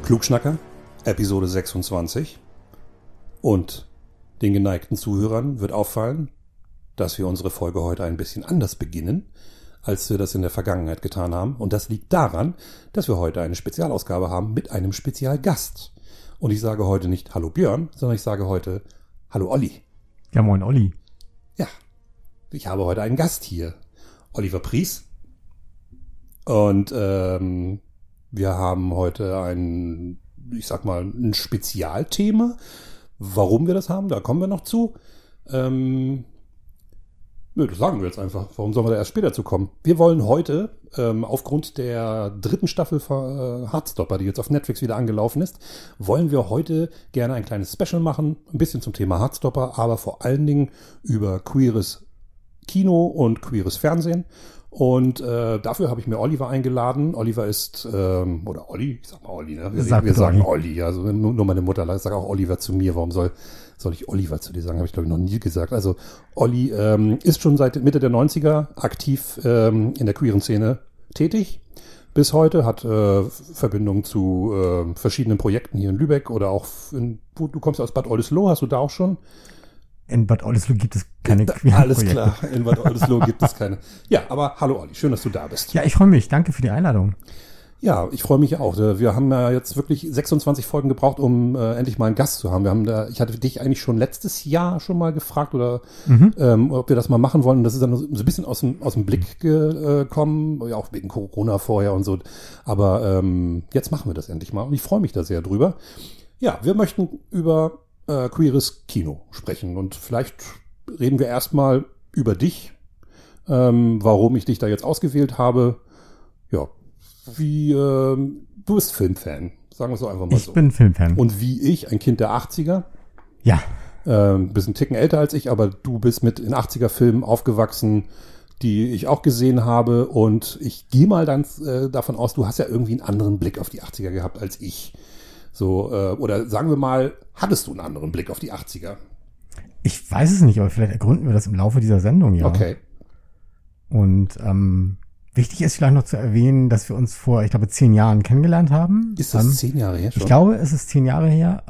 Klugschnacker, Episode 26. Und den geneigten Zuhörern wird auffallen, dass wir unsere Folge heute ein bisschen anders beginnen, als wir das in der Vergangenheit getan haben. Und das liegt daran, dass wir heute eine Spezialausgabe haben mit einem Spezialgast. Und ich sage heute nicht Hallo Björn, sondern ich sage heute Hallo Olli. Ja, moin Olli. Ja, ich habe heute einen Gast hier, Oliver Pries. Und wir haben heute ein Spezialthema. Warum wir das haben, da kommen wir noch zu. Das sagen wir jetzt einfach. Warum sollen wir da erst später zu kommen? Wir wollen heute, aufgrund der dritten Staffel von Heartstopper, die jetzt auf Netflix wieder angelaufen ist, wollen wir heute gerne ein kleines Special machen. Ein bisschen zum Thema Heartstopper, aber vor allen Dingen über queeres Kino und queeres Fernsehen. Und dafür habe ich mir Oliver eingeladen. Oliver ist, oder Olli, ich sag mal Olli, ne? Wir sagen Olli, also nur meine Mutter sagt auch Oliver zu mir. Warum soll ich Oliver zu dir sagen? Habe ich, glaube ich, noch nie gesagt. Also Olli ist schon seit Mitte der 90er aktiv in der queeren Szene tätig. Bis heute, hat Verbindung zu verschiedenen Projekten hier in Lübeck oder auch, du kommst aus Bad Oldesloe, hast du da auch schon? In Bad Oldesloe gibt es keine queeren Alles Projekte. klar, in Bad Oldesloe gibt es keine. Ja, aber hallo Olli, schön, dass du da bist. Ja, ich freue mich. Danke für die Einladung. Ja, ich freue mich auch. Wir haben ja jetzt wirklich 26 Folgen gebraucht, um endlich mal einen Gast zu haben. Ich hatte dich eigentlich schon letztes Jahr schon mal gefragt, oder ob wir das mal machen wollen. Das ist dann so ein bisschen aus dem Blick gekommen, ja auch wegen Corona vorher und so. Aber jetzt machen wir das endlich mal und ich freue mich da sehr drüber. Ja, wir möchten über queeres Kino sprechen und vielleicht reden wir erstmal über dich, warum ich dich da jetzt ausgewählt habe. Ja, du bist Filmfan, sagen wir es doch einfach mal so. Ich bin Filmfan. Und wie ich, ein Kind der 80er. Ja. Bist ein Ticken älter als ich, aber du bist mit in 80er-Filmen aufgewachsen, die ich auch gesehen habe. Und ich gehe mal dann davon aus, du hast ja irgendwie einen anderen Blick auf die 80er gehabt als ich. So, oder sagen wir mal, hattest du einen anderen Blick auf die 80er? Ich weiß es nicht, aber vielleicht ergründen wir das im Laufe dieser Sendung, ja. Okay. Und wichtig ist vielleicht noch zu erwähnen, dass wir uns vor, ich glaube, 10 Jahren kennengelernt haben. Ist das 10 Jahre her schon? Ich glaube, es ist 10 Jahre her,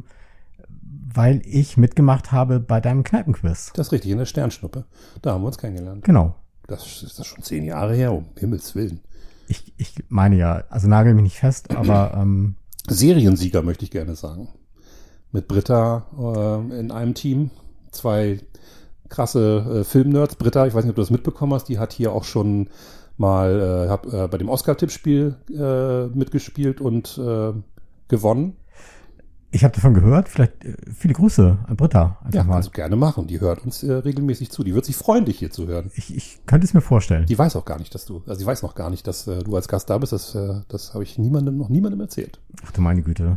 weil ich mitgemacht habe bei deinem Kneipenquiz. Das ist richtig, in der Sternschnuppe. Da haben wir uns kennengelernt. Genau. Das ist schon 10 Jahre her, um Himmels Willen. Ich meine ja, also nagel mich nicht fest, aber Seriensieger möchte ich gerne sagen. Mit Britta in einem Team. 2 krasse Filmnerds. Britta, ich weiß nicht, ob du das mitbekommen hast, die hat hier auch schon mal bei dem Oscar-Tippspiel mitgespielt und gewonnen. Ich habe davon gehört. Vielleicht viele Grüße an Britta. Ja, kannst du gerne machen. Die hört uns regelmäßig zu. Die wird sich freuen, dich hier zu hören. Ich könnte es mir vorstellen. Die weiß auch gar nicht, sie weiß noch gar nicht, dass du als Gast da bist. Das habe ich noch niemandem erzählt. Ach du meine Güte.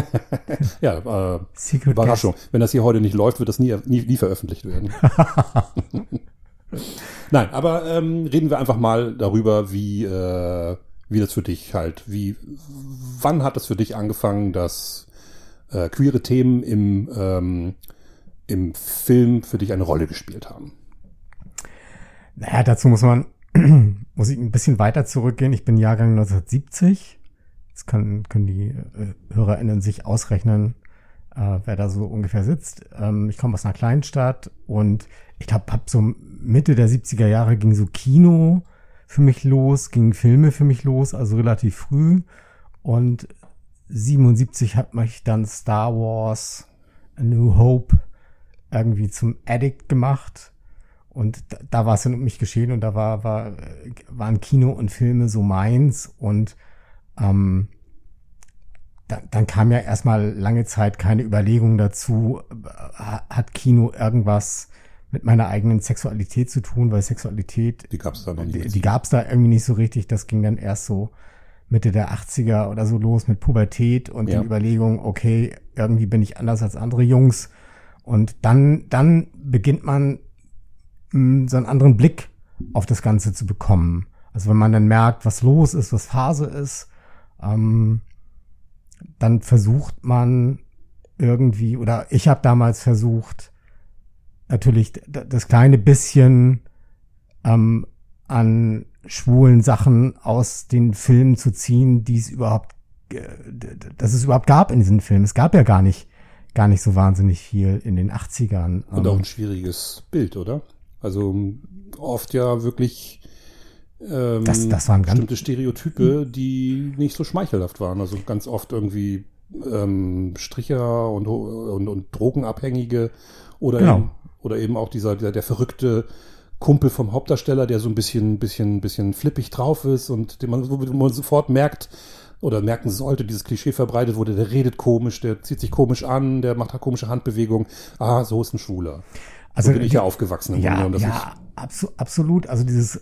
Ja, Secret Überraschung. Guest. Wenn das hier heute nicht läuft, wird das nie veröffentlicht werden. Nein, aber reden wir einfach mal darüber, wie das für dich halt, wann hat das für dich angefangen, dass queere Themen im Film für dich eine Rolle gespielt haben? Naja, dazu muss ich ein bisschen weiter zurückgehen. Ich bin Jahrgang 1970. Jetzt können die HörerInnen sich ausrechnen, wer da so ungefähr sitzt. Ich komme aus einer kleinen Stadt und ich glaube, ab so Mitte der 70er Jahre ging so Kino für mich los, gingen Filme für mich los, also relativ früh. Und 77 hat mich dann Star Wars A New Hope irgendwie zum Addict gemacht. Und da war es dann um mich geschehen und da waren Kino und Filme so meins. Und dann kam ja erstmal lange Zeit keine Überlegung dazu, hat Kino irgendwas mit meiner eigenen Sexualität zu tun, weil Sexualität, die gab's da noch nicht. Die gab's da irgendwie nicht so richtig. Das ging dann erst so Mitte der 80er oder so los mit Pubertät und den Überlegungen, okay, irgendwie bin ich anders als andere Jungs. Und dann beginnt man so einen anderen Blick auf das Ganze zu bekommen. Also wenn man dann merkt, was los ist, was Phase ist, dann versucht man irgendwie, oder ich habe damals versucht, natürlich das kleine bisschen an schwulen Sachen aus den Filmen zu ziehen, die es überhaupt dass es überhaupt gab in diesem Film. Es gab ja gar nicht so wahnsinnig viel in den 80ern. Und auch ein schwieriges Bild, oder? Also oft ja wirklich das waren bestimmte Stereotype, die nicht so schmeichelhaft waren. Also ganz oft irgendwie Stricher und Drogenabhängige oder, Genau. oder eben auch der verrückte Kumpel vom Hauptdarsteller, der so ein bisschen flippig drauf ist und wo man sofort merkt oder merken sollte, dieses Klischee verbreitet wurde, der redet komisch, der zieht sich komisch an, der macht komische Handbewegungen. Ah, so ist ein Schwuler. Also so bin ich ja aufgewachsen. Im Grunde, absolut. Also dieses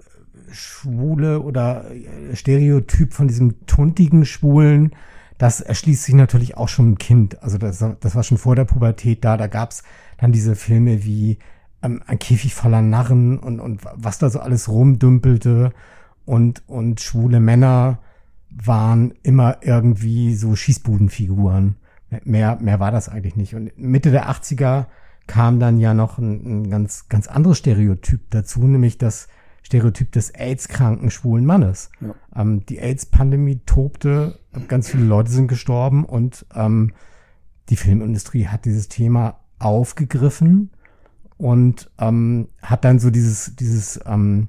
Schwule oder Stereotyp von diesem tuntigen Schwulen, das erschließt sich natürlich auch schon ein Kind. Also das war schon vor der Pubertät da. Da gab's dann diese Filme wie ein Käfig voller Narren und was da so alles rumdümpelte und schwule Männer waren immer irgendwie so Schießbudenfiguren. Mehr war das eigentlich nicht. Und Mitte der 80er kam dann ja noch ein ganz anderes Stereotyp dazu, nämlich das Stereotyp des AIDS-kranken schwulen Mannes. Ja. Die AIDS-Pandemie tobte, ganz viele Leute sind gestorben und die Filmindustrie hat dieses Thema aufgegriffen und hat dann so dieses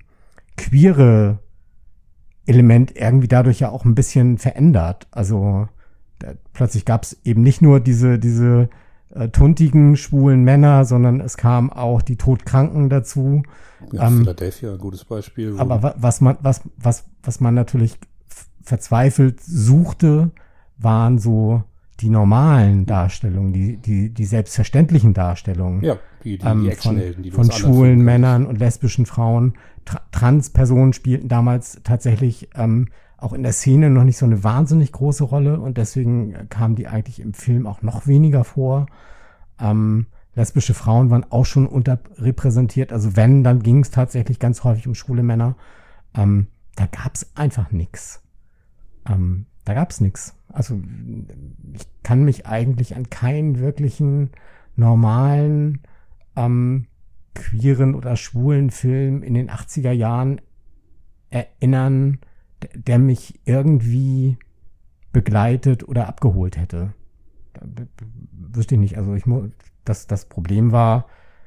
queere Element irgendwie dadurch ja auch ein bisschen verändert. Also plötzlich gab es eben nicht nur diese tuntigen, schwulen Männer, sondern es kamen auch die Todkranken dazu. Ja, Philadelphia, gutes Beispiel. Aber was man natürlich verzweifelt suchte, waren so die normalen Darstellungen, die selbstverständlichen Darstellungen. Ja, die Actionhelden, die von schwulen Männern und lesbischen Frauen. Transpersonen spielten damals tatsächlich auch in der Szene noch nicht so eine wahnsinnig große Rolle und deswegen kamen die eigentlich im Film auch noch weniger vor. Lesbische Frauen waren auch schon unterrepräsentiert. Also wenn, dann ging es tatsächlich ganz häufig um schwule Männer. Da gab es einfach nichts. Da gab es nichts. Also ich kann mich eigentlich an keinen wirklichen normalen queeren oder schwulen Film in den 80er Jahren erinnern, der mich irgendwie begleitet oder abgeholt hätte. Wüsste ich nicht. Also das Problem war,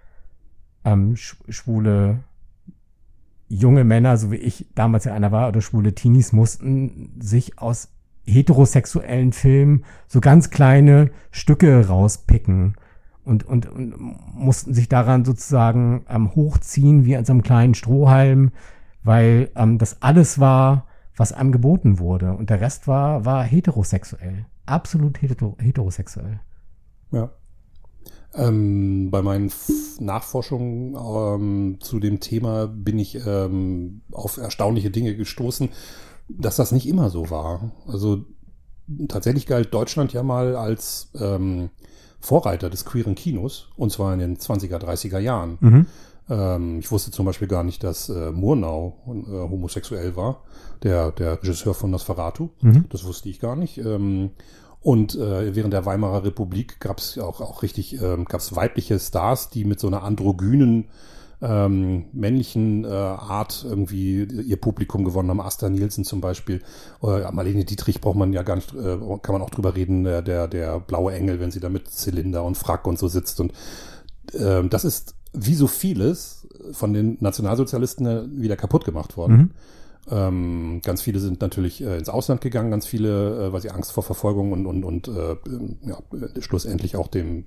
schwule junge Männer, so wie ich damals ja einer war, oder schwule Teenies mussten sich aus heterosexuellen Filmen so ganz kleine Stücke rauspicken und mussten sich daran sozusagen hochziehen wie an so einem kleinen Strohhalm, weil das alles war, was einem geboten wurde. Und der Rest war heterosexuell. Absolut heterosexuell. Ja. Bei meinen Nachforschungen zu dem Thema bin ich auf erstaunliche Dinge gestoßen, dass das nicht immer so war. Also tatsächlich galt Deutschland ja mal als Vorreiter des queeren Kinos, und zwar in den 20er, 30er Jahren. Mhm. Ich wusste zum Beispiel gar nicht, dass Murnau homosexuell war, der Regisseur von Nosferatu. Mhm. Das wusste ich gar nicht. Und während der Weimarer Republik gab es auch richtig gab's weibliche Stars, die mit so einer androgynen männlichen Art irgendwie ihr Publikum gewonnen haben. Asta Nielsen zum Beispiel. Marlene Dietrich braucht man ja gar nicht, kann man auch drüber reden, der blaue Engel, wenn sie da mit Zylinder und Frack und so sitzt. Und das ist wie so vieles von den Nationalsozialisten wieder kaputt gemacht worden. Mhm. Ganz viele sind natürlich ins Ausland gegangen, ganz viele, weil sie Angst vor Verfolgung und schlussendlich auch dem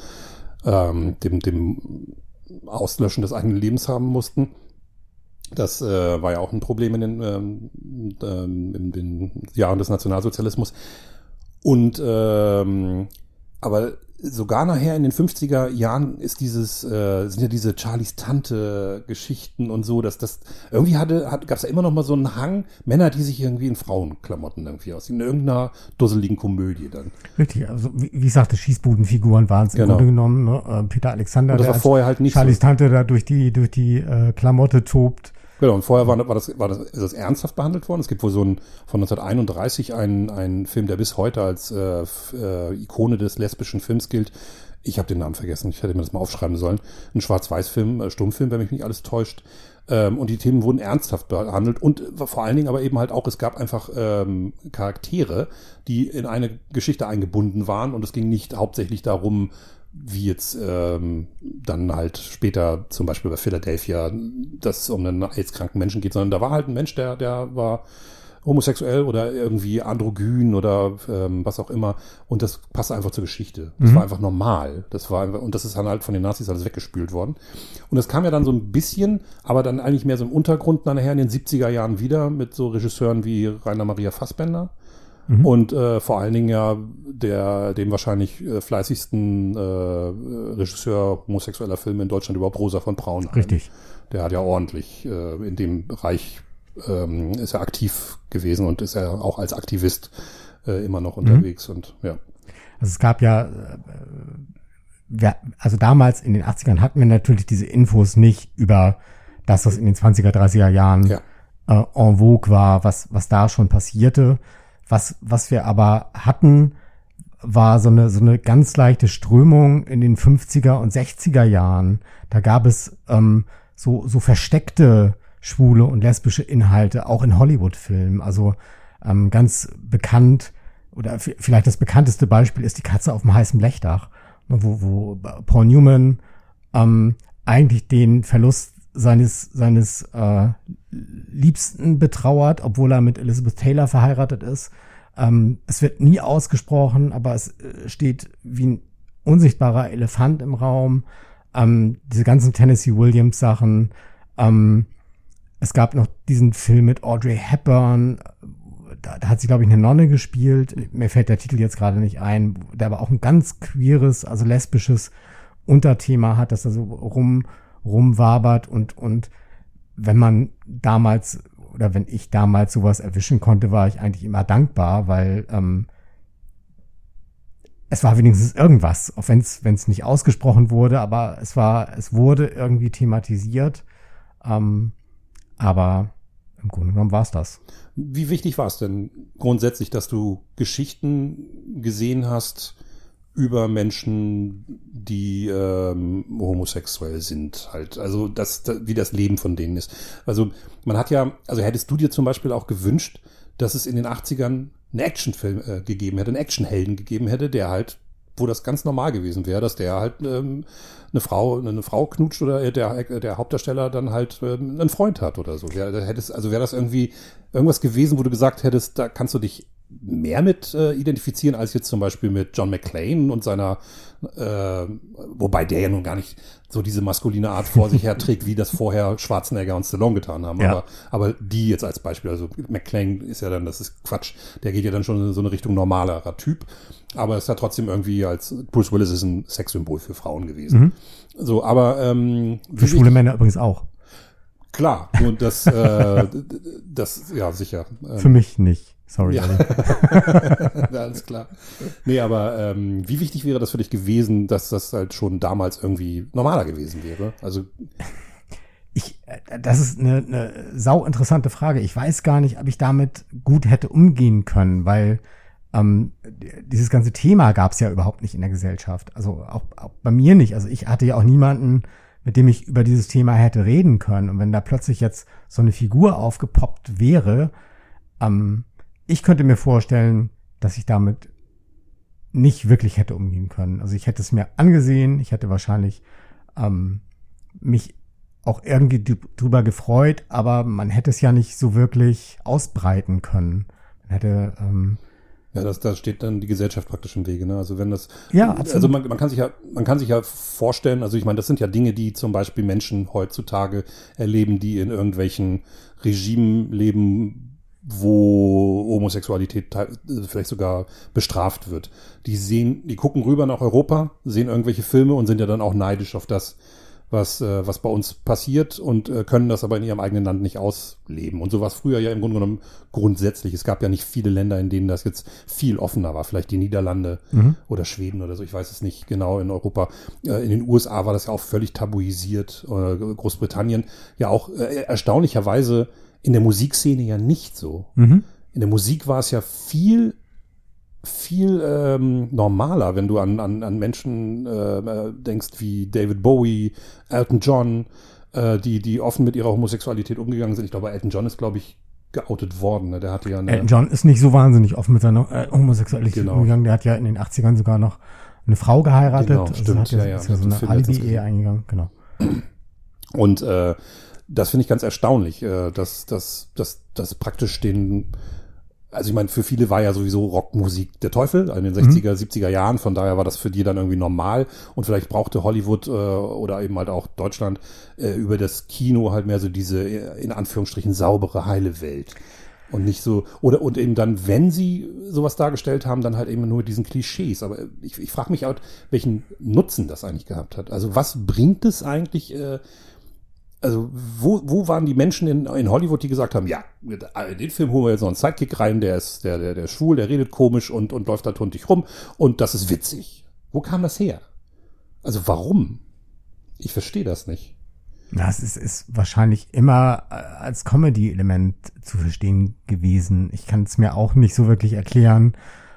Auslöschen des eigenen Lebens haben mussten. Das war ja auch ein Problem in den Jahren des Nationalsozialismus. Und aber sogar nachher in den 50er Jahren ist sind ja diese Charlies Tante-Geschichten und so, dass das irgendwie gab es ja immer noch mal so einen Hang, Männer, die sich irgendwie in Frauenklamotten irgendwie aussehen, in irgendeiner dusseligen Komödie dann. Richtig, also wie ich sagte, Schießbudenfiguren waren es im Grunde genommen, ne? Peter Alexander, und das war vorher halt nicht Charlies Tante da durch die Klamotte tobt. Genau, und vorher ist das ernsthaft behandelt worden. Es gibt wohl von 1931 einen Film, der bis heute als Ikone des lesbischen Films gilt, ich habe den Namen vergessen, ich hätte mir das mal aufschreiben sollen, ein Schwarz-Weiß-Film, Stummfilm, wenn mich nicht alles täuscht. Und die Themen wurden ernsthaft behandelt und vor allen Dingen aber eben halt auch, es gab einfach Charaktere, die in eine Geschichte eingebunden waren und es ging nicht hauptsächlich darum, wie jetzt dann halt später zum Beispiel bei Philadelphia, dass es um einen AIDS-kranken Menschen geht, sondern da war halt ein Mensch, der war homosexuell oder irgendwie androgyn oder was auch immer. Und das passt einfach zur Geschichte. Das war einfach normal. Und das ist dann halt von den Nazis alles weggespült worden. Und das kam ja dann so ein bisschen, aber dann eigentlich mehr so im Untergrund nachher in den 70er Jahren wieder mit so Regisseuren wie Rainer Maria Fassbender. Und vor allen Dingen ja dem wahrscheinlich fleißigsten Regisseur homosexueller Filme in Deutschland überhaupt, Rosa von Braunheim. Richtig. Der hat ja ordentlich in dem Bereich ist er aktiv gewesen und ist er auch als Aktivist immer noch unterwegs und ja. Also es gab ja, also damals in den 80ern hatten wir natürlich diese Infos nicht über das, was in den 20er, 30er Jahren en vogue war, was da schon passierte. Was wir aber hatten, war so eine ganz leichte Strömung in den 50er und 60er Jahren. Da gab es so versteckte schwule und lesbische Inhalte, auch in Hollywood-Filmen. Also ganz bekannt, oder vielleicht das bekannteste Beispiel ist Die Katze auf dem heißen Blechdach, wo Paul Newman eigentlich den Verlust seines Liebsten betrauert, obwohl er mit Elizabeth Taylor verheiratet ist. Es wird nie ausgesprochen, aber es steht wie ein unsichtbarer Elefant im Raum. Diese ganzen Tennessee Williams Sachen. Es gab noch diesen Film mit Audrey Hepburn. Da hat sie, glaube ich, eine Nonne gespielt. Mir fällt der Titel jetzt gerade nicht ein. Der aber auch ein ganz queeres, also lesbisches Unterthema hat, das da so rumwabert und wenn man damals oder wenn ich damals sowas erwischen konnte, war ich eigentlich immer dankbar, weil es war wenigstens irgendwas, auch wenn es nicht ausgesprochen wurde, aber es wurde irgendwie thematisiert, aber im Grunde genommen war es das. Wie wichtig war es denn grundsätzlich, dass du Geschichten gesehen hast über Menschen, die homosexuell sind, halt. Also wie das Leben von denen ist. Also man hat ja, also hättest du dir zum Beispiel auch gewünscht, dass es in den 80ern einen Actionfilm gegeben hätte, einen Actionhelden gegeben hätte, der halt, wo das ganz normal gewesen wäre, dass der halt eine Frau knutscht oder der Hauptdarsteller dann halt einen Freund hat oder so. Wäre das irgendwie irgendwas gewesen, wo du gesagt hättest, da kannst du dich mehr mit identifizieren als jetzt zum Beispiel mit John McClane und seiner, wobei der ja nun gar nicht so diese maskuline Art vor sich her trägt, wie das vorher Schwarzenegger und Stallone getan haben. Ja. Aber die jetzt als Beispiel, also McClane ist ja dann, das ist Quatsch, der geht ja dann schon in so eine Richtung normalerer Typ, aber ist ja trotzdem irgendwie Bruce Willis ist ein Sexsymbol für Frauen gewesen. So, aber für schwule Männer übrigens auch. Klar, und das ja sicher. Für mich nicht. Sorry. Ja. Alles klar. Nee, aber wie wichtig wäre das für dich gewesen, dass das halt schon damals irgendwie normaler gewesen wäre? Also das ist eine sau interessante Frage. Ich weiß gar nicht, ob ich damit gut hätte umgehen können, weil dieses ganze Thema gab es ja überhaupt nicht in der Gesellschaft. Also auch bei mir nicht. Also ich hatte ja auch niemanden, mit dem ich über dieses Thema hätte reden können. Und wenn da plötzlich jetzt so eine Figur aufgepoppt wäre, ich könnte mir vorstellen, dass ich damit nicht wirklich hätte umgehen können. Also ich hätte es mir angesehen, ich hätte wahrscheinlich mich auch irgendwie drüber gefreut, aber man hätte es ja nicht so wirklich ausbreiten können. Man hätte da steht dann die Gesellschaft praktisch im Wege, ne? Also wenn das, ja, absolut. Also man kann sich ja vorstellen, also ich meine, das sind ja Dinge, die zum Beispiel Menschen heutzutage erleben, die in irgendwelchen Regimen leben, wo Homosexualität vielleicht sogar bestraft wird. Die gucken rüber nach Europa, sehen irgendwelche Filme und sind ja dann auch neidisch auf das, was bei uns passiert und können das aber in ihrem eigenen Land nicht ausleben. Und so war es früher ja im Grunde genommen grundsätzlich. Es gab ja nicht viele Länder, in denen das jetzt viel offener war. Vielleicht die Niederlande oder Schweden oder so. Ich weiß es nicht genau in Europa. In den USA war das ja auch völlig tabuisiert. Großbritannien ja auch erstaunlicherweise in der Musikszene ja nicht so. In der Musik war es ja viel viel normaler, wenn du an Menschen denkst wie David Bowie, Elton John, die offen mit ihrer Homosexualität umgegangen sind. Ich glaube, Elton John ist, glaube ich, geoutet worden. Ne? Der hatte ja Elton John ist nicht so wahnsinnig offen mit seiner Homosexualität umgegangen. Der hat ja in den 80ern sogar noch eine Frau geheiratet. Genau, stimmt. Ist ja so eine Alibi-Ehe eingegangen. Genau. Und das finde ich ganz erstaunlich, dass praktisch also ich meine, für viele war ja sowieso Rockmusik der Teufel in den 60er, 70er Jahren, von daher war das für die dann irgendwie normal und vielleicht brauchte Hollywood oder eben halt auch Deutschland über das Kino halt mehr so diese in Anführungsstrichen saubere, heile Welt und nicht so, und eben dann, wenn sie sowas dargestellt haben, dann halt eben nur diesen Klischees, aber ich frage mich halt, welchen Nutzen das eigentlich gehabt hat, also was bringt es eigentlich, also wo waren die Menschen in Hollywood, die gesagt haben, ja, in den Film holen wir jetzt noch einen Sidekick rein, der ist schwul, der redet komisch und läuft da tuntig rum und das ist witzig. Wo kam das her? Also warum? Ich verstehe das nicht. Ja, es ist wahrscheinlich immer als Comedy-Element zu verstehen gewesen. Ich kann es mir auch nicht so wirklich erklären.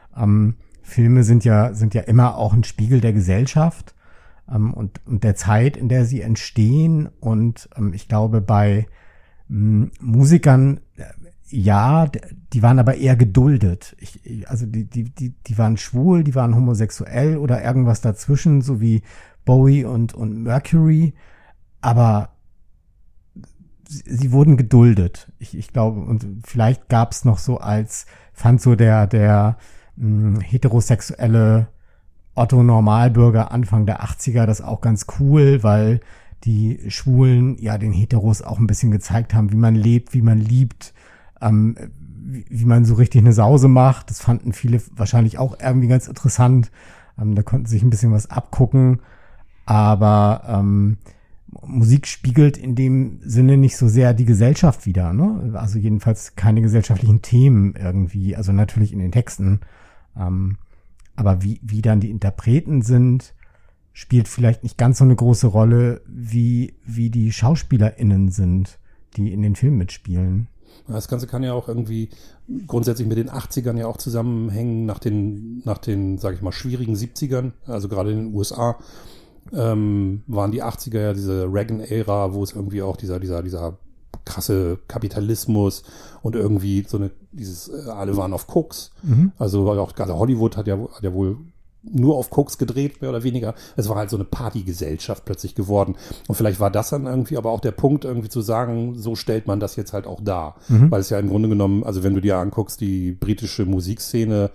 Filme sind ja immer auch ein Spiegel der Gesellschaft. Und der Zeit, in der sie entstehen. Und ich glaube, bei Musikern, ja, die waren aber eher geduldet. Also die waren schwul, die waren homosexuell oder irgendwas dazwischen, so wie Bowie und Mercury. Aber sie wurden geduldet. Ich glaube, und vielleicht gab es noch so fand so der heterosexuelle Otto Normalbürger Anfang der 80er das auch ganz cool, weil die Schwulen ja den Heteros auch ein bisschen gezeigt haben, wie man lebt, wie man liebt, wie man so richtig eine Sause macht. Das fanden viele wahrscheinlich auch irgendwie ganz interessant. Da konnten sie sich ein bisschen was abgucken. Aber Musik spiegelt in dem Sinne nicht so sehr die Gesellschaft wider, ne? Also jedenfalls keine gesellschaftlichen Themen irgendwie, also natürlich in den Texten. Aber wie dann die Interpreten sind, spielt vielleicht nicht ganz so eine große Rolle, wie die SchauspielerInnen sind, die in den Filmen mitspielen. Das Ganze kann ja auch irgendwie grundsätzlich mit den 80ern ja auch zusammenhängen, nach den, sag ich mal, schwierigen 70ern, also gerade in den USA, waren die 80er ja diese Reagan-Ära, wo es irgendwie auch dieser krasse Kapitalismus und irgendwie alle waren auf Koks. Also auch gerade Hollywood hat ja wohl nur auf Koks gedreht, mehr oder weniger. Es war halt so eine Partygesellschaft plötzlich geworden. Und vielleicht war das dann irgendwie aber auch der Punkt, irgendwie zu sagen, so stellt man das jetzt halt auch dar. Weil es ja im Grunde genommen, also wenn du dir anguckst, die britische Musikszene,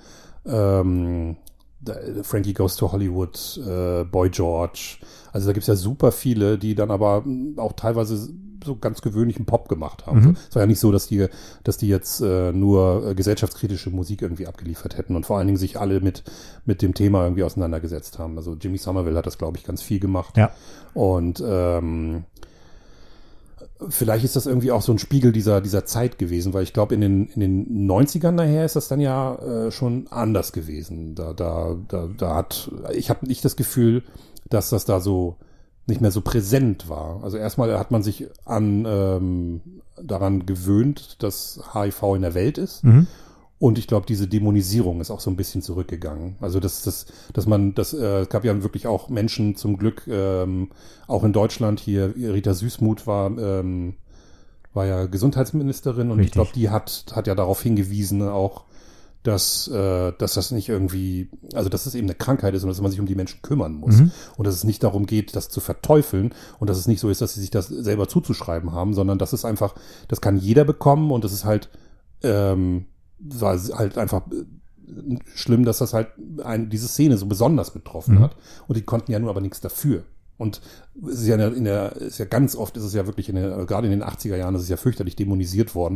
Frankie Goes to Hollywood, Boy George, also da gibt's ja super viele, die dann aber auch teilweise so ganz gewöhnlichen Pop gemacht haben. Es war ja nicht so, dass die jetzt nur gesellschaftskritische Musik irgendwie abgeliefert hätten und vor allen Dingen sich alle mit dem Thema irgendwie auseinandergesetzt haben. Also Jimmy Somerville hat das, glaube ich, ganz viel gemacht. Ja. Und vielleicht ist das irgendwie auch so ein Spiegel dieser Zeit gewesen, weil ich glaube, in den 90ern nachher ist das dann ja schon anders gewesen. Ich habe nicht das Gefühl, dass das da so nicht mehr so präsent war. Also erstmal hat man sich daran gewöhnt, dass HIV in der Welt ist. Und ich glaube, diese Dämonisierung ist auch so ein bisschen zurückgegangen. Also es gab ja wirklich auch Menschen zum Glück, auch in Deutschland hier, Rita Süssmuth war ja Gesundheitsministerin und Richtig. Ich glaube, die hat ja darauf hingewiesen auch, dass das nicht irgendwie, also dass es eben eine Krankheit ist und dass man sich um die Menschen kümmern muss. Und dass es nicht darum geht, das zu verteufeln und dass es nicht so ist, dass sie sich das selber zuzuschreiben haben, sondern dass es einfach, das kann jeder bekommen und das ist halt, war halt einfach schlimm, dass das halt diese Szene so besonders betroffen hat. Und die konnten ja nur aber nichts dafür. Und es ist ja ganz oft ist es ja wirklich gerade in den 80er Jahren, ist es ja fürchterlich dämonisiert worden.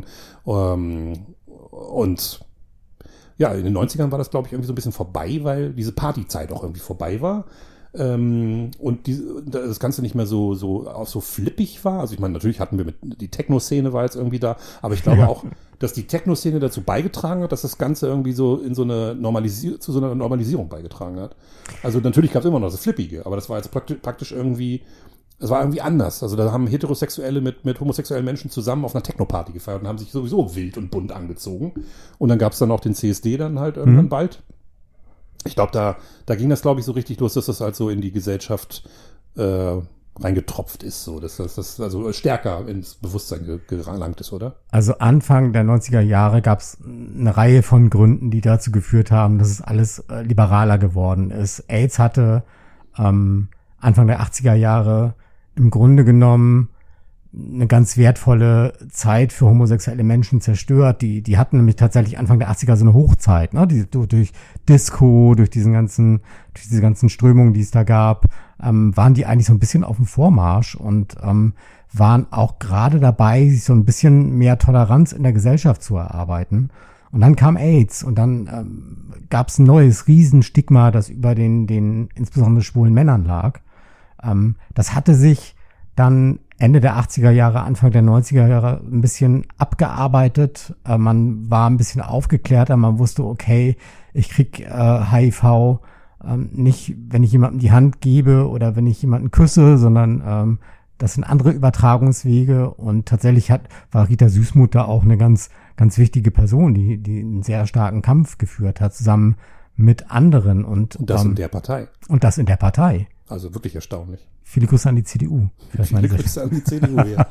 Und ja, in den 90ern war das, glaube ich, irgendwie so ein bisschen vorbei, weil diese Partyzeit auch irgendwie vorbei war. Und das Ganze nicht mehr so flippig war. Also ich meine, natürlich hatten wir die Techno-Szene war jetzt irgendwie da, aber ich glaube auch, dass die Techno-Szene dazu beigetragen hat, dass das Ganze irgendwie so zu so einer Normalisierung beigetragen hat. Also natürlich gab es immer noch das Flippige, aber das war jetzt praktisch irgendwie, es war irgendwie anders. Also da haben Heterosexuelle mit homosexuellen Menschen zusammen auf einer Techno-Party gefeiert und haben sich sowieso wild und bunt angezogen. Und dann gab es dann auch den CSD dann halt irgendwann bald. Ich glaube, da ging das, glaube ich, so richtig los, dass das halt so in die Gesellschaft reingetropft ist, so, dass das also stärker ins Bewusstsein gelangt ist, oder? Also Anfang der 90er Jahre gab es eine Reihe von Gründen, die dazu geführt haben, dass es alles liberaler geworden ist. AIDS hatte Anfang der 80er Jahre im Grunde genommen eine ganz wertvolle Zeit für homosexuelle Menschen zerstört. Die hatten nämlich tatsächlich Anfang der 80er so eine Hochzeit, ne? Durch Disco, durch diese ganzen Strömungen, die es da gab, waren die eigentlich so ein bisschen auf dem Vormarsch und waren auch gerade dabei, sich so ein bisschen mehr Toleranz in der Gesellschaft zu erarbeiten. Und dann kam AIDS und dann gab es ein neues Riesenstigma, das über den insbesondere schwulen Männern lag. Das hatte sich dann Ende der 80er Jahre, Anfang der 90er Jahre ein bisschen abgearbeitet. Man war ein bisschen aufgeklärter. Man wusste, okay, ich krieg HIV nicht, wenn ich jemandem die Hand gebe oder wenn ich jemanden küsse, sondern das sind andere Übertragungswege. Und tatsächlich war Rita Süßmuth da auch eine ganz, ganz wichtige Person, die einen sehr starken Kampf geführt hat, zusammen mit anderen. Und das in der Partei. Und das in der Partei. Also wirklich erstaunlich. Viele Grüße an die CDU. Viele Grüße an die CDU, ja.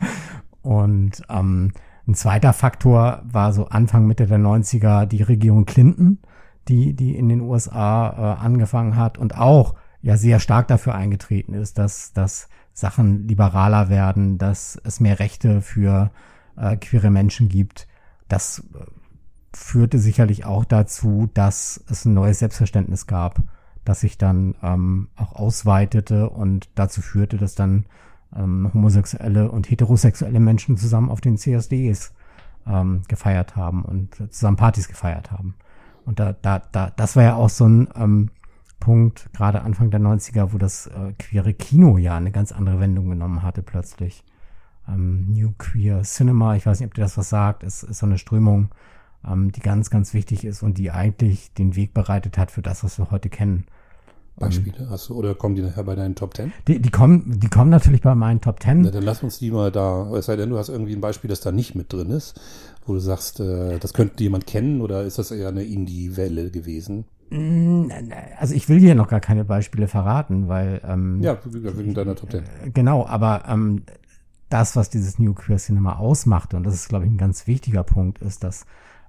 Und ein zweiter Faktor war so Anfang, Mitte der 90er die Regierung Clinton, die in den USA angefangen hat und auch ja sehr stark dafür eingetreten ist, dass Sachen liberaler werden, dass es mehr Rechte für queere Menschen gibt. Das führte sicherlich auch dazu, dass es ein neues Selbstverständnis gab, das sich dann auch ausweitete und dazu führte, dass dann homosexuelle und heterosexuelle Menschen zusammen auf den CSDs gefeiert haben und zusammen Partys gefeiert haben. Und das war ja auch so ein Punkt, gerade Anfang der 90er, wo das queere Kino ja eine ganz andere Wendung genommen hatte plötzlich. New Queer Cinema, ich weiß nicht, ob dir das was sagt, ist so eine Strömung, die ganz, ganz wichtig ist und die eigentlich den Weg bereitet hat für das, was wir heute kennen. Beispiele hast du, oder kommen die nachher bei deinen Top 10? Die kommen natürlich bei meinen Top 10. Na, dann lass uns die mal da, es sei denn, du hast irgendwie ein Beispiel, das da nicht mit drin ist, wo du sagst, das könnte jemand kennen, oder ist das eher eine Indie-Welle gewesen? Also ich will hier noch gar keine Beispiele verraten, weil ja, wegen deiner Top 10. Genau, aber das, was dieses New Queer Cinema ausmachte, und das ist, glaube ich, ein ganz wichtiger Punkt, ist, dass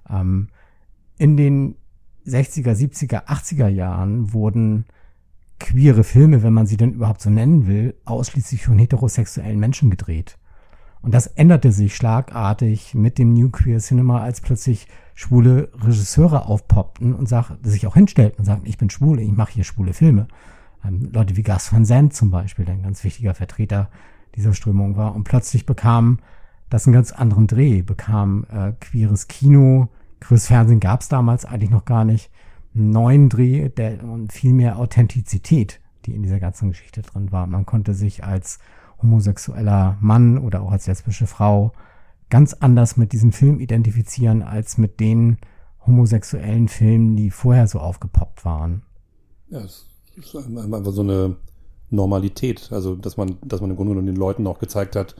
in den 60er, 70er, 80er Jahren wurden queere Filme, wenn man sie denn überhaupt so nennen will, ausschließlich von heterosexuellen Menschen gedreht. Und das änderte sich schlagartig mit dem New Queer Cinema, als plötzlich schwule Regisseure aufpoppten und sich auch hinstellten und sagten, ich bin schwul, ich mache hier schwule Filme. Leute wie Gus Van Sant zum Beispiel, der ein ganz wichtiger Vertreter dieser Strömung war. Und plötzlich bekam das einen ganz anderen Dreh, bekam queeres Kino, queeres Fernsehen gab es damals eigentlich noch gar nicht, einen neuen Dreh und viel mehr Authentizität, die in dieser ganzen Geschichte drin war. Man konnte sich als homosexueller Mann oder auch als lesbische Frau ganz anders mit diesem Film identifizieren, als mit den homosexuellen Filmen, die vorher so aufgepoppt waren. Ja, es ist einfach so eine Normalität, also dass man im Grunde genommen den Leuten auch gezeigt hat,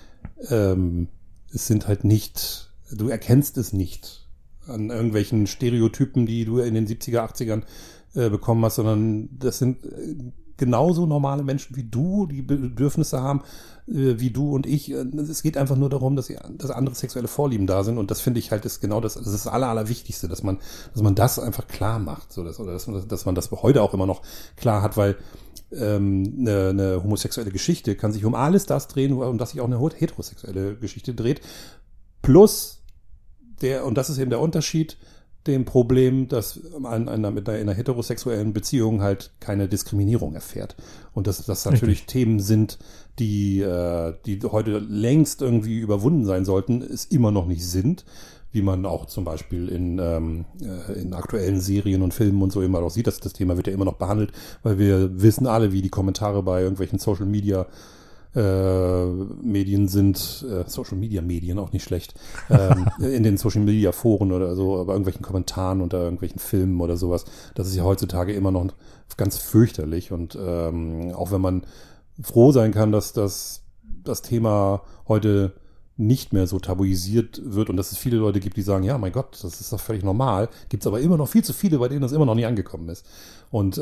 es sind halt nicht, du erkennst es nicht an irgendwelchen Stereotypen, die du in den 70er, 80ern bekommen hast, sondern das sind genauso normale Menschen wie du, die Bedürfnisse haben, wie du und ich. Es geht einfach nur darum, dass andere sexuelle Vorlieben da sind, und das finde ich halt ist genau das ist das Allerwichtigste, dass man das einfach klar macht, so dass man das heute auch immer noch klar hat, weil eine homosexuelle Geschichte kann sich um alles das drehen, um das sich auch eine heterosexuelle Geschichte dreht, plus und das ist eben der Unterschied, dem Problem, dass man mit einer heterosexuellen Beziehung halt keine Diskriminierung erfährt. Und dass das natürlich Themen sind, die heute längst irgendwie überwunden sein sollten, es immer noch nicht sind, wie man auch zum Beispiel in aktuellen Serien und Filmen und so immer noch sieht. Das Thema wird ja immer noch behandelt, weil wir wissen alle, wie die Kommentare bei irgendwelchen Social Media Medien sind, Social Media Medien auch nicht schlecht, in den Social Media Foren oder so, bei irgendwelchen Kommentaren unter irgendwelchen Filmen oder sowas. Das ist ja heutzutage immer noch ganz fürchterlich, und auch wenn man froh sein kann, dass das Thema heute nicht mehr so tabuisiert wird und dass es viele Leute gibt, die sagen, ja, mein Gott, das ist doch völlig normal. Gibt es aber immer noch viel zu viele, bei denen das immer noch nie angekommen ist. Und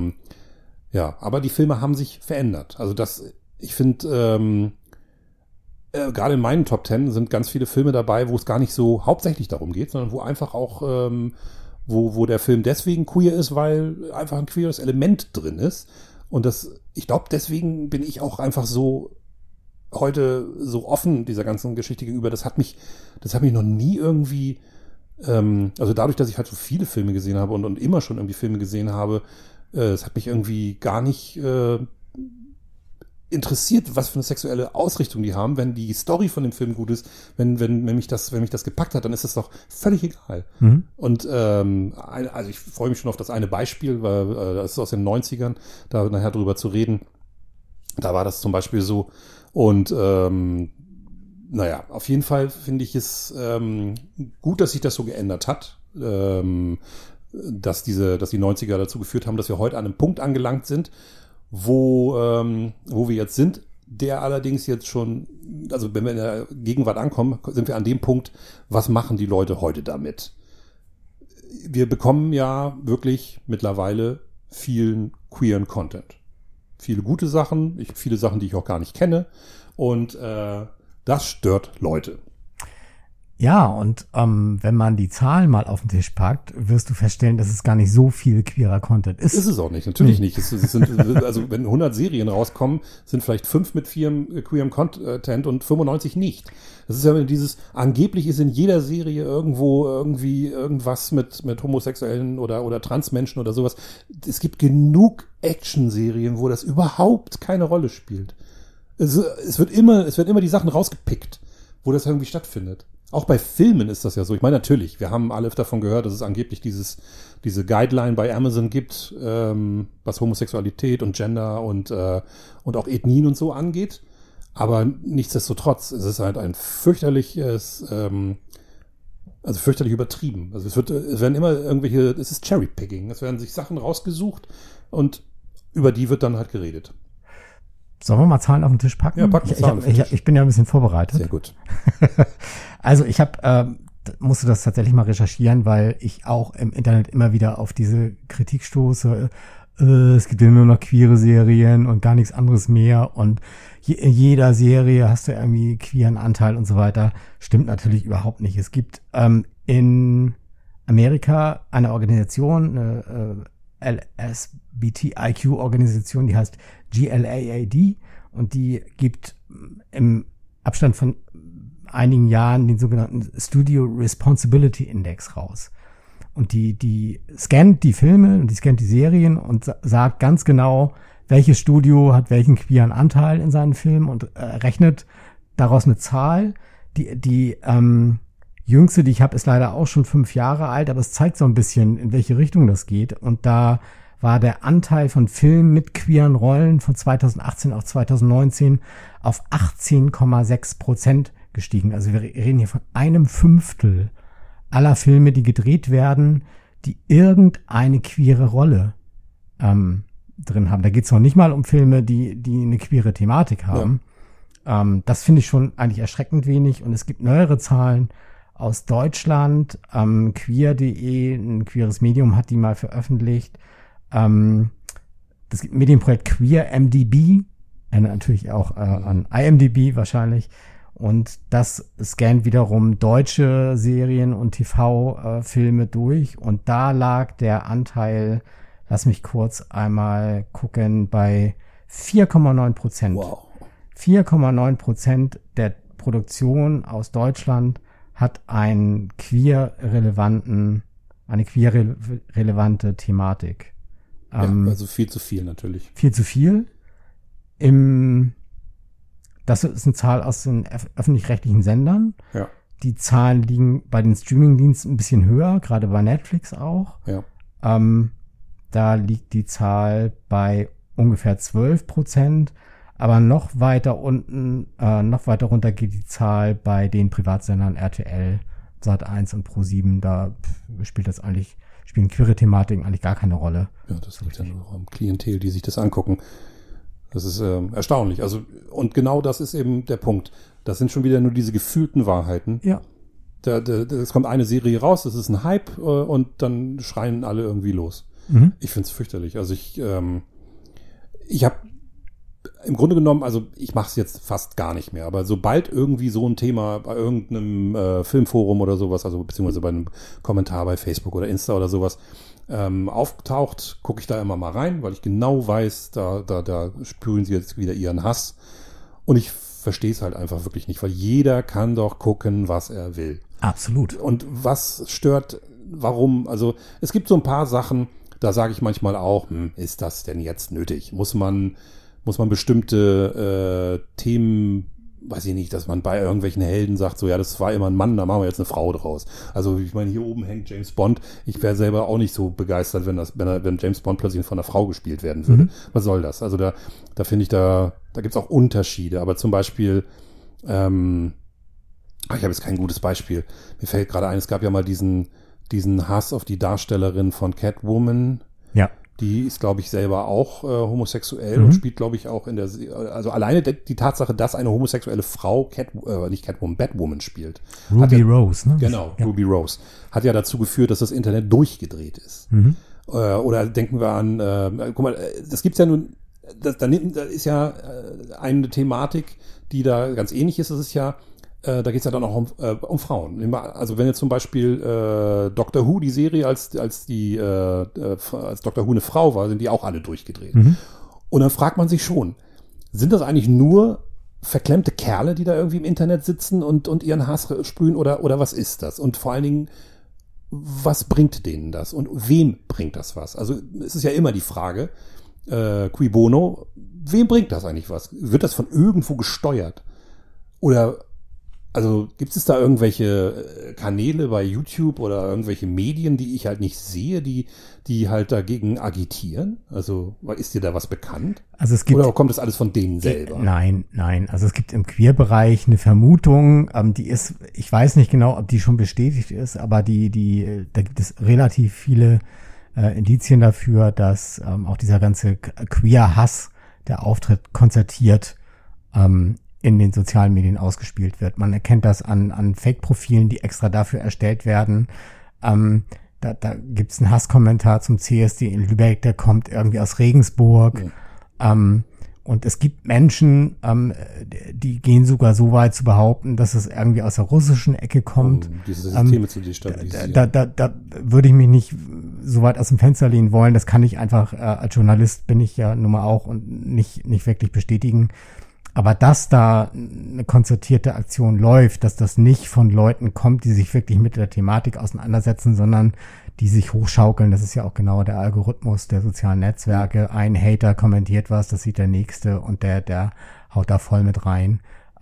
ja, aber die Filme haben sich verändert. Also ich finde, gerade in meinen Top 10 sind ganz viele Filme dabei, wo es gar nicht so hauptsächlich darum geht, sondern wo einfach auch, wo der Film deswegen queer ist, weil einfach ein queeres Element drin ist. Und ich glaube, deswegen bin ich auch einfach so heute so offen dieser ganzen Geschichte gegenüber. Das hat mich noch nie irgendwie, also dadurch, dass ich halt so viele Filme gesehen habe und immer schon irgendwie Filme gesehen habe, es hat mich irgendwie gar nicht interessiert, was für eine sexuelle Ausrichtung die haben. Wenn die Story von dem Film gut ist, wenn mich das gepackt hat, dann ist das doch völlig egal. Mhm. Und also ich freue mich schon auf das eine Beispiel, weil das ist aus den 90ern, da nachher drüber zu reden. Da war das zum Beispiel so. Und naja, auf jeden Fall finde ich es gut, dass sich das so geändert hat. Dass die 90er dazu geführt haben, dass wir heute an einem Punkt angelangt sind, wo wir jetzt sind, der allerdings jetzt schon, also wenn wir in der Gegenwart ankommen, sind wir an dem Punkt, was machen die Leute heute damit? Wir bekommen ja wirklich mittlerweile vielen queeren Content. Viele gute Sachen, viele Sachen, die ich auch gar nicht kenne und das stört Leute. Ja, und wenn man die Zahlen mal auf den Tisch packt, wirst du feststellen, dass es gar nicht so viel queerer Content ist. Ist es auch nicht, natürlich nicht. Es sind, also wenn 100 Serien rauskommen, sind vielleicht 5 mit queerem Content und 95 nicht. Das ist ja dieses, angeblich ist in jeder Serie irgendwo irgendwie irgendwas mit Homosexuellen oder Transmenschen oder sowas. Es gibt genug Action-Serien, wo das überhaupt keine Rolle spielt. Es wird immer die Sachen rausgepickt, wo das irgendwie stattfindet. Auch bei Filmen ist das ja so. Ich meine, natürlich, wir haben alle davon gehört, dass es angeblich diese Guideline bei Amazon gibt, was Homosexualität und Gender und auch Ethnien und so angeht. Aber nichtsdestotrotz, es ist halt ein fürchterlich übertrieben. Also es werden immer es ist Cherrypicking. Es werden sich Sachen rausgesucht und über die wird dann halt geredet. Sollen wir mal Zahlen auf den Tisch packen? Ja, packen wir Zahlen auf den Tisch. Ich bin ja ein bisschen vorbereitet. Sehr gut. Also ich musste das tatsächlich mal recherchieren, weil ich auch im Internet immer wieder auf diese Kritik stoße. Es gibt ja nur noch queere Serien und gar nichts anderes mehr und in jeder Serie hast du irgendwie queeren Anteil und so weiter. Stimmt natürlich überhaupt nicht. Es gibt in Amerika eine Organisation, eine LSBTIQ-Organisation, die heißt GLAAD und die gibt im Abstand von einigen Jahren den sogenannten Studio Responsibility Index raus. Und die scannt die Filme und die scannt die Serien und sagt ganz genau, welches Studio hat welchen queeren Anteil in seinen Filmen und rechnet daraus eine Zahl. Die jüngste, die ich habe, ist leider auch schon 5 Jahre alt, aber es zeigt so ein bisschen, in welche Richtung das geht. Und da war der Anteil von Filmen mit queeren Rollen von 2018 auf 2019 auf 18,6% gestiegen. Also wir reden hier von 1/5 aller Filme, die gedreht werden, die irgendeine queere Rolle drin haben. Da geht es noch nicht mal um Filme, die eine queere Thematik haben. Ja. Das finde ich schon eigentlich erschreckend wenig. Und es gibt neuere Zahlen aus Deutschland. Queer.de, ein queeres Medium, hat die mal veröffentlicht. Das Medienprojekt Queer MDB, natürlich auch an IMDb wahrscheinlich. Und das scannt wiederum deutsche Serien und TV-Filme durch. Und da lag der Anteil, lass mich kurz einmal gucken, bei 4,9%. Wow. 4,9% der Produktion aus Deutschland hat eine queer-relevante Thematik. Ja, also viel zu viel natürlich. Viel zu viel. Das ist eine Zahl aus den öffentlich-rechtlichen Sendern. Ja. Die Zahlen liegen bei den Streamingdiensten ein bisschen höher, gerade bei Netflix auch. Ja. Da liegt die Zahl bei ungefähr 12%. Aber noch weiter runter geht die Zahl bei den Privatsendern RTL, Sat.1 und Pro7. Da spielen queere Thematiken eigentlich gar keine Rolle. Ja, das liegt ja nur am Klientel, die sich das angucken. Das ist erstaunlich. Also, und genau das ist eben der Punkt. Das sind schon wieder nur diese gefühlten Wahrheiten. Ja. Es kommt eine Serie raus, das ist ein Hype und dann schreien alle irgendwie los. Ich find's fürchterlich. Also ich habe im Grunde genommen, also ich mache es jetzt fast gar nicht mehr, aber sobald irgendwie so ein Thema bei irgendeinem Filmforum oder sowas, also beziehungsweise bei einem Kommentar bei Facebook oder Insta oder sowas auftaucht, gucke ich da immer mal rein, weil ich genau weiß, da spüren sie jetzt wieder ihren Hass. Und ich verstehe es halt einfach wirklich nicht, weil jeder kann doch gucken, was er will. Absolut. Und was stört, warum? Also es gibt so ein paar Sachen, da sage ich manchmal auch, ist das denn jetzt nötig? Muss man bestimmte Themen, weiß ich nicht, dass man bei irgendwelchen Helden sagt, so ja, das war immer ein Mann, da machen wir jetzt eine Frau draus. Also ich meine, hier oben hängt James Bond. Ich wäre selber auch nicht so begeistert, wenn James Bond plötzlich von einer Frau gespielt werden würde. Was soll das? Also da finde ich, da gibt's auch Unterschiede. Aber zum Beispiel, ich habe jetzt kein gutes Beispiel. Mir fällt gerade ein, es gab ja mal diesen Hass auf die Darstellerin von Catwoman. Ja. Die ist, glaube ich, selber auch homosexuell und spielt, glaube ich, auch also alleine die Tatsache, dass eine homosexuelle Frau nicht Catwoman, Batwoman spielt. Ruby Rose, ne? Genau, ja. Ruby Rose. Hat ja dazu geführt, dass das Internet durchgedreht ist. Oder denken wir an, guck mal, das gibt's ja nun, da ist ja eine Thematik, die da ganz ähnlich ist. Das ist ja, da geht's ja dann auch um Frauen. Also wenn jetzt zum Beispiel Doctor Who, die Serie, als Doctor Who eine Frau war, sind die auch alle durchgedreht. Und dann fragt man sich schon, sind das eigentlich nur verklemmte Kerle, die da irgendwie im Internet sitzen und ihren Hass sprühen oder was ist das? Und vor allen Dingen, was bringt denen das? Und wem bringt das was? Also es ist ja immer die Frage, cui bono, wem bringt das eigentlich was? Wird das von irgendwo gesteuert? Oder also gibt es da irgendwelche Kanäle bei YouTube oder irgendwelche Medien, die ich halt nicht sehe, die halt dagegen agitieren? Also ist dir da was bekannt? Also es gibt, oder kommt das alles von denen selber? Nein. Also es gibt im Queerbereich eine Vermutung, die ist, ich weiß nicht genau, ob die schon bestätigt ist, aber da gibt es relativ viele Indizien dafür, dass auch dieser ganze Queer-Hass, der auftritt, konzertiert in den sozialen Medien ausgespielt wird. Man erkennt das an Fake-Profilen, die extra dafür erstellt werden. Da gibt's einen Hasskommentar zum CSD in Lübeck, der kommt irgendwie aus Regensburg. Und es gibt Menschen, die gehen sogar so weit zu behaupten, dass es irgendwie aus der russischen Ecke kommt. Diese Systeme zu destabilisieren. Da würde ich mich nicht so weit aus dem Fenster lehnen wollen. Das kann ich einfach, als Journalist bin ich ja nun mal auch und nicht wirklich bestätigen. Aber dass da eine konzertierte Aktion läuft, dass das nicht von Leuten kommt, die sich wirklich mit der Thematik auseinandersetzen, sondern die sich hochschaukeln, das ist ja auch genau der Algorithmus der sozialen Netzwerke. Ein Hater kommentiert was, das sieht der Nächste und der haut da voll mit rein.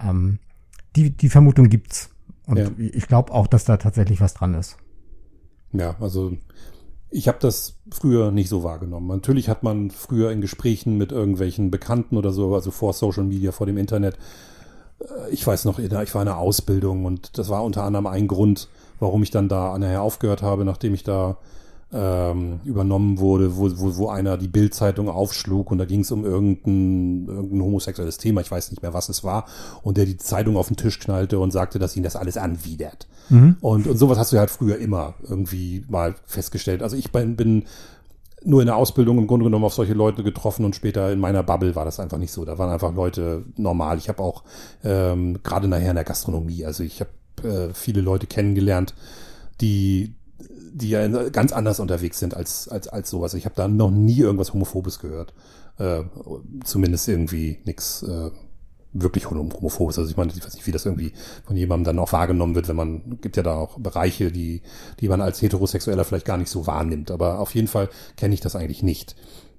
Die Vermutung gibt's. Und ja, ich glaube auch, dass da tatsächlich was dran ist. Ja, also ich habe das früher nicht so wahrgenommen. Natürlich hat man früher in Gesprächen mit irgendwelchen Bekannten oder so, also vor Social Media, vor dem Internet, ich weiß noch, ich war in einer Ausbildung und das war unter anderem ein Grund, warum ich dann da nachher aufgehört habe, nachdem ich da übernommen wurde, wo einer die Bild-Zeitung aufschlug und da ging es um irgendein homosexuelles Thema, ich weiß nicht mehr, was es war, und der die Zeitung auf den Tisch knallte und sagte, dass ihn das alles anwidert. Und sowas hast du halt früher immer irgendwie mal festgestellt. Also ich bin nur in der Ausbildung im Grunde genommen auf solche Leute getroffen und später in meiner Bubble war das einfach nicht so. Da waren einfach Leute normal. Ich habe auch gerade nachher in der Gastronomie, also ich habe viele Leute kennengelernt, die ja ganz anders unterwegs sind als sowas. Ich habe da noch nie irgendwas Homophobes gehört. Zumindest irgendwie nichts wirklich Homophobes. Also ich meine, ich weiß nicht, wie das irgendwie von jemandem dann auch wahrgenommen wird, gibt ja da auch Bereiche, die man als Heterosexueller vielleicht gar nicht so wahrnimmt. Aber auf jeden Fall kenne ich das eigentlich nicht.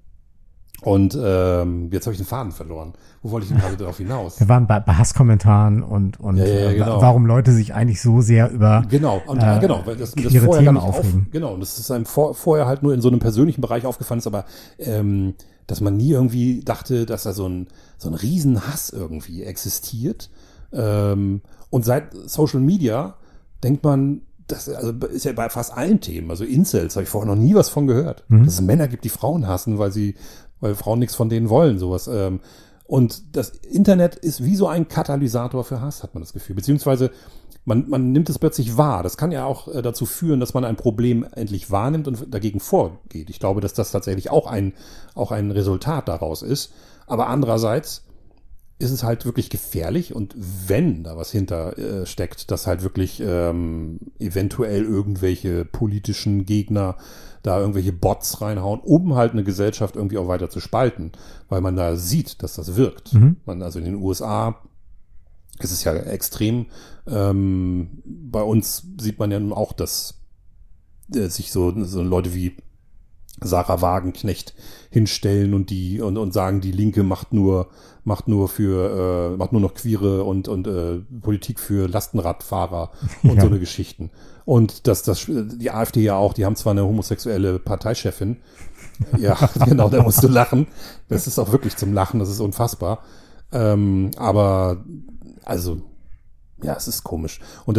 Und jetzt habe ich den Faden verloren. Wo wollte ich denn gerade darauf hinaus? Wir waren bei Hasskommentaren und ja, genau. Warum Leute sich eigentlich so sehr über genau, weil das queere vorher Themen gar nicht aufregen. Genau, und das ist einem vorher halt nur in so einem persönlichen Bereich aufgefallen ist, aber dass man nie irgendwie dachte, dass da so ein Riesenhass irgendwie existiert. Und seit Social Media denkt man, das ist ja bei fast allen Themen, also Incels, habe ich vorher noch nie was von gehört. Dass es Männer gibt, die Frauen hassen, weil Frauen nichts von denen wollen, sowas. Und das Internet ist wie so ein Katalysator für Hass, hat man das Gefühl. Beziehungsweise man nimmt es plötzlich wahr. Das kann ja auch dazu führen, dass man ein Problem endlich wahrnimmt und dagegen vorgeht. Ich glaube, dass das tatsächlich auch ein Resultat daraus ist. Aber andererseits ist es halt wirklich gefährlich, und wenn da was hinter steckt, dass halt wirklich eventuell irgendwelche politischen Gegner da irgendwelche Bots reinhauen, um halt eine Gesellschaft irgendwie auch weiter zu spalten, weil man da sieht, dass das wirkt. Also in den USA ist es ja extrem. Bei uns sieht man ja nun auch, dass sich so Leute wie Sarah Wagenknecht hinstellen und sagen, die Linke macht nur noch Queere und Politik für Lastenradfahrer und so eine Geschichten. Und die AfD ja auch, die haben zwar eine homosexuelle Parteichefin. Ja, genau, da musst du lachen. Das ist auch wirklich zum Lachen, das ist unfassbar. Aber, also, ja, es ist komisch. Und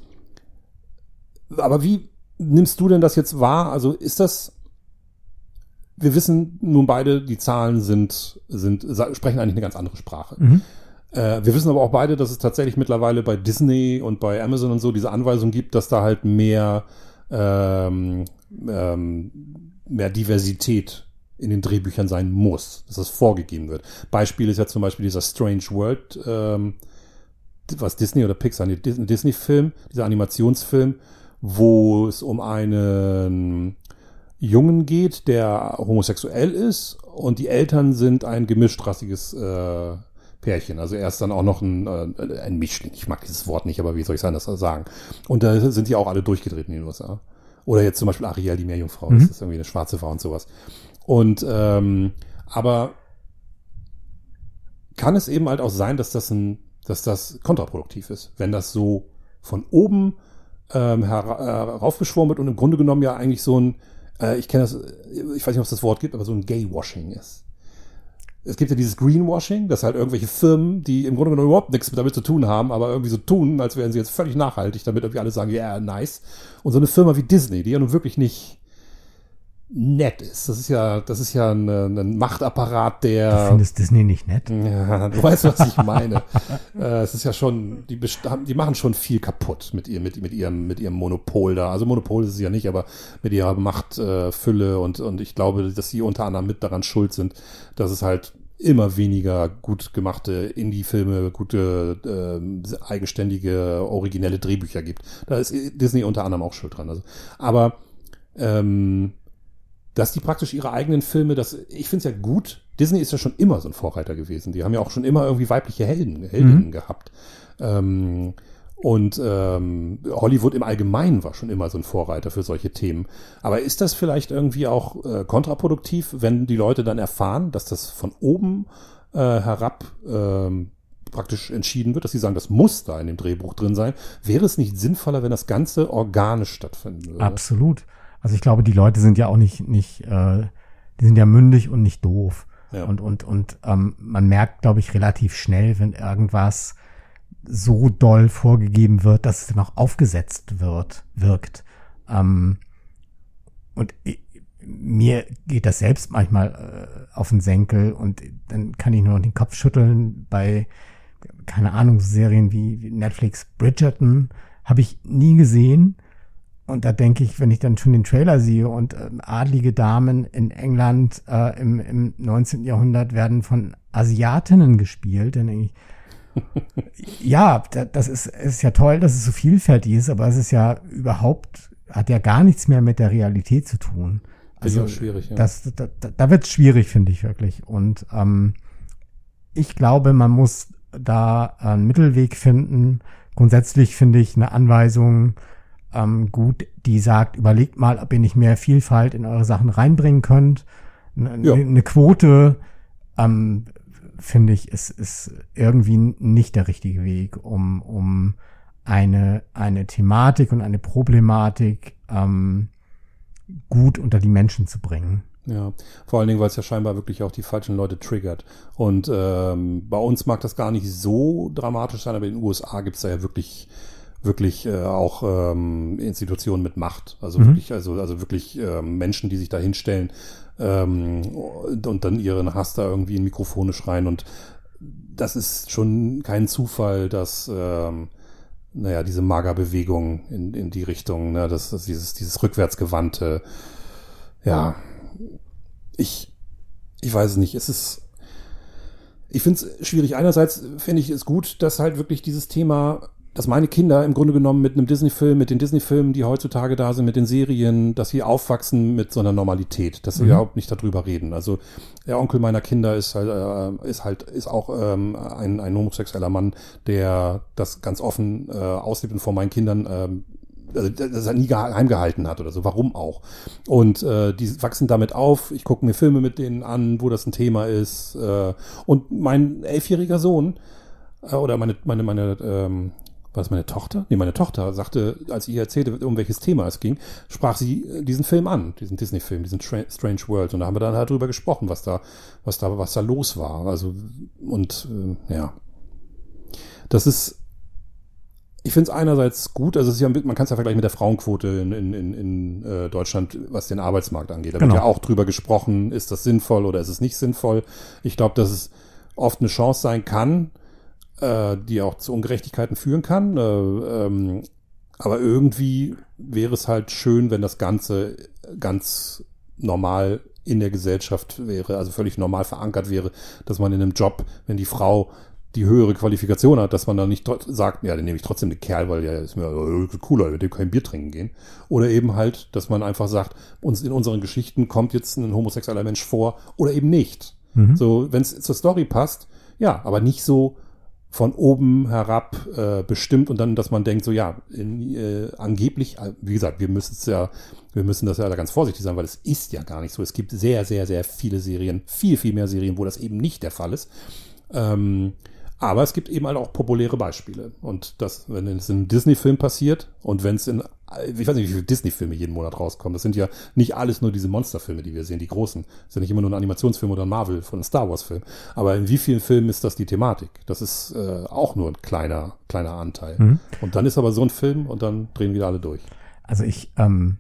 aber wie nimmst du denn das jetzt wahr? Also ist das, wir wissen nun beide, die Zahlen sprechen eigentlich eine ganz andere Sprache. Wir wissen aber auch beide, dass es tatsächlich mittlerweile bei Disney und bei Amazon und so diese Anweisung gibt, dass da halt mehr Diversität in den Drehbüchern sein muss, dass das vorgegeben wird. Beispiel ist ja zum Beispiel dieser Strange World, was Disney oder Pixar, Disney-Film, dieser Animationsfilm, wo es um einen Jungen geht, der homosexuell ist, und die Eltern sind ein gemischtrassiges Pärchen. Also er ist dann auch noch ein Mischling. Ich mag dieses Wort nicht, aber wie soll ich das sagen? Und da sind die auch alle durchgedreht in den USA. Oder jetzt zum Beispiel Ariel, die Meerjungfrau. Das ist irgendwie eine schwarze Frau und sowas. Und aber kann es eben halt auch sein, dass das kontraproduktiv ist, wenn das so von oben heraufbeschworen wird und im Grunde genommen ja eigentlich so ein, ich weiß nicht, ob es das Wort gibt, aber so ein Gay-Washing ist. Es gibt ja dieses Greenwashing, dass halt irgendwelche Firmen, die im Grunde genommen überhaupt nichts damit zu tun haben, aber irgendwie so tun, als wären sie jetzt völlig nachhaltig, damit irgendwie alle sagen, ja, nice. Und so eine Firma wie Disney, die ja nun wirklich nicht nett ist. Das ist ja ein Machtapparat, der... Du findest Disney nicht nett? Ja, du weißt, was ich meine. Es ist ja schon, die machen schon viel kaputt mit ihrem Monopol da. Also Monopol ist es ja nicht, aber mit ihrer Machtfülle und ich glaube, dass sie unter anderem mit daran schuld sind, dass es halt immer weniger gut gemachte Indie-Filme, gute, eigenständige, originelle Drehbücher gibt. Da ist Disney unter anderem auch schuld dran. Also, aber dass die praktisch ihre eigenen Filme, ich finde es ja gut, Disney ist ja schon immer so ein Vorreiter gewesen. Die haben ja auch schon immer irgendwie weibliche Heldinnen gehabt. Hollywood im Allgemeinen war schon immer so ein Vorreiter für solche Themen. Aber ist das vielleicht irgendwie auch kontraproduktiv, wenn die Leute dann erfahren, dass das von oben herab praktisch entschieden wird, dass sie sagen, das muss da in dem Drehbuch drin sein? Wäre es nicht sinnvoller, wenn das Ganze organisch stattfinden würde? Absolut. Also ich glaube, die Leute sind ja auch nicht, die sind ja mündig und nicht doof. Ja. Und man merkt, glaube ich, relativ schnell, wenn irgendwas so doll vorgegeben wird, dass es dann auch aufgesetzt wirkt. Mir geht das selbst manchmal auf den Senkel, und dann kann ich nur noch den Kopf schütteln bei, keine Ahnung, Serien wie Netflix Bridgerton, habe ich nie gesehen. Und da denke ich, wenn ich dann schon den Trailer sehe und adlige Damen in England im 19. Jahrhundert werden von Asiatinnen gespielt, dann denke ich, ja, das ist ja toll, dass es so vielfältig ist, aber es ist ja hat ja gar nichts mehr mit der Realität zu tun. Also das ist schwierig, ja. Da wird es schwierig, finde ich wirklich. Und ich glaube, man muss da einen Mittelweg finden. Grundsätzlich finde ich eine Anweisung gut, die sagt, überlegt mal, ob ihr nicht mehr Vielfalt in eure Sachen reinbringen könnt. Eine Quote, finde ich, ist irgendwie nicht der richtige Weg, um eine Thematik und eine Problematik gut unter die Menschen zu bringen. Ja, vor allen Dingen, weil es ja scheinbar wirklich auch die falschen Leute triggert. Und bei uns mag das gar nicht so dramatisch sein, aber in den USA gibt es da ja wirklich wirklich auch Institutionen mit Macht. Also wirklich, also wirklich Menschen, die sich da hinstellen und dann ihren Hass da irgendwie in Mikrofone schreien. Und das ist schon kein Zufall, dass diese Maga-Bewegung in die Richtung, ne, das dieses rückwärtsgewandte, ja, ich weiß es nicht, ich finde es schwierig. Einerseits finde ich es gut, dass halt wirklich dieses Thema, dass meine Kinder im Grunde genommen mit einem Disney-Film, mit den Disney-Filmen, die heutzutage da sind, mit den Serien, dass sie aufwachsen mit so einer Normalität, dass sie überhaupt nicht darüber reden. Also der Onkel meiner Kinder ist auch ein homosexueller Mann, der das ganz offen auslebt und vor meinen Kindern also das er nie geheim gehalten hat oder so, warum auch. Und die wachsen damit auf, ich gucke mir Filme mit denen an, wo das ein Thema ist. Und mein 11-jähriger Sohn, oder war das meine Tochter? Nee, meine Tochter sagte, als ich ihr erzählte, um welches Thema es ging, sprach sie diesen Film an, diesen Disney-Film, diesen Strange World. Und da haben wir dann halt drüber gesprochen, was da los war. Also, und ja. Das ist, ich finde es einerseits gut, also es ist ja, man kann es ja vergleichen mit der Frauenquote in Deutschland, was den Arbeitsmarkt angeht. Da wird ja auch drüber gesprochen, ist das sinnvoll oder ist es nicht sinnvoll. Ich glaube, dass es oft eine Chance sein kann, die auch zu Ungerechtigkeiten führen kann. Aber irgendwie wäre es halt schön, wenn das Ganze ganz normal in der Gesellschaft wäre, also völlig normal verankert wäre, dass man in einem Job, wenn die Frau die höhere Qualifikation hat, dass man dann nicht sagt, ja, dann nehme ich trotzdem den Kerl, weil der ist mir cooler, mit dem kann ich Bier trinken gehen. Oder eben halt, dass man einfach sagt, uns in unseren Geschichten kommt jetzt ein homosexueller Mensch vor oder eben nicht. So, wenn es zur Story passt, ja, aber nicht so von oben herab bestimmt und dann, dass man denkt, so ja, angeblich, wie gesagt, wir müssen das ja ganz vorsichtig sein, weil es ist ja gar nicht so. Es gibt sehr, sehr, sehr viele Serien, viel, viel mehr Serien, wo das eben nicht der Fall ist. Aber es gibt eben halt auch populäre Beispiele. Und das, wenn es in einem Disney-Film passiert und wenn es ich weiß nicht, wie viele Disney-Filme jeden Monat rauskommen. Das sind ja nicht alles nur diese Monsterfilme, die wir sehen, die großen. Das ist ja nicht immer nur ein Animationsfilm oder ein Marvel von einem Star Wars-Film. Aber in wie vielen Filmen ist das die Thematik? Das ist auch nur ein kleiner Anteil. Und dann ist aber so ein Film und dann drehen wieder alle durch. Also wenn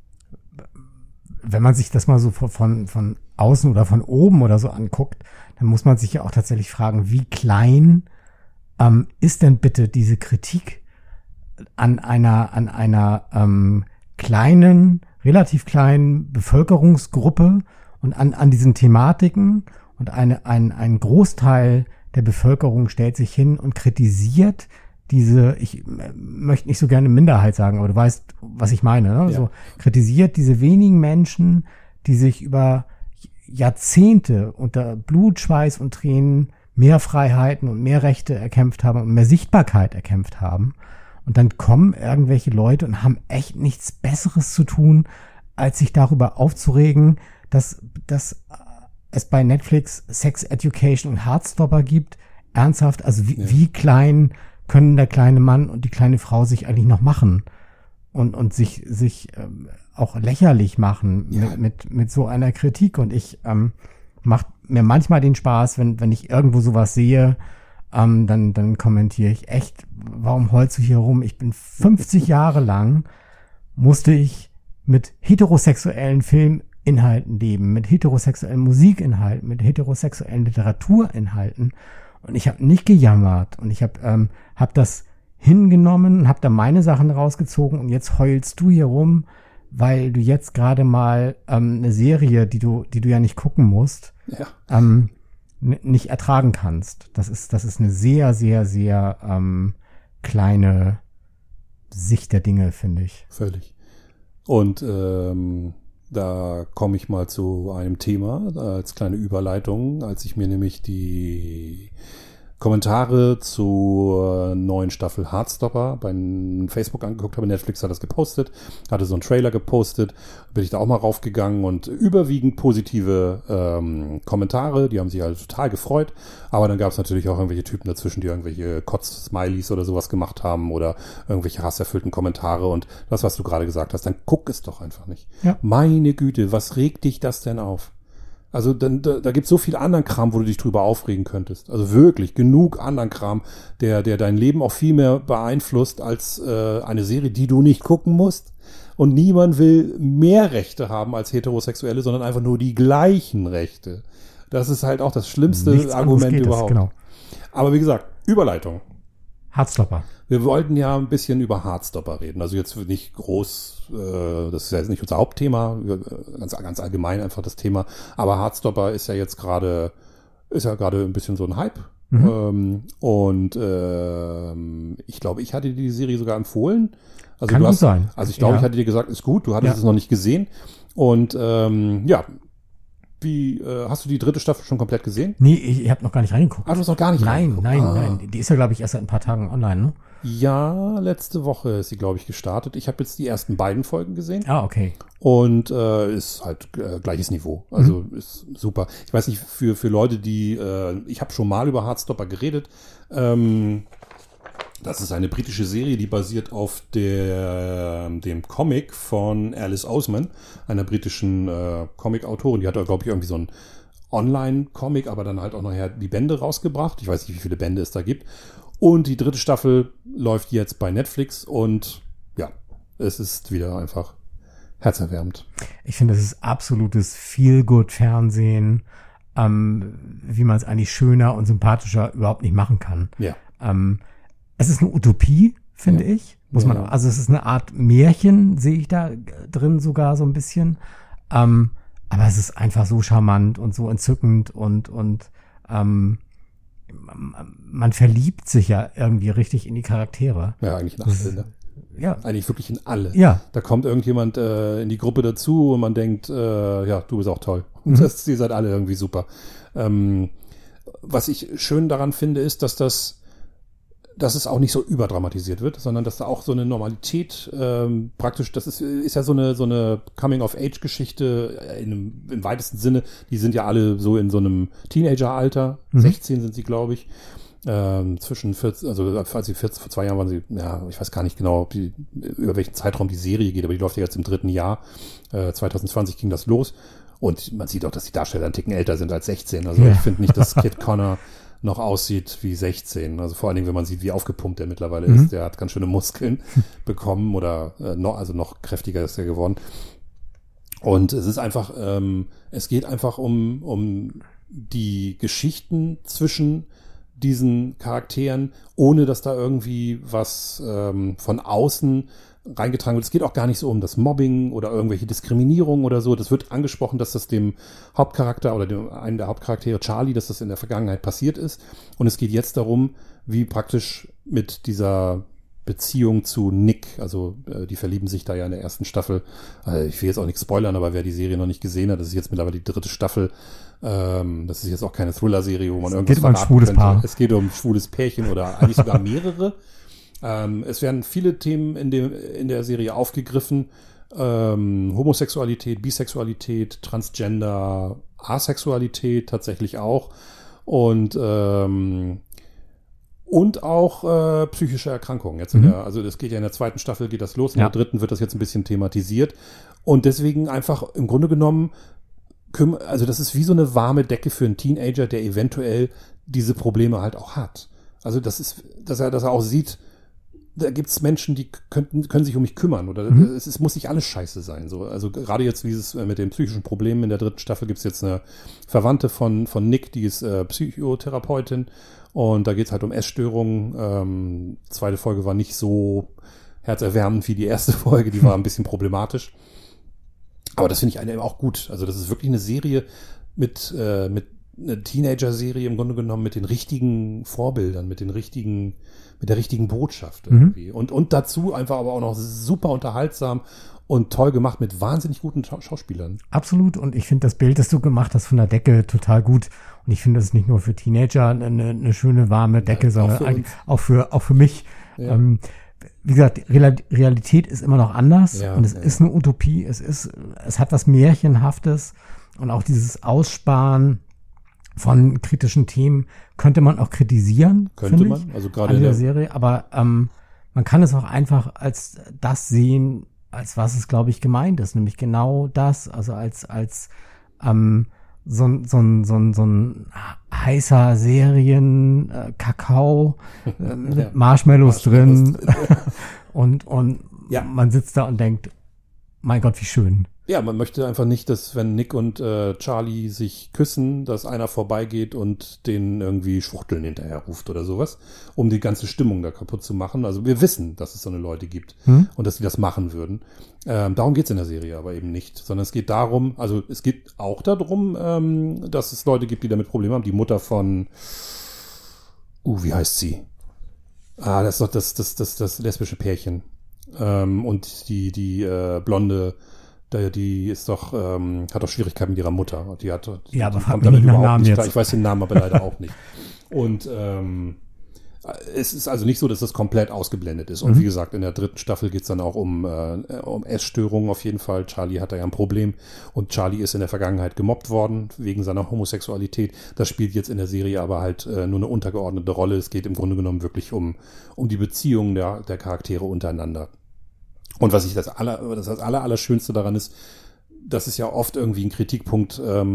man sich das mal so von außen oder von oben oder so anguckt, dann muss man sich ja auch tatsächlich fragen, wie klein ist denn bitte diese Kritik an einer kleinen, relativ kleinen Bevölkerungsgruppe und an diesen Thematiken, und ein Großteil der Bevölkerung stellt sich hin und kritisiert diese, ich möchte nicht so gerne Minderheit sagen, aber du weißt, was ich meine, ne? Ja. So kritisiert diese wenigen Menschen, die sich über Jahrzehnte unter Blut, Schweiß und Tränen mehr Freiheiten und mehr Rechte erkämpft haben und mehr Sichtbarkeit erkämpft haben. Und dann kommen irgendwelche Leute und haben echt nichts Besseres zu tun, als sich darüber aufzuregen, dass es bei Netflix Sex Education und Heartstopper gibt. Ernsthaft, also wie klein können der kleine Mann und die kleine Frau sich eigentlich noch machen und sich auch lächerlich machen mit so einer Kritik. Und ich macht mir manchmal den Spaß, wenn ich irgendwo sowas sehe, dann kommentiere ich echt, warum heulst du hier rum? Ich bin 50 Jahre lang, musste ich mit heterosexuellen Filminhalten leben, mit heterosexuellen Musikinhalten, mit heterosexuellen Literaturinhalten. Und ich habe nicht gejammert und ich habe das hingenommen, habe da meine Sachen rausgezogen und jetzt heulst du hier rum, weil du jetzt gerade mal eine Serie, die du ja nicht gucken musst, nicht ertragen kannst. Das ist eine sehr, sehr, sehr kleine Sicht der Dinge, finde ich. Völlig. Und da komme ich mal zu einem Thema als kleine Überleitung, als ich mir nämlich die Kommentare zur neuen Staffel Heartstopper bei Facebook angeguckt habe. Netflix hat das gepostet, hatte so einen Trailer gepostet, bin ich da auch mal raufgegangen und überwiegend positive Kommentare, die haben sich halt total gefreut, aber dann gab es natürlich auch irgendwelche Typen dazwischen, die irgendwelche Kotz-Smileys oder sowas gemacht haben oder irgendwelche hasserfüllten Kommentare und das, was du gerade gesagt hast, dann guck es doch einfach nicht. Ja. Meine Güte, was regt dich das denn auf? Also da gibt's so viel anderen Kram, wo du dich drüber aufregen könntest. Also wirklich genug anderen Kram, der dein Leben auch viel mehr beeinflusst als eine Serie, die du nicht gucken musst. Und niemand will mehr Rechte haben als Heterosexuelle, sondern einfach nur die gleichen Rechte. Das ist halt auch das schlimmste Argument überhaupt. Genau. Aber wie gesagt, Überleitung. Heartstopper. Wir wollten ja ein bisschen über Heartstopper reden. Also jetzt nicht groß, das ist ja jetzt nicht unser Hauptthema, ganz allgemein einfach das Thema. Aber Heartstopper ist ja jetzt gerade ein bisschen so ein Hype. Mhm. Ich glaube, ich hatte dir die Serie sogar empfohlen. Also kann gut sein. Also ich glaube, ich hatte dir gesagt, ist gut, du hattest es noch nicht gesehen. Und wie, hast du die 3. Staffel schon komplett gesehen? Nee, ich habe noch gar nicht reingeguckt. Ah, du hast noch gar nicht reingeguckt? Nein. Die ist ja, glaube ich, erst seit ein paar Tagen online, ne? Ja, letzte Woche ist sie, glaube ich, gestartet. Ich habe jetzt die ersten beiden Folgen gesehen. Ah, okay. Und ist halt gleiches Niveau. Also ist super. Ich weiß nicht, für Leute, die, ich habe schon mal über Heartstopper geredet. Das ist eine britische Serie, die basiert auf dem Comic von Alice Oseman, einer britischen Comic-Autorin. Die hat, glaube ich, irgendwie so einen Online-Comic, aber dann halt auch nachher die Bände rausgebracht. Ich weiß nicht, wie viele Bände es da gibt. Und die 3. Staffel läuft jetzt bei Netflix und ja, es ist wieder einfach herzerwärmend. Ich finde, das ist absolutes Feel-Good-Fernsehen, wie man es eigentlich schöner und sympathischer überhaupt nicht machen kann. Ja. Es ist eine Utopie, finde ich. Also es ist eine Art Märchen, sehe ich da drin sogar so ein bisschen. Aber es ist einfach so charmant und so entzückend und man verliebt sich ja irgendwie richtig in die Charaktere. Ja, eigentlich in alle, ne? Ja. Eigentlich wirklich in alle. Ja. Da kommt irgendjemand in die Gruppe dazu und man denkt, ja, du bist auch toll. Und ihr seid alle irgendwie super. Was ich schön daran finde, ist, dass es auch nicht so überdramatisiert wird, sondern dass da auch so eine Normalität praktisch, das ist ja so eine Coming-of-Age-Geschichte im weitesten Sinne. Die sind ja alle so in so einem Teenager-Alter. 16 sind sie, glaube ich. Zwischen 14, also als sie 14, vor 2 Jahren waren sie, ja, ich weiß gar nicht genau, über welchen Zeitraum die Serie geht, aber die läuft ja jetzt im 3. Jahr. 2020 ging das los. Und man sieht auch, dass die Darsteller einen Ticken älter sind als 16. Also ich finde nicht, dass Kid Connor noch aussieht wie 16. Also vor allen Dingen, wenn man sieht, wie aufgepumpt er mittlerweile ist. Der hat ganz schöne Muskeln bekommen oder noch kräftiger ist er geworden. Und es ist einfach, es geht einfach um die Geschichten zwischen diesen Charakteren, ohne dass da irgendwie was von außen reingetragen wird. Es geht auch gar nicht so um das Mobbing oder irgendwelche Diskriminierung oder so. Das wird angesprochen, dass das dem Hauptcharakter oder einem der Hauptcharaktere Charlie, dass das in der Vergangenheit passiert ist. Und es geht jetzt darum, wie praktisch mit dieser Beziehung zu Nick, also die verlieben sich da ja in der 1. Staffel. Ich will jetzt auch nichts spoilern, aber wer die Serie noch nicht gesehen hat, das ist jetzt mittlerweile die 3. Staffel. Das ist jetzt auch keine Thriller-Serie, wo man irgendwas verraten könnte. Paar. Es geht um ein schwules Pärchen oder eigentlich sogar mehrere. Es werden viele Themen in der Serie aufgegriffen. Homosexualität, Bisexualität, Transgender, Asexualität tatsächlich auch. Und auch psychische Erkrankungen. Jetzt also das geht ja in der 2. Staffel, geht das los. In der 3. wird das jetzt ein bisschen thematisiert. Und deswegen einfach im Grunde genommen, also das ist wie so eine warme Decke für einen Teenager, der eventuell diese Probleme halt auch hat. Also das ist, dass er auch sieht, da gibt's Menschen, die können sich um mich kümmern oder es muss nicht alles scheiße sein. So, also gerade jetzt dieses mit den psychischen Problemen in der 3. Staffel gibt's jetzt eine Verwandte von Nick, die ist Psychotherapeutin und da geht's halt um Essstörungen. 2. Folge war nicht so herzerwärmend wie die 1. Folge, die war ein bisschen problematisch. Aber das finde ich auch gut. Also das ist wirklich eine Serie mit einer Teenager-Serie im Grunde genommen mit den richtigen Vorbildern, mit der richtigen Botschaft irgendwie. Und dazu einfach aber auch noch super unterhaltsam und toll gemacht mit wahnsinnig guten Schauspielern. Absolut. Und ich finde das Bild, das du gemacht hast von der Decke, total gut. Und ich finde, das ist nicht nur für Teenager eine schöne, warme Decke, ja, sondern auch für mich. Ja. Wie gesagt, Realität ist immer noch anders und es ist eine Utopie. Es hat was Märchenhaftes und auch dieses Aussparen von kritischen Themen könnte man auch kritisieren. Könnte man, also gerade in der Serie, aber man kann es auch einfach als das sehen, als was es, glaube ich, gemeint ist, nämlich genau das, also als so ein heißer Serien Kakao mit Marshmallows drin und Ja. man sitzt da und denkt, mein Gott, wie schön. Ja, man möchte einfach nicht, dass wenn Nick und Charlie sich küssen, dass einer vorbeigeht und denen irgendwie Schwuchteln hinterher ruft oder sowas, um die ganze Stimmung da kaputt zu machen. Also wir wissen, dass es so eine Leute gibt und dass die das machen würden. Darum geht's in der Serie aber eben nicht, sondern es geht darum, also es geht auch darum, dass es Leute gibt, die damit Probleme haben. Die Mutter von, wie heißt sie? Das ist doch das lesbische Pärchen. Und die Blonde, die ist doch, hat doch Schwierigkeiten mit ihrer Mutter. Aber frag mich nicht nach Namen jetzt. Klar. Ich weiß den Namen aber leider auch nicht. Und es ist also nicht so, dass das komplett ausgeblendet ist. Und wie gesagt, in der 3. Staffel geht's dann auch um Essstörungen auf jeden Fall. Charlie hat da ja ein Problem. Und Charlie ist in der Vergangenheit gemobbt worden wegen seiner Homosexualität. Das spielt jetzt in der Serie aber halt nur eine untergeordnete Rolle. Es geht im Grunde genommen wirklich um die Beziehungen der Charaktere untereinander. Und was ich das Allerschönste daran ist, das ist ja oft irgendwie ein Kritikpunkt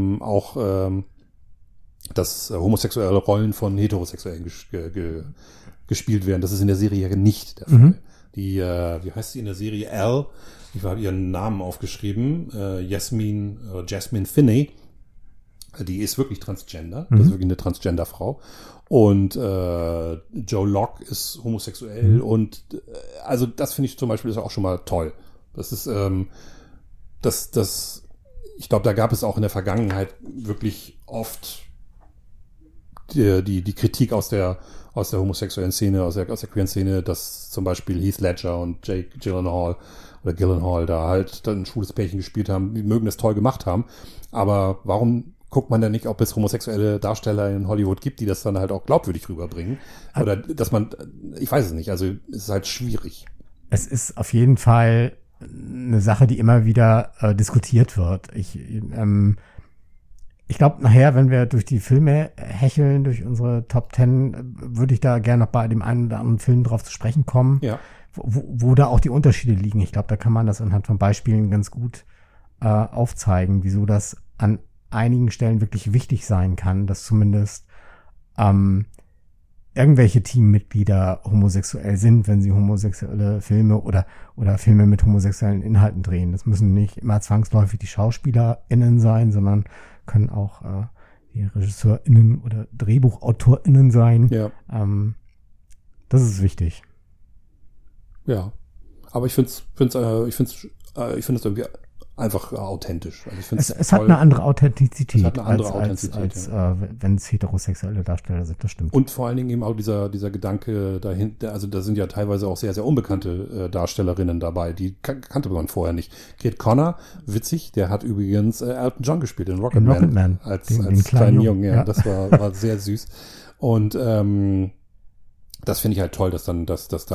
dass homosexuelle Rollen von Heterosexuellen gespielt werden. Das ist in der Serie ja nicht der Fall. Die, wie heißt sie in der Serie? Elle, ich habe ihren Namen aufgeschrieben, Jasmine Finney, die ist wirklich Transgender, das ist wirklich eine Transgender-Frau. Und Joe Locke ist homosexuell und also das finde ich zum Beispiel ist auch schon mal toll. Das ist ich glaube, da gab es auch in der Vergangenheit wirklich oft die Kritik aus der homosexuellen Szene, aus der queeren Szene, dass zum Beispiel Heath Ledger und Jake Gyllenhaal da halt dann ein schwules Pärchen gespielt haben. Die mögen das toll gemacht haben, aber warum guckt man denn nicht, ob es homosexuelle Darsteller in Hollywood gibt, die das dann halt auch glaubwürdig rüberbringen? Oder dass man, ich weiß es nicht, also es ist halt schwierig. Es ist auf jeden Fall eine Sache, die immer wieder diskutiert wird. Ich glaube, nachher, wenn wir durch die Filme hecheln, durch unsere Top 10, würde ich da gerne noch bei dem einen oder anderen Film drauf zu sprechen kommen, ja. wo da auch die Unterschiede liegen. Ich glaube, da kann man das anhand von Beispielen ganz gut aufzeigen, wieso das an einigen Stellen wirklich wichtig sein kann, dass zumindest irgendwelche Teammitglieder homosexuell sind, wenn sie homosexuelle Filme oder Filme mit homosexuellen Inhalten drehen. Das müssen nicht immer zwangsläufig die SchauspielerInnen sein, sondern können auch die RegisseurInnen oder DrehbuchautorInnen sein. Ja. Das ist wichtig. Ja. Aber ich finde es irgendwie einfach authentisch. Also es hat eine andere Authentizität, als wenn es heterosexuelle Darsteller sind, das stimmt. Und vor allen Dingen eben auch dieser Gedanke dahinter, also da sind ja teilweise auch sehr, sehr unbekannte Darstellerinnen dabei, die kannte man vorher nicht. Kate Connor, witzig, der hat übrigens Elton John gespielt in Rocketman. Als kleinen Jungen, ja. Das war sehr süß. Und das finde ich halt toll, dass dann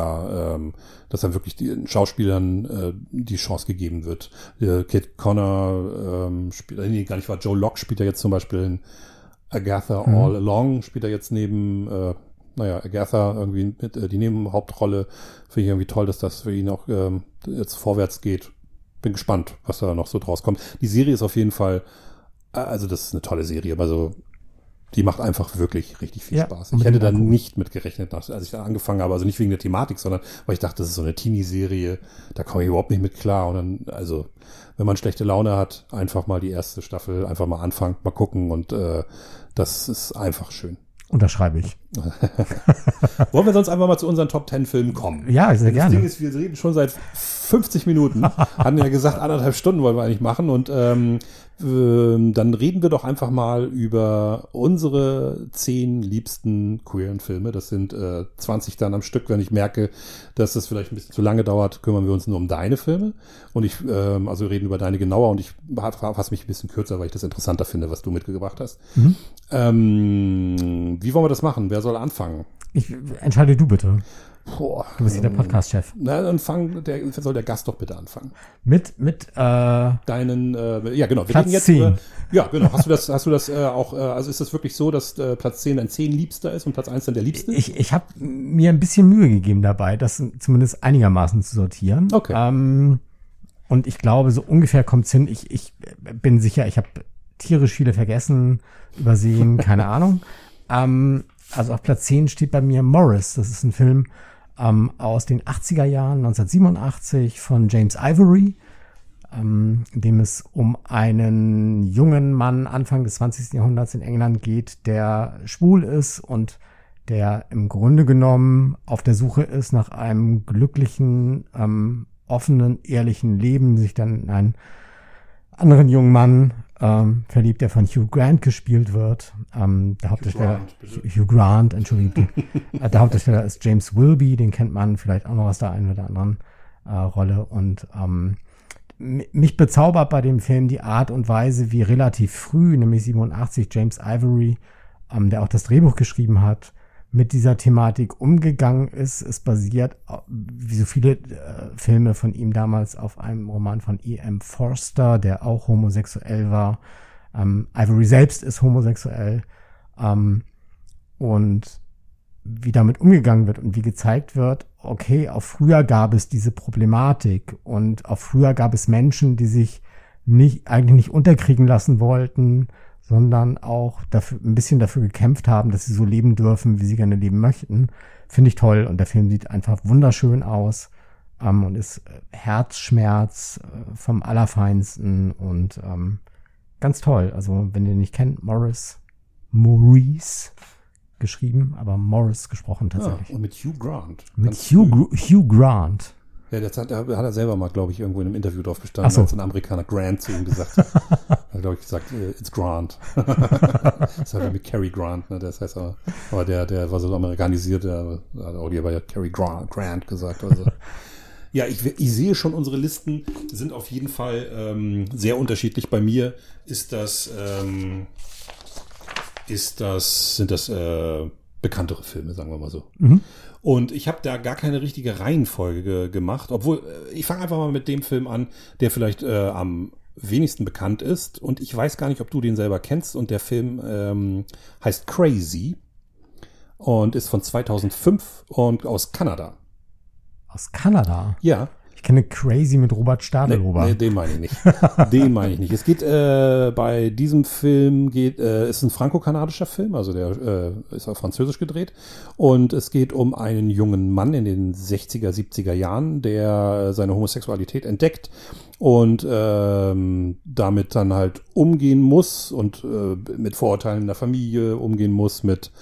wirklich den Schauspielern die Chance gegeben wird. Kate Connor Joe Locke spielt er jetzt zum Beispiel in Agatha All Along, spielt er jetzt neben Agatha irgendwie mit die Nebenhauptrolle. Finde ich irgendwie toll, dass das für ihn auch jetzt vorwärts geht. Bin gespannt, was da noch so draus kommt. Die Serie ist auf jeden Fall, also das ist eine tolle Serie, aber so die macht einfach wirklich richtig viel Spaß. Ich hätte da nicht mit gerechnet, als ich da angefangen habe. Also nicht wegen der Thematik, sondern weil ich dachte, das ist so eine Teenie-Serie. Da komme ich überhaupt nicht mit klar. Und dann, also, wenn man schlechte Laune hat, einfach mal die erste Staffel, einfach mal anfangen, mal gucken. Und das ist einfach schön. Unterschreibe ich. Wollen wir sonst einfach mal zu unseren Top 10 Filmen kommen? Ja, sehr gerne. Das Ding ist, wir reden schon seit 50 Minuten. Hatten ja gesagt, 1,5 Stunden wollen wir eigentlich machen. Und dann reden wir doch einfach mal über unsere 10 liebsten queeren Filme. Das sind 20 dann am Stück. Wenn ich merke, dass das vielleicht ein bisschen zu lange dauert, kümmern wir uns nur um deine Filme. Und wir reden über deine genauer. Und ich fasse mich ein bisschen kürzer, weil ich das interessanter finde, was du mitgebracht hast. Wie wollen wir das machen? Wer soll anfangen? Entscheide du bitte. Boah, du bist ja der Podcast-Chef. Na, dann soll der Gast doch bitte anfangen. Mit deinen, ja genau, wir Platz reden jetzt 10. über, ja genau, hast du das auch, also ist das wirklich so, dass Platz 10 dein 10 liebster ist und Platz 1 dann der liebste? Ich habe mir ein bisschen Mühe gegeben dabei, das zumindest einigermaßen zu sortieren. Okay. Und ich glaube, so ungefähr kommt's hin. Ich bin sicher, ich habe tierisch viele vergessen, übersehen, keine Ahnung. Also auf Platz 10 steht bei mir Morris. Das ist ein Film aus den 80er Jahren, 1987 von James Ivory, in dem es um einen jungen Mann Anfang des 20. Jahrhunderts in England geht, der schwul ist und der im Grunde genommen auf der Suche ist nach einem glücklichen, offenen, ehrlichen Leben, sich dann in einen anderen jungen Mann verliebt, der von Hugh Grant gespielt wird. Der Hauptdarsteller Hugh Grant, Entschuldigung. Der Hauptdarsteller ist James Wilby, den kennt man vielleicht auch noch aus der einen oder anderen Rolle. Und mich bezaubert bei dem Film die Art und Weise, wie relativ früh, nämlich 87, James Ivory, der auch das Drehbuch geschrieben hat, mit dieser Thematik umgegangen ist. Es basiert, wie so viele Filme von ihm damals, auf einem Roman von E.M. Forster, der auch homosexuell war. Ivory selbst ist homosexuell. Und wie damit umgegangen wird und wie gezeigt wird, okay, auch früher gab es diese Problematik und auch früher gab es Menschen, die sich eigentlich nicht unterkriegen lassen wollten, sondern auch ein bisschen dafür gekämpft haben, dass sie so leben dürfen, wie sie gerne leben möchten. Finde ich toll. Und der Film sieht einfach wunderschön aus und ist Herzschmerz vom Allerfeinsten und ganz toll. Also wenn ihr nicht kennt, Maurice geschrieben, aber Morris gesprochen tatsächlich. Ja, und mit Hugh Grant. Mit Hugh Grant. Ja, das hat er selber mal, glaube ich, irgendwo in einem Interview drauf gestanden, als ein Amerikaner Grant zu ihm gesagt hat. Er hat, glaube ich, gesagt, it's Grant. Das ist halt mit Cary Grant, ne? Das heißt aber der war so amerikanisiert, der hat auch die bei Cary Grant gesagt. Also. Ja, ich sehe schon, unsere Listen sind auf jeden Fall sehr unterschiedlich. Bei mir sind das bekanntere Filme, sagen wir mal so. Mhm. Und ich habe da gar keine richtige Reihenfolge gemacht, obwohl ich fange einfach mal mit dem Film an, der vielleicht am wenigsten bekannt ist. Und ich weiß gar nicht, ob du den selber kennst. Und der Film heißt Crazy und ist von 2005 und aus Kanada. Aus Kanada? Ja. Ich kenne Crazy mit Robert Stadelhuber. Nee, den meine ich nicht. Den meine ich nicht. Es geht bei diesem Film ist ein franco-kanadischer Film, also der ist auf Französisch gedreht. Und es geht um einen jungen Mann in den 60er, 70er Jahren, der seine Homosexualität entdeckt und damit dann halt umgehen muss und mit Vorurteilen in der Familie umgehen muss, mit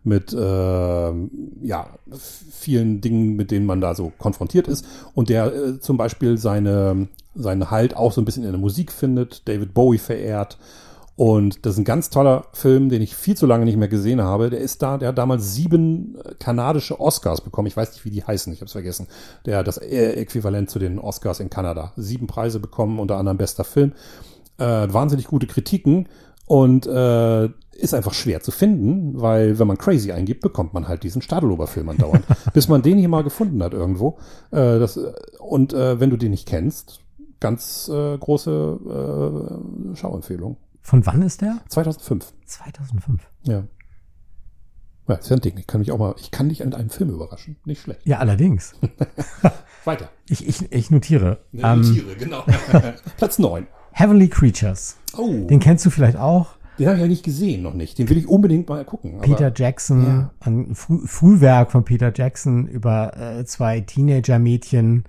vielen Dingen, mit denen man da so konfrontiert ist und der zum Beispiel seinen Halt auch so ein bisschen in der Musik findet, David Bowie verehrt und das ist ein ganz toller Film, den ich viel zu lange nicht mehr gesehen habe. Der hat damals 7 kanadische Oscars bekommen, ich weiß nicht, wie die heißen, ich habe es vergessen. Der hat das Äquivalent zu den Oscars in Kanada. 7 Preise bekommen, unter anderem bester Film, wahnsinnig gute Kritiken und ist einfach schwer zu finden, weil wenn man Crazy eingibt, bekommt man halt diesen Stadelhuber-Film andauernd. Bis man den hier mal gefunden hat irgendwo. Wenn du den nicht kennst, ganz große Schauempfehlung. Von wann ist der? 2005. 2005. Ja. Ja, ist ja ein Ding. Ich kann dich an einem Film überraschen. Nicht schlecht. Ja, allerdings. Weiter. Ich notiere. Notiere, genau. Platz 9. Heavenly Creatures. Oh. Den kennst du vielleicht auch. Den habe ich ja nicht gesehen, noch nicht. Den will ich unbedingt mal gucken. Peter Jackson, ja. Ein Frühwerk von Peter Jackson über 2 Teenager-Mädchen,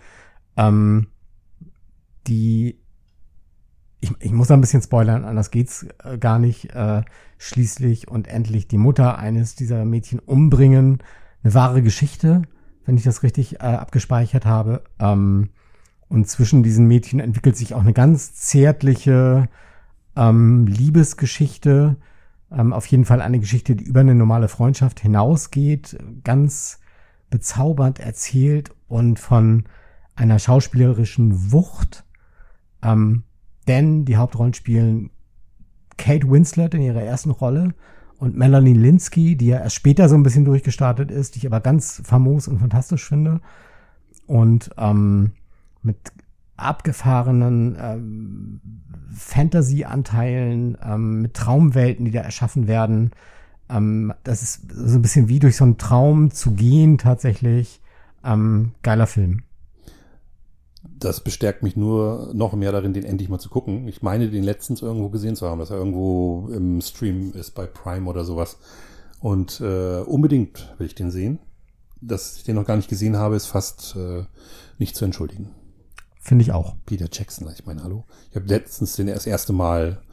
die, ich muss da ein bisschen spoilern, anders geht's gar nicht, schließlich und endlich die Mutter eines dieser Mädchen umbringen. Eine wahre Geschichte, wenn ich das richtig abgespeichert habe. Und zwischen diesen Mädchen entwickelt sich auch eine ganz zärtliche Liebesgeschichte, auf jeden Fall eine Geschichte, die über eine normale Freundschaft hinausgeht, ganz bezaubernd erzählt und von einer schauspielerischen Wucht, denn die Hauptrollen spielen Kate Winslet in ihrer ersten Rolle und Melanie Lynskey, die ja erst später so ein bisschen durchgestartet ist, die ich aber ganz famos und fantastisch finde und mit abgefahrenen Fantasy-Anteilen, mit Traumwelten, die da erschaffen werden. Das ist so ein bisschen wie durch so einen Traum zu gehen tatsächlich. Geiler Film. das bestärkt mich nur noch mehr darin, den endlich mal zu gucken. Ich meine, den letztens irgendwo gesehen zu haben, dass er irgendwo im Stream ist bei Prime oder sowas. Und unbedingt will ich den sehen. Dass ich den noch gar nicht gesehen habe, ist fast nicht zu entschuldigen. Finde ich auch. Peter Jackson, ich meine, hallo. Ich habe letztens das erste Mal,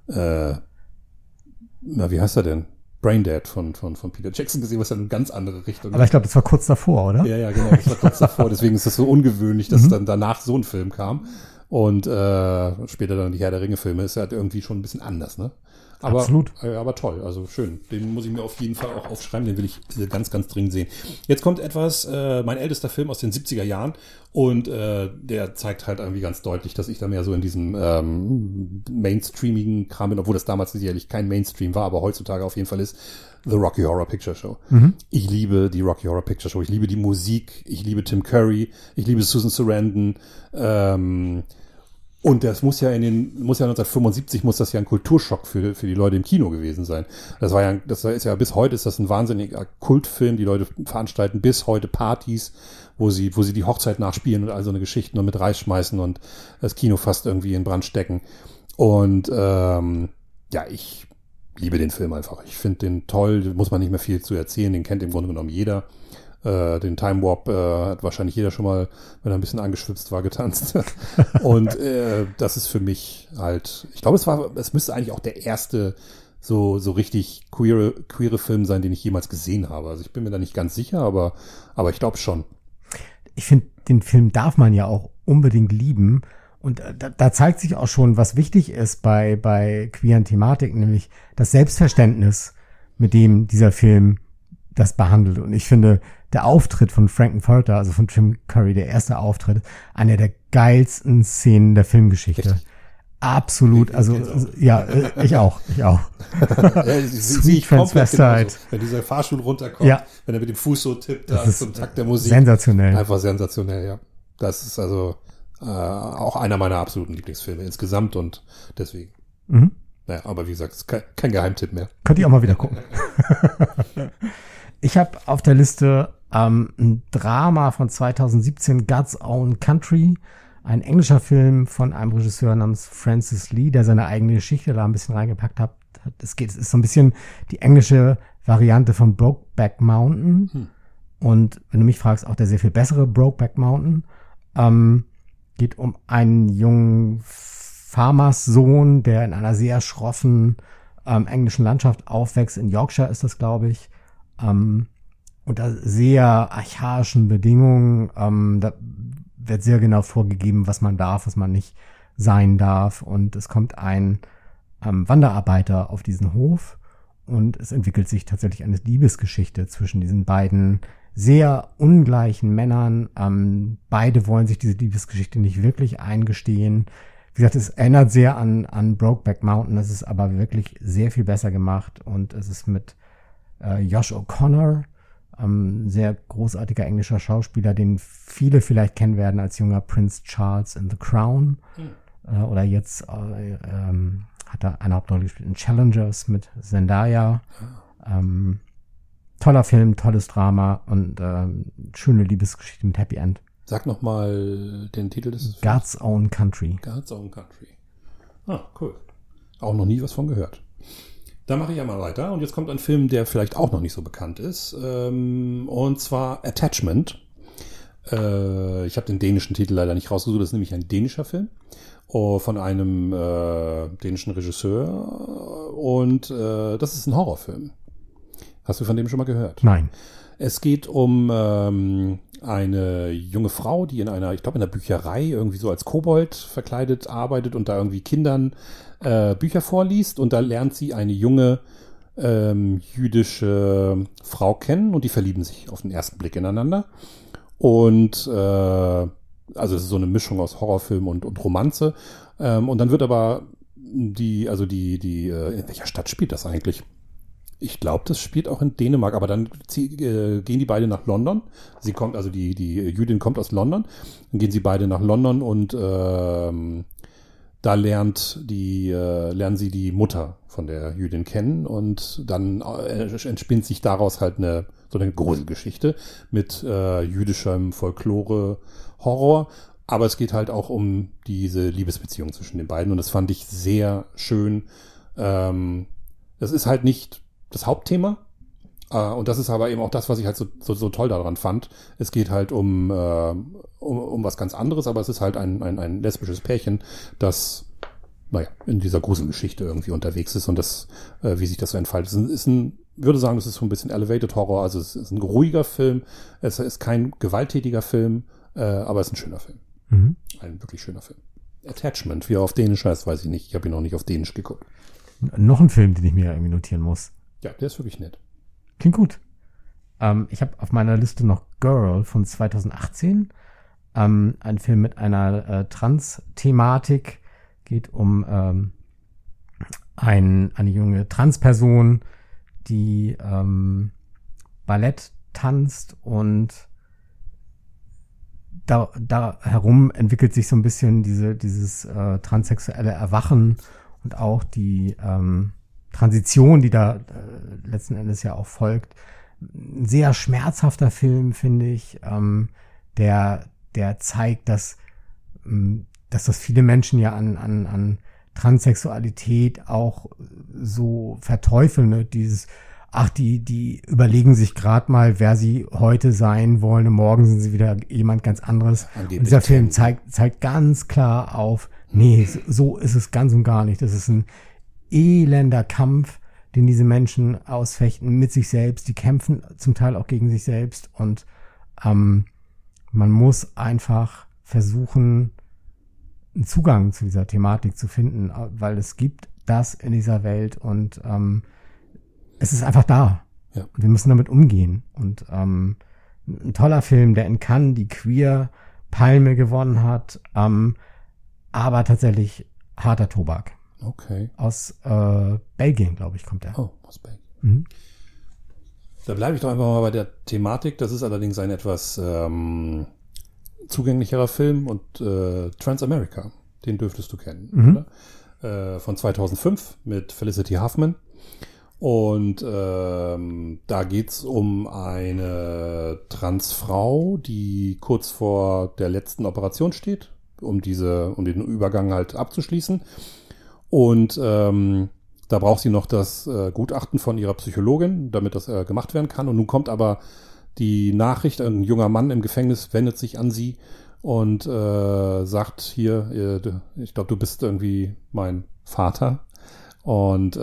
wie heißt er denn? Braindead von Peter Jackson gesehen, was ja eine ganz andere Richtung. Aber ich glaube, das war kurz davor, oder? Ja, genau, das war kurz davor. Deswegen ist das so ungewöhnlich, dass dann danach so ein Film kam. Und später dann die Herr der Ringe-Filme ist halt irgendwie schon ein bisschen anders, ne? Aber, Absolut. Aber toll, also schön. Den muss ich mir auf jeden Fall auch aufschreiben, den will ich ganz, ganz dringend sehen. Jetzt kommt etwas, mein ältester Film aus den 70er Jahren und der zeigt halt irgendwie ganz deutlich, dass ich da mehr so in diesem mainstreamigen Kram bin, obwohl das damals sicherlich kein Mainstream war, aber heutzutage auf jeden Fall ist The Rocky Horror Picture Show. Ich liebe die Rocky Horror Picture Show, ich liebe die Musik, ich liebe Tim Curry, ich liebe Susan Sarandon, und das muss ja 1975 muss das ja ein Kulturschock für die Leute im Kino gewesen sein. Das ist ja bis heute ist das ein wahnsinniger Kultfilm. Die Leute veranstalten bis heute Partys, wo sie die Hochzeit nachspielen und all so eine Geschichten und mit Reis schmeißen und das Kino fast irgendwie in Brand stecken. Und ich liebe den Film einfach. Ich finde den toll. Da muss man nicht mehr viel zu erzählen. Den kennt im Grunde genommen jeder. Den Time Warp hat wahrscheinlich jeder schon mal, wenn er ein bisschen angeschwipst war, getanzt. Und das ist für mich halt, ich glaube, es müsste eigentlich auch der erste so richtig queere Film sein, den ich jemals gesehen habe. Also ich bin mir da nicht ganz sicher, aber ich glaube schon. Ich finde, den Film darf man ja auch unbedingt lieben. Und da zeigt sich auch schon, was wichtig ist bei queeren Thematiken, nämlich das Selbstverständnis, mit dem dieser Film das behandelt. Und ich finde, der Auftritt von Frankenfurter, also von Tim Curry, der erste Auftritt, einer der geilsten Szenen der Filmgeschichte. Richtig. Absolut, also ja, ich auch. Ja, Sweet Transvestite. Wenn dieser Fahrstuhl runterkommt, wenn er mit dem Fuß so tippt, da zum Takt der Musik. Sensationell. Einfach sensationell, ja. Das ist also auch einer meiner absoluten Lieblingsfilme insgesamt und deswegen. Naja, aber wie gesagt, ist kein Geheimtipp mehr. Könnt ihr auch mal wieder gucken. Ich habe auf der Liste ein Drama von 2017, God's Own Country, ein englischer Film von einem Regisseur namens Francis Lee, der seine eigene Geschichte da ein bisschen reingepackt hat. Es ist so ein bisschen die englische Variante von Brokeback Mountain. Und wenn du mich fragst, auch der sehr viel bessere Brokeback Mountain. Geht um einen jungen Farmerssohn, der in einer sehr schroffen englischen Landschaft aufwächst. In Yorkshire ist das, glaube ich. Unter sehr archaischen Bedingungen. Da wird sehr genau vorgegeben, was man darf, was man nicht sein darf. Und es kommt ein Wanderarbeiter auf diesen Hof und es entwickelt sich tatsächlich eine Liebesgeschichte zwischen diesen beiden sehr ungleichen Männern. Beide wollen sich diese Liebesgeschichte nicht wirklich eingestehen. Wie gesagt, es erinnert sehr an Brokeback Mountain. Es ist aber wirklich sehr viel besser gemacht und es ist mit Josh O'Connor, sehr großartiger englischer Schauspieler, den viele vielleicht kennen werden als junger Prince Charles in The Crown. Oder jetzt hat er eine Hauptrolle gespielt in Challengers mit Zendaya. Toller Film, tolles Drama und schöne Liebesgeschichte mit Happy End. Sag noch mal den Titel des Films. God's Own Country. God's Own Country. Ah, cool. Auch noch nie was von gehört. Da mache ich ja mal weiter. Und jetzt kommt ein Film, der vielleicht auch noch nicht so bekannt ist. Und zwar Attachment. Ich habe den dänischen Titel leider nicht rausgesucht. Das ist nämlich ein dänischer Film von einem dänischen Regisseur. Und das ist ein Horrorfilm. Hast du von dem schon mal gehört? Nein. Es geht um eine junge Frau, die in einer Bücherei irgendwie so als Kobold verkleidet arbeitet und da irgendwie Kindern Bücher vorliest. Und da lernt sie eine junge jüdische Frau kennen und die verlieben sich auf den ersten Blick ineinander. Und also es ist so eine Mischung aus Horrorfilm und Romanze. Und dann wird aber in welcher Stadt spielt das eigentlich? Ich glaube, das spielt auch in Dänemark, aber dann gehen die beide nach London. Sie kommt, also die Jüdin kommt aus London. Dann gehen sie beide nach London und da lernen sie die Mutter von der Jüdin kennen und dann entspinnt sich daraus halt so eine Gruselgeschichte mit jüdischem Folklore, Horror Aber es geht halt auch um diese Liebesbeziehung zwischen den beiden und das fand ich sehr schön. Das ist halt nicht das Hauptthema und das ist aber eben auch das, was ich halt so toll daran fand. Es geht halt um was ganz anderes, aber es ist halt ein lesbisches Pärchen, das in dieser Gruselgeschichte irgendwie unterwegs ist und das, wie sich das so entfaltet. Würde sagen, das ist so ein bisschen Elevated Horror, also es ist ein ruhiger Film, es ist kein gewalttätiger Film, aber es ist ein schöner Film. Mhm. Ein wirklich schöner Film. Attachment, wie er auf Dänisch heißt, weiß ich nicht. Ich habe ihn noch nicht auf Dänisch geguckt. Noch ein Film, den ich mir irgendwie notieren muss. Ja, der ist wirklich nett. Klingt gut. Ich habe auf meiner Liste noch Girl von 2018. Ein Film mit einer Trans-Thematik. Geht um eine junge Transperson, die Ballett tanzt und da herum entwickelt sich so ein bisschen dieses transsexuelle Erwachen und auch die Transition, die da letzten Endes ja auch folgt. Ein sehr schmerzhafter Film, finde ich, der zeigt, dass das viele Menschen ja an Transsexualität auch so verteufeln, ne? Die überlegen sich gerade mal, wer sie heute sein wollen und morgen sind sie wieder jemand ganz anderes. Und dieser Film zeigt ganz klar auf, nee, so ist es ganz und gar nicht. Das ist ein elender Kampf, den diese Menschen ausfechten mit sich selbst. Die kämpfen zum Teil auch gegen sich selbst und man muss einfach versuchen, einen Zugang zu dieser Thematik zu finden, weil es gibt das in dieser Welt und es ist einfach da. Ja. Und wir müssen damit umgehen. Und ein toller Film, der in Cannes die Queer-Palme gewonnen hat, aber tatsächlich harter Tobak. Okay. Aus Belgien, glaube ich, kommt er. Oh, aus Belgien. Mhm. Da bleibe ich doch einfach mal bei der Thematik. Das ist allerdings ein etwas zugänglicherer Film und Transamerica, den dürftest du kennen, oder? Von 2005 mit Felicity Huffman. Und da geht's um eine Transfrau, die kurz vor der letzten Operation steht, um den Übergang halt abzuschließen. Und da braucht sie noch das Gutachten von ihrer Psychologin, damit das gemacht werden kann. Und nun kommt aber die Nachricht, ein junger Mann im Gefängnis wendet sich an sie und sagt, hier, ich glaube, du bist irgendwie mein Vater. Und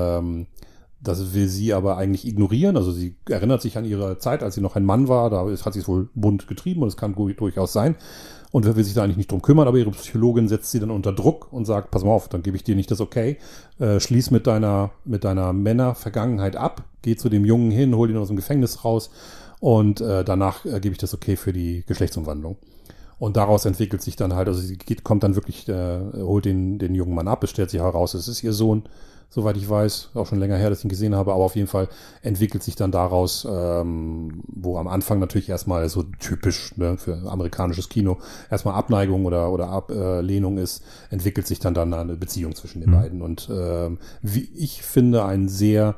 das will sie aber eigentlich ignorieren. Also sie erinnert sich an ihre Zeit, als sie noch ein Mann war. Da hat sie es wohl bunt getrieben und es kann durchaus sein. Und will sich da eigentlich nicht drum kümmern. Aber ihre Psychologin setzt sie dann unter Druck und sagt, pass mal auf, dann gebe ich dir nicht das Okay. Schließ mit deiner Männervergangenheit ab. Geh zu dem Jungen hin, hol ihn aus dem Gefängnis raus. Und danach gebe ich das Okay für die Geschlechtsumwandlung. Und daraus entwickelt sich dann halt, also sie kommt dann wirklich, holt den jungen Mann ab. Es stellt sich heraus, es ist ihr Sohn. Soweit ich weiß, auch schon länger her, dass ich ihn gesehen habe, aber auf jeden Fall entwickelt sich dann daraus, wo am Anfang natürlich erstmal so typisch, ne, für amerikanisches Kino erstmal Abneigung oder Ablehnung ist, entwickelt sich dann eine Beziehung zwischen den beiden. Und wie ich finde, ein sehr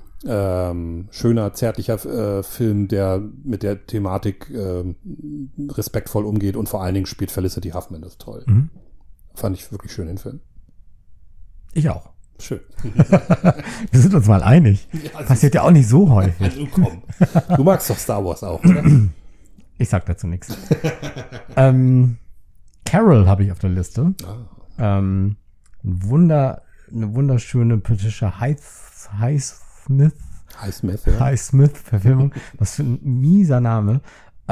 schöner, zärtlicher Film, der mit der Thematik respektvoll umgeht und vor allen Dingen spielt Felicity Huffman das toll. Mhm. Fand ich wirklich schön, den Film. Ich auch. Schön. Wir sind uns mal einig. Ja, passiert ja auch nicht so häufig. Also komm. Du magst doch Star Wars auch, oder? Ich sag dazu nichts. Carol habe ich auf der Liste. Eine wunderschöne britische Highsmith-Verfilmung. Was für ein mieser Name.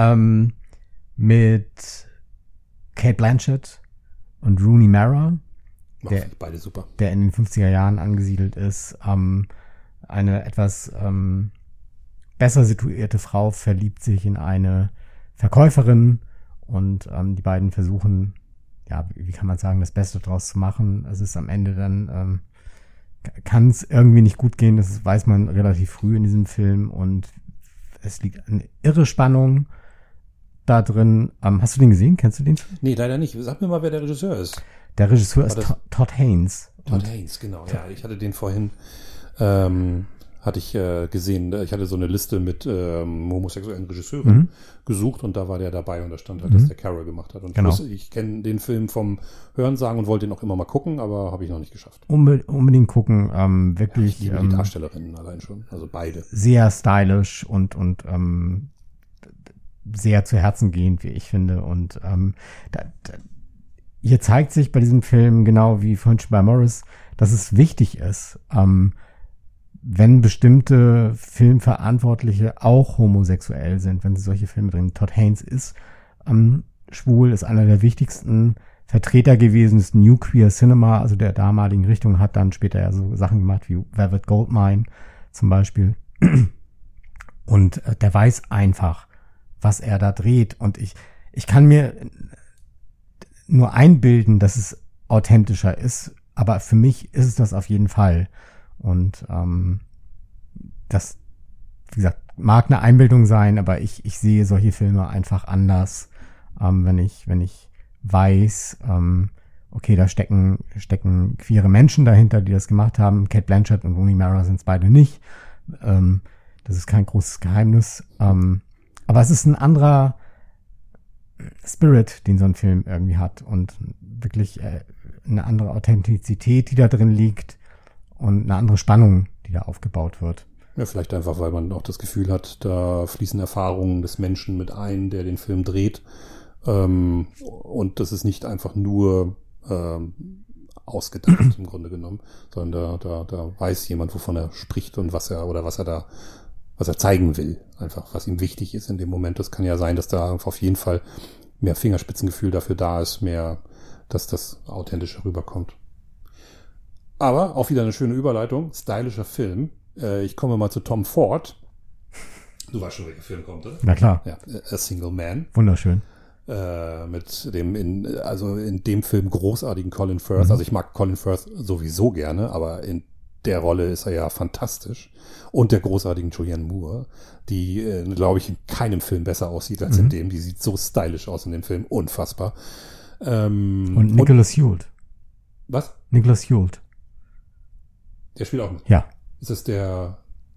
Mit Cate Blanchett und Rooney Mara. Beide super. Der in den 50er Jahren angesiedelt ist. Eine etwas besser situierte Frau verliebt sich in eine Verkäuferin und die beiden versuchen, ja, wie kann man sagen, das Beste draus zu machen. Es ist am Ende dann, kann es irgendwie nicht gut gehen, das weiß man relativ früh in diesem Film und es liegt eine irre Spannung da drin. Hast du den gesehen? Kennst du den? Nee, leider nicht. Sag mir mal, wer der Regisseur ist. Der Regisseur ist Todd Haynes. Todd Haynes, genau. Ja, ich hatte den vorhin, hatte hatte ich gesehen. Ich hatte so eine Liste mit homosexuellen Regisseuren gesucht und da war der dabei und da stand halt, dass der Carol gemacht hat. Und Genau. ich kenne den Film vom Hörensagen und wollte ihn auch immer mal gucken, aber habe ich noch nicht geschafft. Unbedingt gucken, wirklich. Ich liebe die Darstellerinnen allein schon, also beide. Sehr stylisch und sehr zu Herzen gehend, wie ich finde. Und hier zeigt sich bei diesem Film, genau wie vorhin schon bei Morris, dass es wichtig ist, wenn bestimmte Filmverantwortliche auch homosexuell sind, wenn sie solche Filme drehen. Todd Haynes ist schwul, ist einer der wichtigsten Vertreter gewesen des New Queer Cinema, also der damaligen Richtung, hat dann später ja so Sachen gemacht wie Velvet Goldmine zum Beispiel. Und der weiß einfach, was er da dreht. Und ich kann mir nur einbilden, dass es authentischer ist, aber für mich ist es das auf jeden Fall. Und das, wie gesagt, mag eine Einbildung sein, aber ich sehe solche Filme einfach anders, wenn ich weiß, okay, da stecken queere Menschen dahinter, die das gemacht haben. Cate Blanchett und Rooney Mara sind es beide nicht. Das ist kein großes Geheimnis. Aber es ist ein anderer Spirit, den so ein Film irgendwie hat und wirklich eine andere Authentizität, die da drin liegt und eine andere Spannung, die da aufgebaut wird. Ja, vielleicht einfach, weil man auch das Gefühl hat, da fließen Erfahrungen des Menschen mit ein, der den Film dreht. Und das ist nicht einfach nur ausgedacht im Grunde genommen, sondern da weiß jemand, wovon er spricht und was er zeigen will, einfach, was ihm wichtig ist in dem Moment. Das kann ja sein, dass da auf jeden Fall mehr Fingerspitzengefühl dafür da ist, mehr, dass das authentischer rüberkommt. Aber auch wieder eine schöne Überleitung, stylischer Film. Ich komme mal zu Tom Ford. Du weißt schon, welcher Film kommt, oder? Na klar. Ja, A Single Man. Wunderschön. Mit dem in dem Film großartigen Colin Firth. Also ich mag Colin Firth sowieso gerne, aber in der Rolle ist er ja fantastisch. Und der großartigen Julianne Moore, die, glaube ich, in keinem Film besser aussieht als in dem. Die sieht so stylisch aus in dem Film. Unfassbar. Und Nicholas Hoult. Was? Nicholas Hoult. Der spielt auch mit. Ja. Ist das der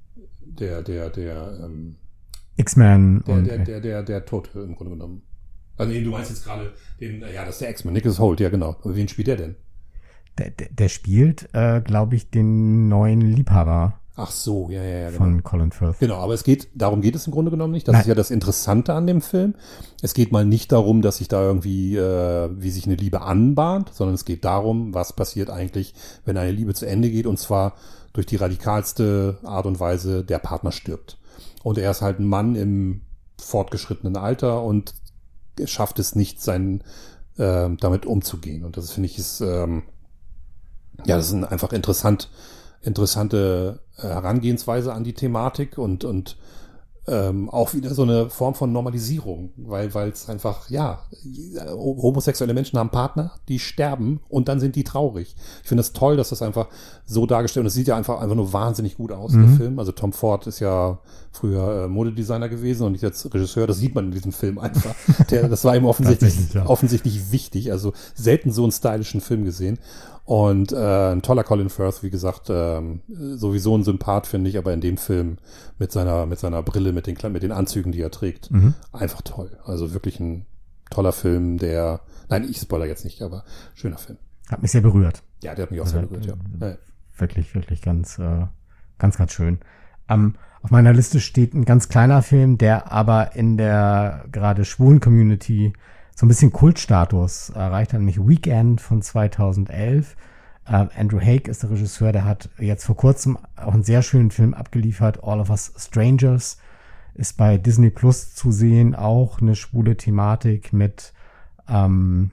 X-Men der Tote im Grunde genommen. Also nee, du meinst jetzt gerade das ist der X-Men, Nicholas Hoult, ja genau. Aber wen spielt der denn? Der spielt, glaube ich, den neuen Liebhaber. Ach so, ja, genau. Von Colin Firth. Genau, aber darum geht es im Grunde genommen nicht. Das ist ja das Interessante an dem Film. Es geht mal nicht darum, dass sich da irgendwie, wie sich eine Liebe anbahnt, sondern es geht darum, was passiert eigentlich, wenn eine Liebe zu Ende geht, und zwar durch die radikalste Art und Weise, der Partner stirbt. Und er ist halt ein Mann im fortgeschrittenen Alter und schafft es nicht, damit umzugehen. Und das finde ich das ist eine einfach interessante Herangehensweise an die Thematik und auch wieder so eine Form von Normalisierung, weil es einfach, homosexuelle Menschen haben Partner, die sterben und dann sind die traurig. Ich finde es toll, dass das einfach so dargestellt, und es sieht ja einfach nur wahnsinnig gut aus, der Film. Also Tom Ford ist ja früher Modedesigner gewesen und nicht jetzt Regisseur, das sieht man in diesem Film einfach. Das war ihm offensichtlich wichtig, also selten so einen stylischen Film gesehen. Und ein toller Colin Firth, wie gesagt, sowieso ein Sympath, finde ich, aber in dem Film mit seiner Brille, mit den Anzügen, die er trägt, einfach toll. Also wirklich ein toller Film, nein, ich spoilere jetzt nicht, aber schöner Film. Hat mich sehr berührt. Ja, der hat mich auch sehr berührt, ja. Wirklich, wirklich ganz schön. Auf meiner Liste steht ein ganz kleiner Film, der aber in der gerade schwulen Community so ein bisschen Kultstatus erreicht hat, nämlich Weekend von 2011. Andrew Haigh ist der Regisseur, der hat jetzt vor kurzem auch einen sehr schönen Film abgeliefert, All of Us Strangers, ist bei Disney Plus zu sehen, auch eine schwule Thematik mit Paul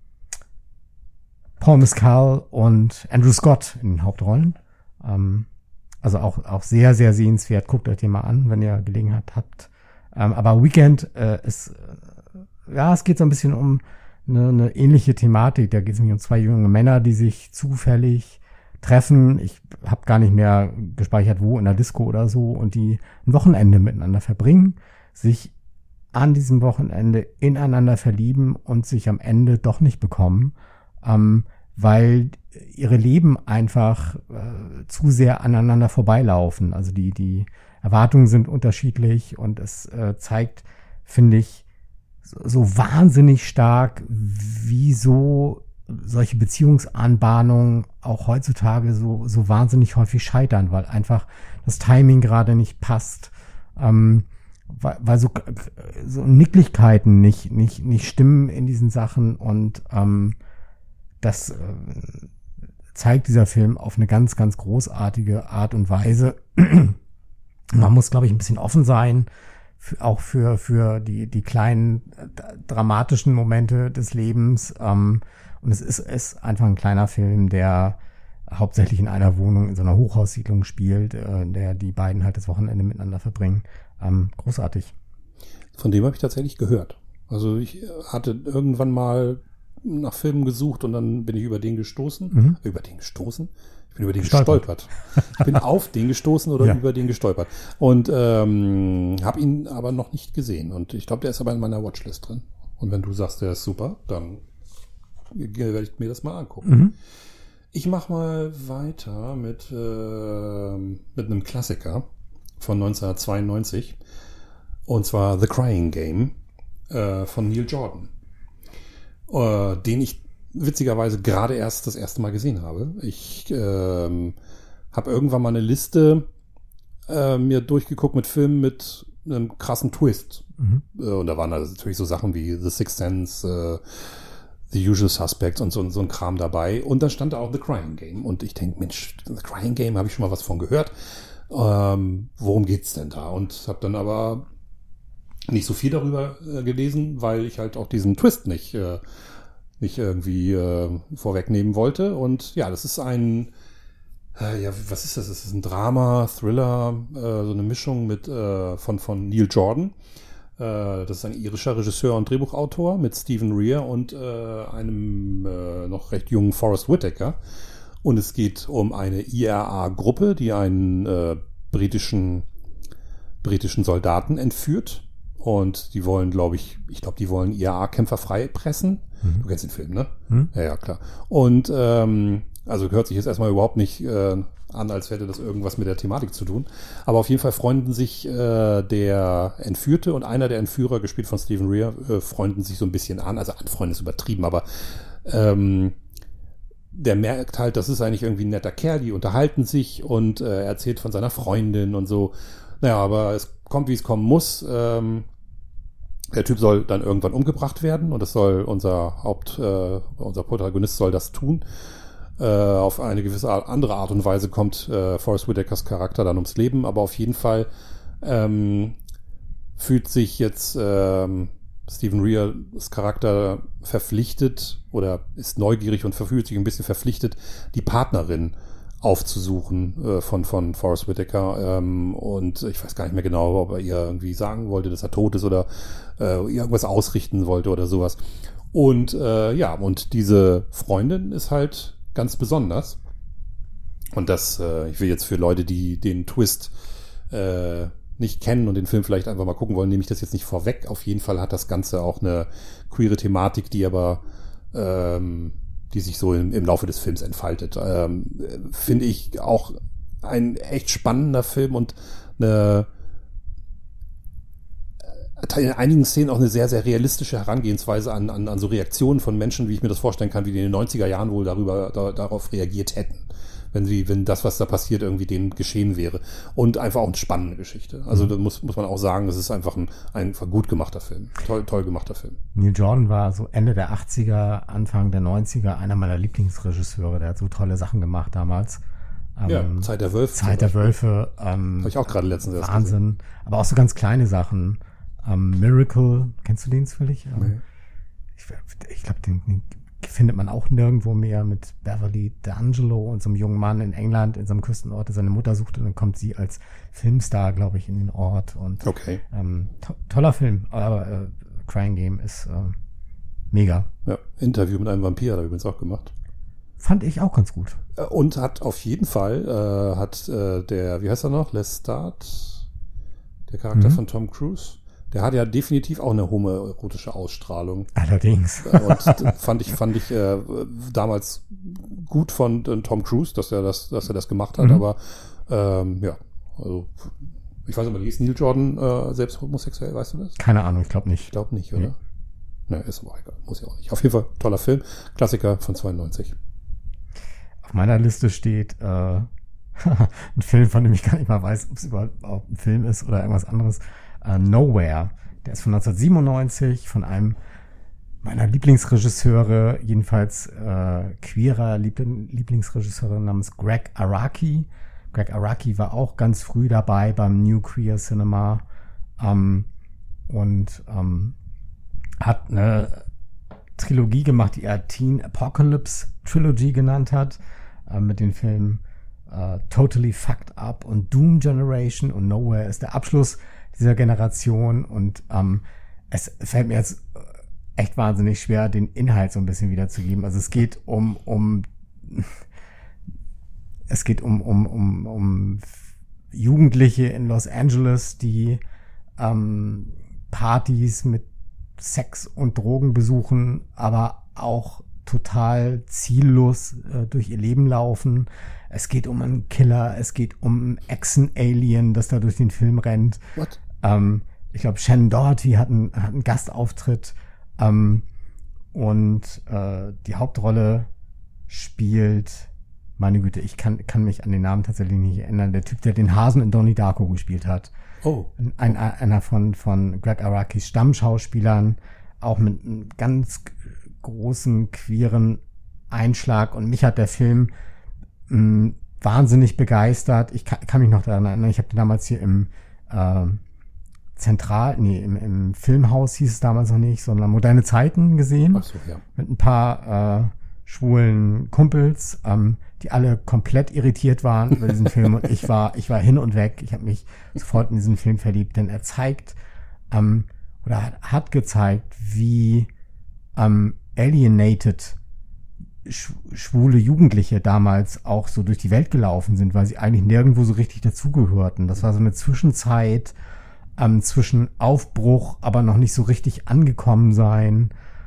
Mescal und Andrew Scott in den Hauptrollen. Also auch sehr, sehr sehenswert. Guckt euch den mal an, wenn ihr Gelegenheit habt. Aber Weekend ist es geht so ein bisschen um eine ähnliche Thematik. Da geht es nämlich um zwei junge Männer, die sich zufällig treffen. Ich habe gar nicht mehr gespeichert, wo, in der Disco oder so, und die ein Wochenende miteinander verbringen, sich an diesem Wochenende ineinander verlieben und sich am Ende doch nicht bekommen. weil ihre Leben einfach zu sehr aneinander vorbeilaufen. Also die Erwartungen sind unterschiedlich und es zeigt, finde ich, so wahnsinnig stark, wieso solche Beziehungsanbahnungen auch heutzutage so wahnsinnig häufig scheitern, weil einfach das Timing gerade nicht passt, weil so Nicklichkeiten nicht stimmen in diesen Sachen und das zeigt dieser Film auf eine ganz, ganz großartige Art und Weise. Man muss, glaube ich, ein bisschen offen sein, auch für die kleinen dramatischen Momente des Lebens. Und es ist einfach ein kleiner Film, der hauptsächlich in einer Wohnung in so einer Hochhaussiedlung spielt, der die beiden halt das Wochenende miteinander verbringen. Großartig. Von dem habe ich tatsächlich gehört. Also ich hatte irgendwann mal nach Filmen gesucht und dann bin ich über den gestoßen. Über den gestoßen? Ich bin über den gestolpert. Ich bin auf den gestoßen oder über den gestolpert. Und habe ihn aber noch nicht gesehen. Und ich glaube, der ist aber in meiner Watchlist drin. Und wenn du sagst, der ist super, dann werde ich mir das mal angucken. Ich mache mal weiter mit einem Klassiker von 1992. Und zwar The Crying Game von Neil Jordan. Den ich witzigerweise gerade erst das erste Mal gesehen habe. Ich habe irgendwann mal eine Liste mir durchgeguckt mit Filmen mit einem krassen Twist. Und da waren also natürlich so Sachen wie The Sixth Sense, The Usual Suspects und so ein Kram dabei. Und da stand da auch The Crying Game. Und ich denke, Mensch, The Crying Game, habe ich schon mal was von gehört. Worum geht's denn da? Und habe dann aber nicht so viel darüber gelesen, weil ich halt auch diesen Twist nicht irgendwie vorwegnehmen wollte. Und ja, das ist was ist das? Das ist ein Drama, Thriller, so eine Mischung mit von Neil Jordan. Das ist ein irischer Regisseur und Drehbuchautor mit Stephen Rea und einem noch recht jungen Forrest Whitaker. Und es geht um eine IRA-Gruppe, die einen britischen Soldaten entführt. Und die wollen, die wollen IRA-Kämpfer freipressen. Du kennst den Film, ne? Ja, klar. Und also hört sich jetzt erstmal überhaupt nicht an, als hätte das irgendwas mit der Thematik zu tun. Aber auf jeden Fall freunden sich der Entführte und einer der Entführer, gespielt von Stephen Rea, freunden sich so ein bisschen an. Also anfreunden ist übertrieben, aber der merkt halt, das ist eigentlich irgendwie ein netter Kerl, die unterhalten sich und er erzählt von seiner Freundin und so. Naja, aber es kommt, wie es kommen muss. Der Typ soll dann irgendwann umgebracht werden und das soll unser Protagonist soll das tun. Auf eine gewisse andere Art und Weise kommt Forrest Whitakers Charakter dann ums Leben, aber auf jeden Fall fühlt sich jetzt Stephen Reas Charakter verpflichtet oder ist neugierig und fühlt sich ein bisschen verpflichtet, die Partnerin aufzusuchen von Forrest Whitaker und ich weiß gar nicht mehr genau, ob er ihr irgendwie sagen wollte, dass er tot ist oder irgendwas ausrichten wollte oder sowas. Und und diese Freundin ist halt ganz besonders. Und das, ich will jetzt für Leute, die den Twist nicht kennen und den Film vielleicht einfach mal gucken wollen, nehme ich das jetzt nicht vorweg. Auf jeden Fall hat das Ganze auch eine queere Thematik, die aber die sich so im Laufe des Films entfaltet. Finde ich auch ein echt spannender Film und in einigen Szenen auch eine sehr, sehr realistische Herangehensweise an so Reaktionen von Menschen, wie ich mir das vorstellen kann, wie die in den 90er Jahren wohl darauf reagiert hätten. Wenn das, was da passiert, irgendwie denen geschehen wäre. Und einfach auch eine spannende Geschichte. Also da muss man auch sagen, das ist einfach ein gut gemachter Film. Toll gemachter Film. Neil Jordan war so Ende der 80er, Anfang der 90er einer meiner Lieblingsregisseure. Der hat so tolle Sachen gemacht damals. Zeit der Wölfe. Zeit der Wölfe. Habe ich auch gerade letztens erst Wahnsinn. Aber auch so ganz kleine Sachen. Miracle, kennst du den zufällig? Nee. Ich glaube, den findet man auch nirgendwo mehr, mit Beverly D'Angelo und so einem jungen Mann in England, in so einem Küstenort, der seine Mutter sucht, und dann kommt sie als Filmstar, glaube ich, in den Ort. Und okay. Toller Film, aber Crying Game ist mega. Ja, Interview mit einem Vampir hat er übrigens auch gemacht. Fand ich auch ganz gut. Und hat auf jeden Fall, der, wie heißt er noch? Lestat, der Charakter von Tom Cruise, der hat ja definitiv auch eine homoerotische Ausstrahlung. Allerdings. Und fand ich damals gut von Tom Cruise, dass er das gemacht hat, aber ja, also ich weiß nicht, ist Neil Jordan selbst homosexuell, weißt du das? Keine Ahnung, ich glaube nicht. Ich glaube nicht, oder? Nee. Ist aber auch egal, muss ja auch nicht. Auf jeden Fall toller Film, Klassiker von 92. Auf meiner Liste steht ein Film, von dem ich gar nicht mal weiß, ob es überhaupt ein Film ist oder irgendwas anderes. Nowhere. Der ist von 1997 von einem meiner Lieblingsregisseure, jedenfalls queerer Lieblingsregisseure namens Greg Araki. Greg Araki war auch ganz früh dabei beim New Queer Cinema und hat eine Trilogie gemacht, die er Teen Apocalypse Trilogy genannt hat, mit den Filmen Totally Fucked Up und Doom Generation, und Nowhere ist der Abschluss dieser Generation, und es fällt mir jetzt echt wahnsinnig schwer, den Inhalt so ein bisschen wiederzugeben. Also es geht um Jugendliche in Los Angeles, die Partys mit Sex und Drogen besuchen, aber auch total ziellos durch ihr Leben laufen. Es geht um einen Killer, es geht um ein Echsen-Alien, das da durch den Film rennt. What? Ich glaube, Shannon Doherty hat einen Gastauftritt, und die Hauptrolle spielt, meine Güte, ich kann mich an den Namen tatsächlich nicht erinnern, der Typ, der den Hasen in Donnie Darko gespielt hat. Oh. Einer von Greg Arakis Stammschauspielern, auch mit einem ganz großen queeren Einschlag, und mich hat der Film wahnsinnig begeistert. Ich kann mich noch daran erinnern, ich habe den damals hier im Filmhaus hieß es damals noch nicht, sondern Moderne Zeiten gesehen. Ach so, ja. Mit ein paar schwulen Kumpels, die alle komplett irritiert waren über diesen Film, und ich war hin und weg. Ich habe mich sofort in diesen Film verliebt, denn er zeigt oder hat gezeigt, wie alienated schwule Jugendliche damals auch so durch die Welt gelaufen sind, weil sie eigentlich nirgendwo so richtig dazugehörten. Das war so eine Zwischenzeit zwischen Aufbruch, aber noch nicht so richtig angekommen sein.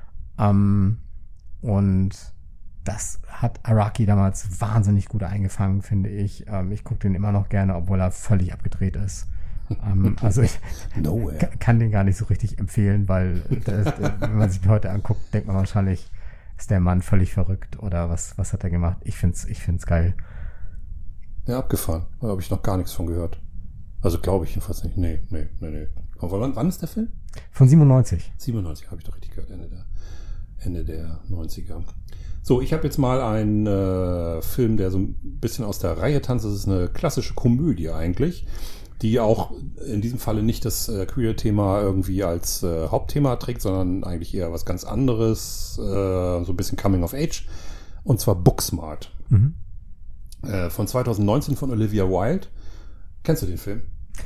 Und das hat Araki damals wahnsinnig gut eingefangen, finde ich. Ich gucke den immer noch gerne, obwohl er völlig abgedreht ist. Also ich kann den gar nicht so richtig empfehlen, weil wenn man sich den heute anguckt, denkt man wahrscheinlich, ist der Mann völlig verrückt oder was hat er gemacht? Ich find's geil. Ja, abgefahren. Da habe ich noch gar nichts von gehört. Also glaube ich jedenfalls nicht. Nee. Aber wann ist der Film? Von 97. 97 habe ich doch richtig gehört, Ende der 90er. So, ich habe jetzt mal einen Film, der so ein bisschen aus der Reihe tanzt. Das ist eine klassische Komödie eigentlich, die auch in diesem Falle nicht das Queer-Thema irgendwie als Hauptthema trägt, sondern eigentlich eher was ganz anderes, so ein bisschen Coming of Age, und zwar Booksmart. Von 2019 von Olivia Wilde. Kennst du den Film?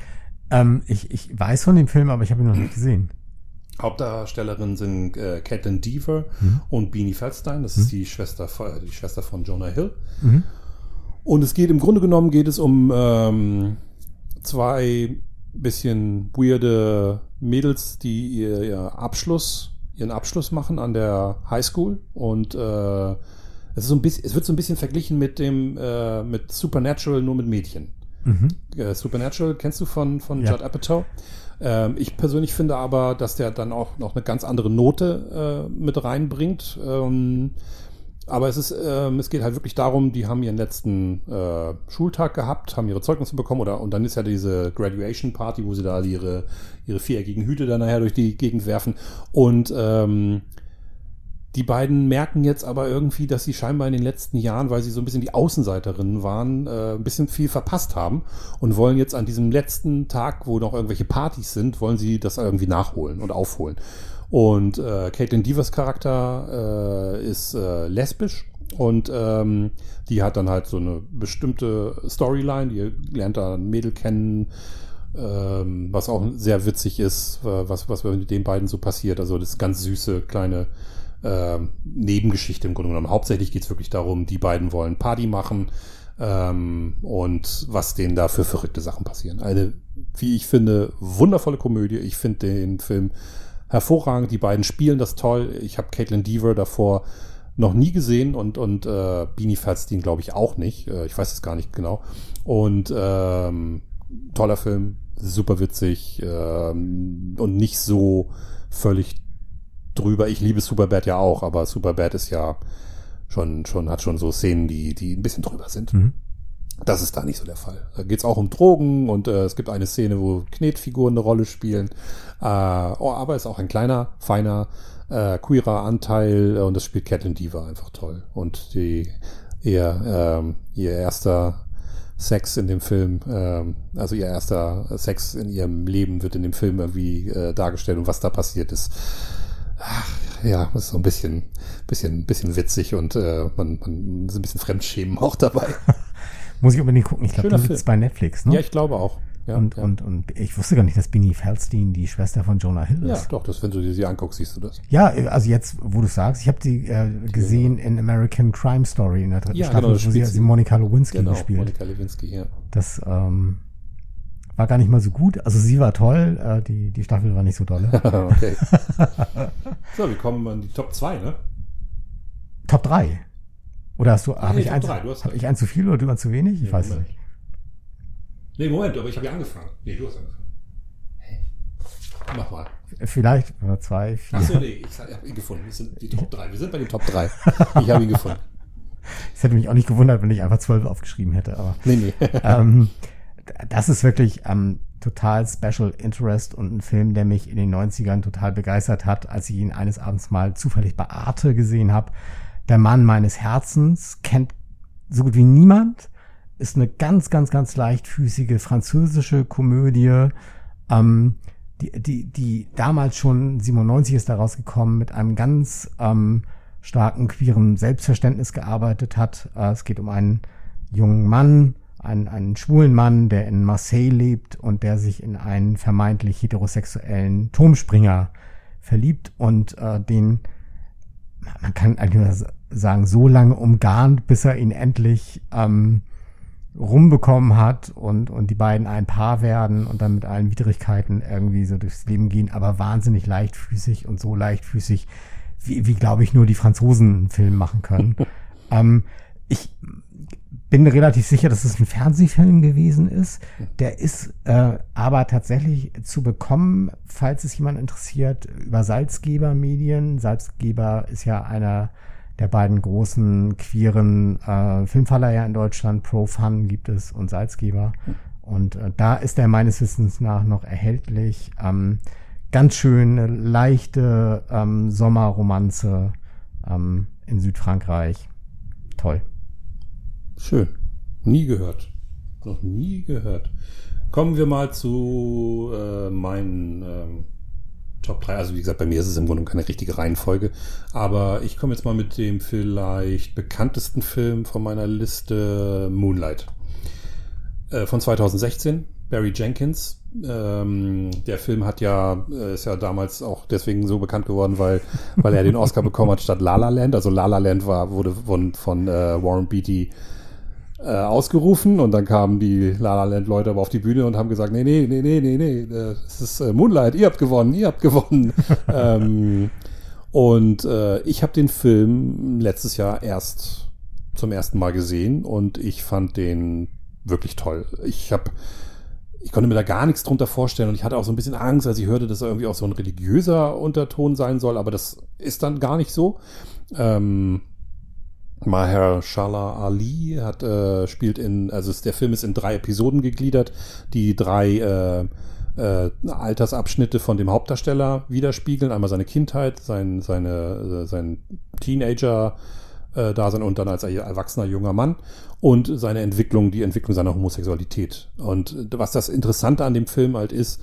Ich weiß von dem Film, aber ich habe ihn noch nicht gesehen. Hauptdarstellerinnen sind Caitlin Dever und Beanie Feldstein. Das ist die Schwester von Jonah Hill. Und im Grunde genommen geht es um zwei bisschen weirde Mädels, die ihren Abschluss machen an der Highschool, und es wird so ein bisschen verglichen mit Supernatural, nur mit Mädchen. Supernatural kennst du von ja. Judd Apatow. Ich persönlich finde aber, dass der dann auch noch eine ganz andere Note mit reinbringt. Aber es geht halt wirklich darum, die haben ihren letzten Schultag gehabt, haben ihre Zeugnisse bekommen, und dann ist ja diese Graduation Party, wo sie da ihre viereckigen Hüte dann nachher durch die Gegend werfen. Und die beiden merken jetzt aber irgendwie, dass sie scheinbar in den letzten Jahren, weil sie so ein bisschen die Außenseiterinnen waren, ein bisschen viel verpasst haben, und wollen jetzt an diesem letzten Tag, wo noch irgendwelche Partys sind, wollen sie das irgendwie nachholen und aufholen. Und Caitlin Devers Charakter ist lesbisch, und die hat dann halt so eine bestimmte Storyline, die lernt da ein Mädel kennen, was auch sehr witzig ist, was mit den beiden so passiert. Also das ganz süße kleine Nebengeschichte im Grunde genommen. Hauptsächlich geht es wirklich darum, die beiden wollen Party machen, und was denen da für verrückte Sachen passieren. Eine, wie ich finde, wundervolle Komödie. Ich finde den Film hervorragend. Die beiden spielen das toll. Ich habe Caitlin Dever davor noch nie gesehen und Beanie Feldstein glaube ich auch nicht. Ich weiß es gar nicht genau. Und toller Film, super witzig und nicht so völlig drüber. Ich liebe Superbad ja auch, aber Superbad ist ja hat schon so Szenen, die ein bisschen drüber sind. Mhm. Das ist da nicht so der Fall. Da geht's auch um Drogen und es gibt eine Szene, wo Knetfiguren eine Rolle spielen. Aber es ist auch ein kleiner, feiner, queerer Anteil und das spielt Caitlin Dever einfach toll. Und ihr erster Sex in dem Film, also ihr erster Sex in ihrem Leben wird in dem Film irgendwie dargestellt und was da passiert ist. Ja, das ist so ein bisschen witzig und man ist ein bisschen Fremdschämen auch dabei. Muss ich unbedingt gucken. Ich glaube, den gibt's bei Netflix, ne? Ja, ich glaube auch. Ja, und ich wusste gar nicht, dass Beanie Feldstein die Schwester von Jonah Hill ist. Ja, doch, wenn du dir sie anguckst, siehst du das. Ja, also jetzt, wo du sagst, ich habe die gesehen in American Crime Story in der dritten Staffel, genau, wo sie Monica Lewinsky gespielt. Monica Lewinsky, ja. Das war gar nicht mal so gut. Also sie war toll, die Staffel war nicht so dolle. Okay. So, wir kommen an die Top 2, ne? Top 3? Oder habe ich eins zu viel oder du eins zu wenig? Ich weiß es nicht. Nee, Moment, aber ich habe ja angefangen. Nee, du hast angefangen. Hey. Mach mal. Vielleicht 2, 4. Achso, nee, ich habe ihn gefunden. Wir sind die Top 3. Wir sind bei den Top 3. Ich habe ihn gefunden. Es hätte mich auch nicht gewundert, wenn ich einfach 12 aufgeschrieben hätte. Aber nee. Das ist wirklich total Special Interest und ein Film, der mich in den 90ern total begeistert hat, als ich ihn eines Abends mal zufällig bei Arte gesehen habe. Der Mann meines Herzens, kennt so gut wie niemand, ist eine ganz, ganz, ganz leichtfüßige französische Komödie, die damals schon 97 ist da rausgekommen, mit einem ganz starken queeren Selbstverständnis gearbeitet hat. Es geht um einen jungen Mann, einen schwulen Mann, der in Marseille lebt und der sich in einen vermeintlich heterosexuellen Turmspringer verliebt und den, man kann eigentlich sagen, so lange umgarnt, bis er ihn endlich rumbekommen hat und die beiden ein Paar werden und dann mit allen Widrigkeiten irgendwie so durchs Leben gehen, aber wahnsinnig leichtfüßig und so leichtfüßig, wie glaube ich, nur die Franzosen einen Film machen können. Ich bin relativ sicher, dass es ein Fernsehfilm gewesen ist. Der ist aber tatsächlich zu bekommen, falls es jemand interessiert, über Salzgeber Medien. Salzgeber ist ja einer der beiden großen queeren Filmverleiher in Deutschland. Pro Fun gibt es und Salzgeber. Und da ist er meines Wissens nach noch erhältlich. Ganz schön eine leichte Sommerromanze in Südfrankreich. Toll. Schön. Nie gehört. Noch nie gehört. Kommen wir mal zu meinen Top 3. Also wie gesagt, bei mir ist es im Grunde keine richtige Reihenfolge. Aber ich komme jetzt mal mit dem vielleicht bekanntesten Film von meiner Liste, Moonlight. Von 2016, Barry Jenkins. Der Film ist ja damals auch deswegen so bekannt geworden, weil er den Oscar bekommen hat statt La La Land. Also La La Land wurde von Warren Beatty ausgerufen und dann kamen die La La Land Leute aber auf die Bühne und haben gesagt, nee, das ist Moonlight, ihr habt gewonnen. Und ich habe den Film letztes Jahr erst zum ersten Mal gesehen und ich fand den wirklich toll. Ich konnte mir da gar nichts drunter vorstellen und ich hatte auch so ein bisschen Angst, als ich hörte, dass er irgendwie auch so ein religiöser Unterton sein soll, aber das ist dann gar nicht so. Mahershala Ali spielt der Film ist in 3 Episoden gegliedert, die 3 Altersabschnitte von dem Hauptdarsteller widerspiegeln. Einmal seine Kindheit, sein Teenager Dasein und dann als erwachsener junger Mann und die Entwicklung seiner Homosexualität. Und was das Interessante an dem Film halt ist,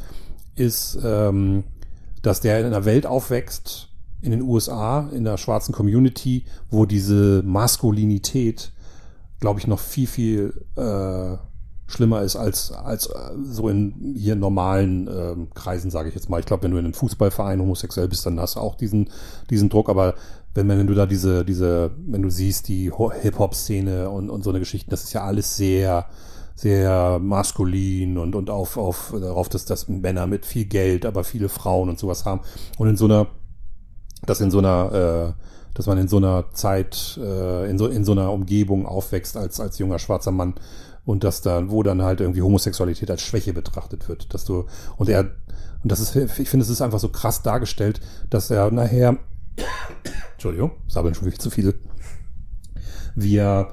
dass der in einer Welt aufwächst, in den USA, in der schwarzen Community, wo diese Maskulinität, glaube ich, noch viel, viel schlimmer ist als so in hier normalen Kreisen, sage ich jetzt mal. Ich glaube, wenn du in einem Fußballverein homosexuell bist, dann hast du auch diesen Druck, aber wenn du da wenn du siehst, die Hip-Hop-Szene und so eine Geschichte, das ist ja alles sehr, sehr maskulin und darauf, dass Männer mit viel Geld, aber viele Frauen und sowas haben. Und dass man in so einer Zeit, in so einer Umgebung aufwächst als junger schwarzer Mann und wo dann halt irgendwie Homosexualität als Schwäche betrachtet wird, ich finde, es ist einfach so krass dargestellt, dass er nachher, Entschuldigung, sabbeln schon wirklich zu viel, wie er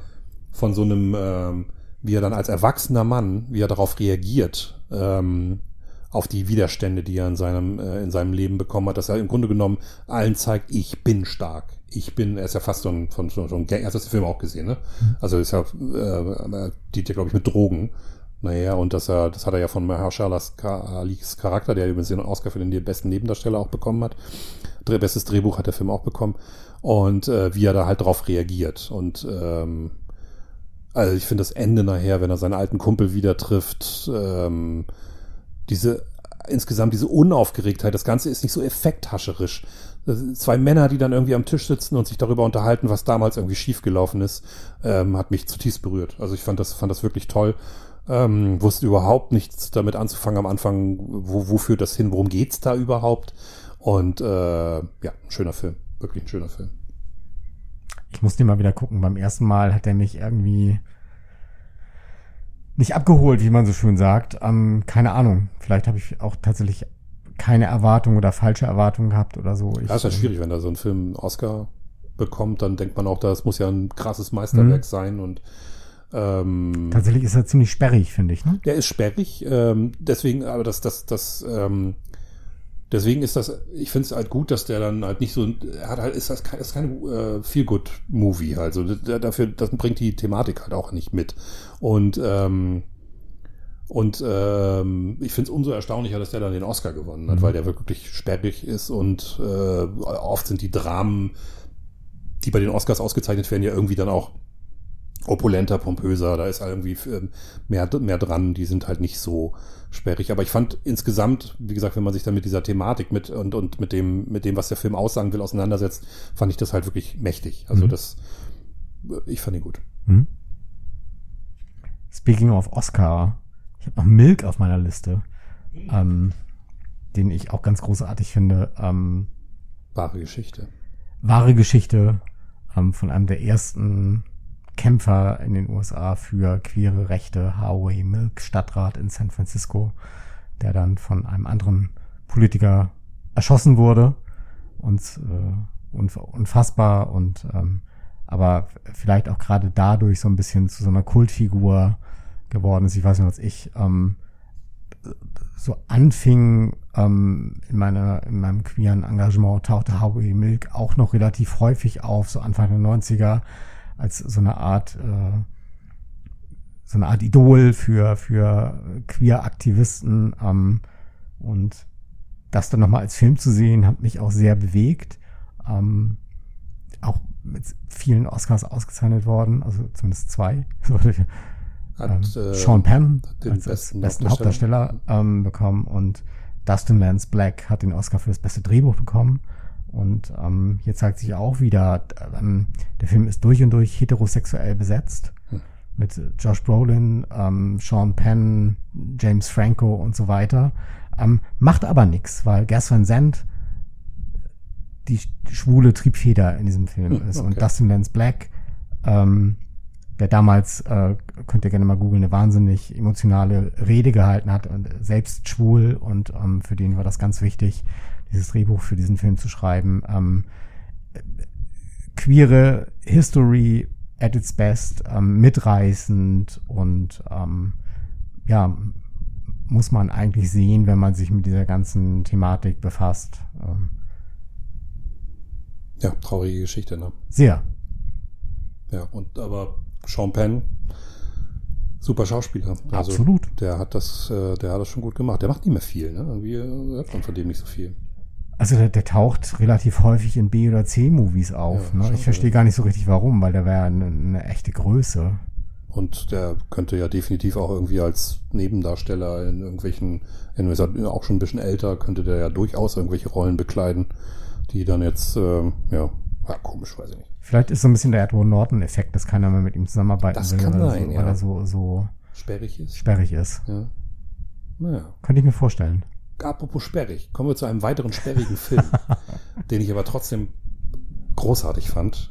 dann als erwachsener Mann, wie er darauf reagiert, auf die Widerstände, die er in seinem Leben bekommen hat, dass er im Grunde genommen allen zeigt, ich bin stark. Er ist ja fast schon Gang, hast du den Film auch gesehen, ne? Also ist ja, die glaube ich mit Drogen. Naja, und das hat er ja von Mahershala Ali's Charakter, der übrigens den Oscar für den besten Nebendarsteller auch bekommen hat. Bestes Drehbuch hat der Film auch bekommen. Und wie er da halt drauf reagiert. Und also ich finde das Ende nachher, wenn er seinen alten Kumpel wieder trifft, insgesamt diese Unaufgeregtheit, das Ganze ist nicht so effekthascherisch. Das sind zwei Männer, die dann irgendwie am Tisch sitzen und sich darüber unterhalten, was damals irgendwie schiefgelaufen ist, hat mich zutiefst berührt. Also ich fand das wirklich toll. Wusste überhaupt nichts damit anzufangen am Anfang, wo führt das hin, worum geht's da überhaupt? Und ein schöner Film, wirklich ein schöner Film. Ich musste ihn mal wieder gucken. Beim ersten Mal hat er mich irgendwie nicht abgeholt, wie man so schön sagt. Keine Ahnung. Vielleicht habe ich auch tatsächlich keine Erwartung oder falsche Erwartungen gehabt oder so. Das ist ja schwierig, wenn da so ein Film einen Oscar bekommt, dann denkt man auch, das muss ja ein krasses Meisterwerk sein und tatsächlich ist er ziemlich sperrig, finde ich, ne? Der ist sperrig, deswegen, aber deswegen ist das, ich finde es halt gut, dass der dann halt nicht so, ist keine Feel-Good-Movie, also das bringt die Thematik halt auch nicht mit. Und ich finde es umso erstaunlicher, dass der dann den Oscar gewonnen hat, weil der wirklich sperrig ist und oft sind die Dramen, die bei den Oscars ausgezeichnet werden, ja irgendwie dann auch opulenter, pompöser, da ist irgendwie mehr dran, die sind halt nicht so sperrig. Aber ich fand insgesamt, wie gesagt, wenn man sich dann mit dieser Thematik und mit dem, was der Film aussagen will, auseinandersetzt, fand ich das halt wirklich mächtig. Also ich fand ihn gut. Speaking of Oscar, ich habe noch Milk auf meiner Liste, den ich auch ganz großartig finde. Wahre Geschichte. Von einem der ersten Kämpfer in den USA für queere Rechte, Harvey Milk, Stadtrat in San Francisco, der dann von einem anderen Politiker erschossen wurde. Und unfassbar und aber vielleicht auch gerade dadurch so ein bisschen zu so einer Kultfigur geworden ist. Ich weiß nicht, als ich so anfing in meinem queeren Engagement, tauchte Harvey Milk auch noch relativ häufig auf, so Anfang der 90er, als so eine Art Idol für Queer-Aktivisten, und das dann nochmal als Film zu sehen, hat mich auch sehr bewegt, auch mit vielen Oscars ausgezeichnet worden, also zumindest 2. Sean Penn als besten Hauptdarsteller bekommen und Dustin Lance Black hat den Oscar für das beste Drehbuch bekommen. Und hier zeigt sich auch wieder, der Film ist durch und durch heterosexuell besetzt. Mit Josh Brolin, Sean Penn, James Franco und so weiter. Macht aber nichts, weil Gus Van Sant die schwule Triebfeder in diesem Film ist. Okay. Und Dustin Lance Black, der damals, könnt ihr gerne mal googeln, eine wahnsinnig emotionale Rede gehalten hat und selbst schwul, und für den war das ganz wichtig, dieses Drehbuch für diesen Film zu schreiben. Queere History at its best, mitreißend und muss man eigentlich sehen, wenn man sich mit dieser ganzen Thematik befasst. Ja, traurige Geschichte, ne? Sehr. Ja, aber Sean Penn, super Schauspieler. Also, absolut. Der hat das schon gut gemacht. Der macht nicht mehr viel, ne? Irgendwie hört man von dem nicht so viel. Also der taucht relativ häufig in B- oder C-Movies auf. Ja, ne? Ich verstehe gar nicht so richtig warum, weil der wäre eine echte Größe. Und der könnte ja definitiv auch irgendwie als Nebendarsteller in irgendwelchen, ist auch schon ein bisschen älter, könnte der ja durchaus irgendwelche Rollen bekleiden, die dann jetzt, komisch, weiß ich nicht. Vielleicht ist so ein bisschen der Edward Norton-Effekt, dass keiner mehr mit ihm zusammenarbeiten das will. Kann oder sein, so, ja. weil er so sperrig ist. Ja. Naja. Könnte ich mir vorstellen. Apropos sperrig, kommen wir zu einem weiteren sperrigen Film, den ich aber trotzdem großartig fand.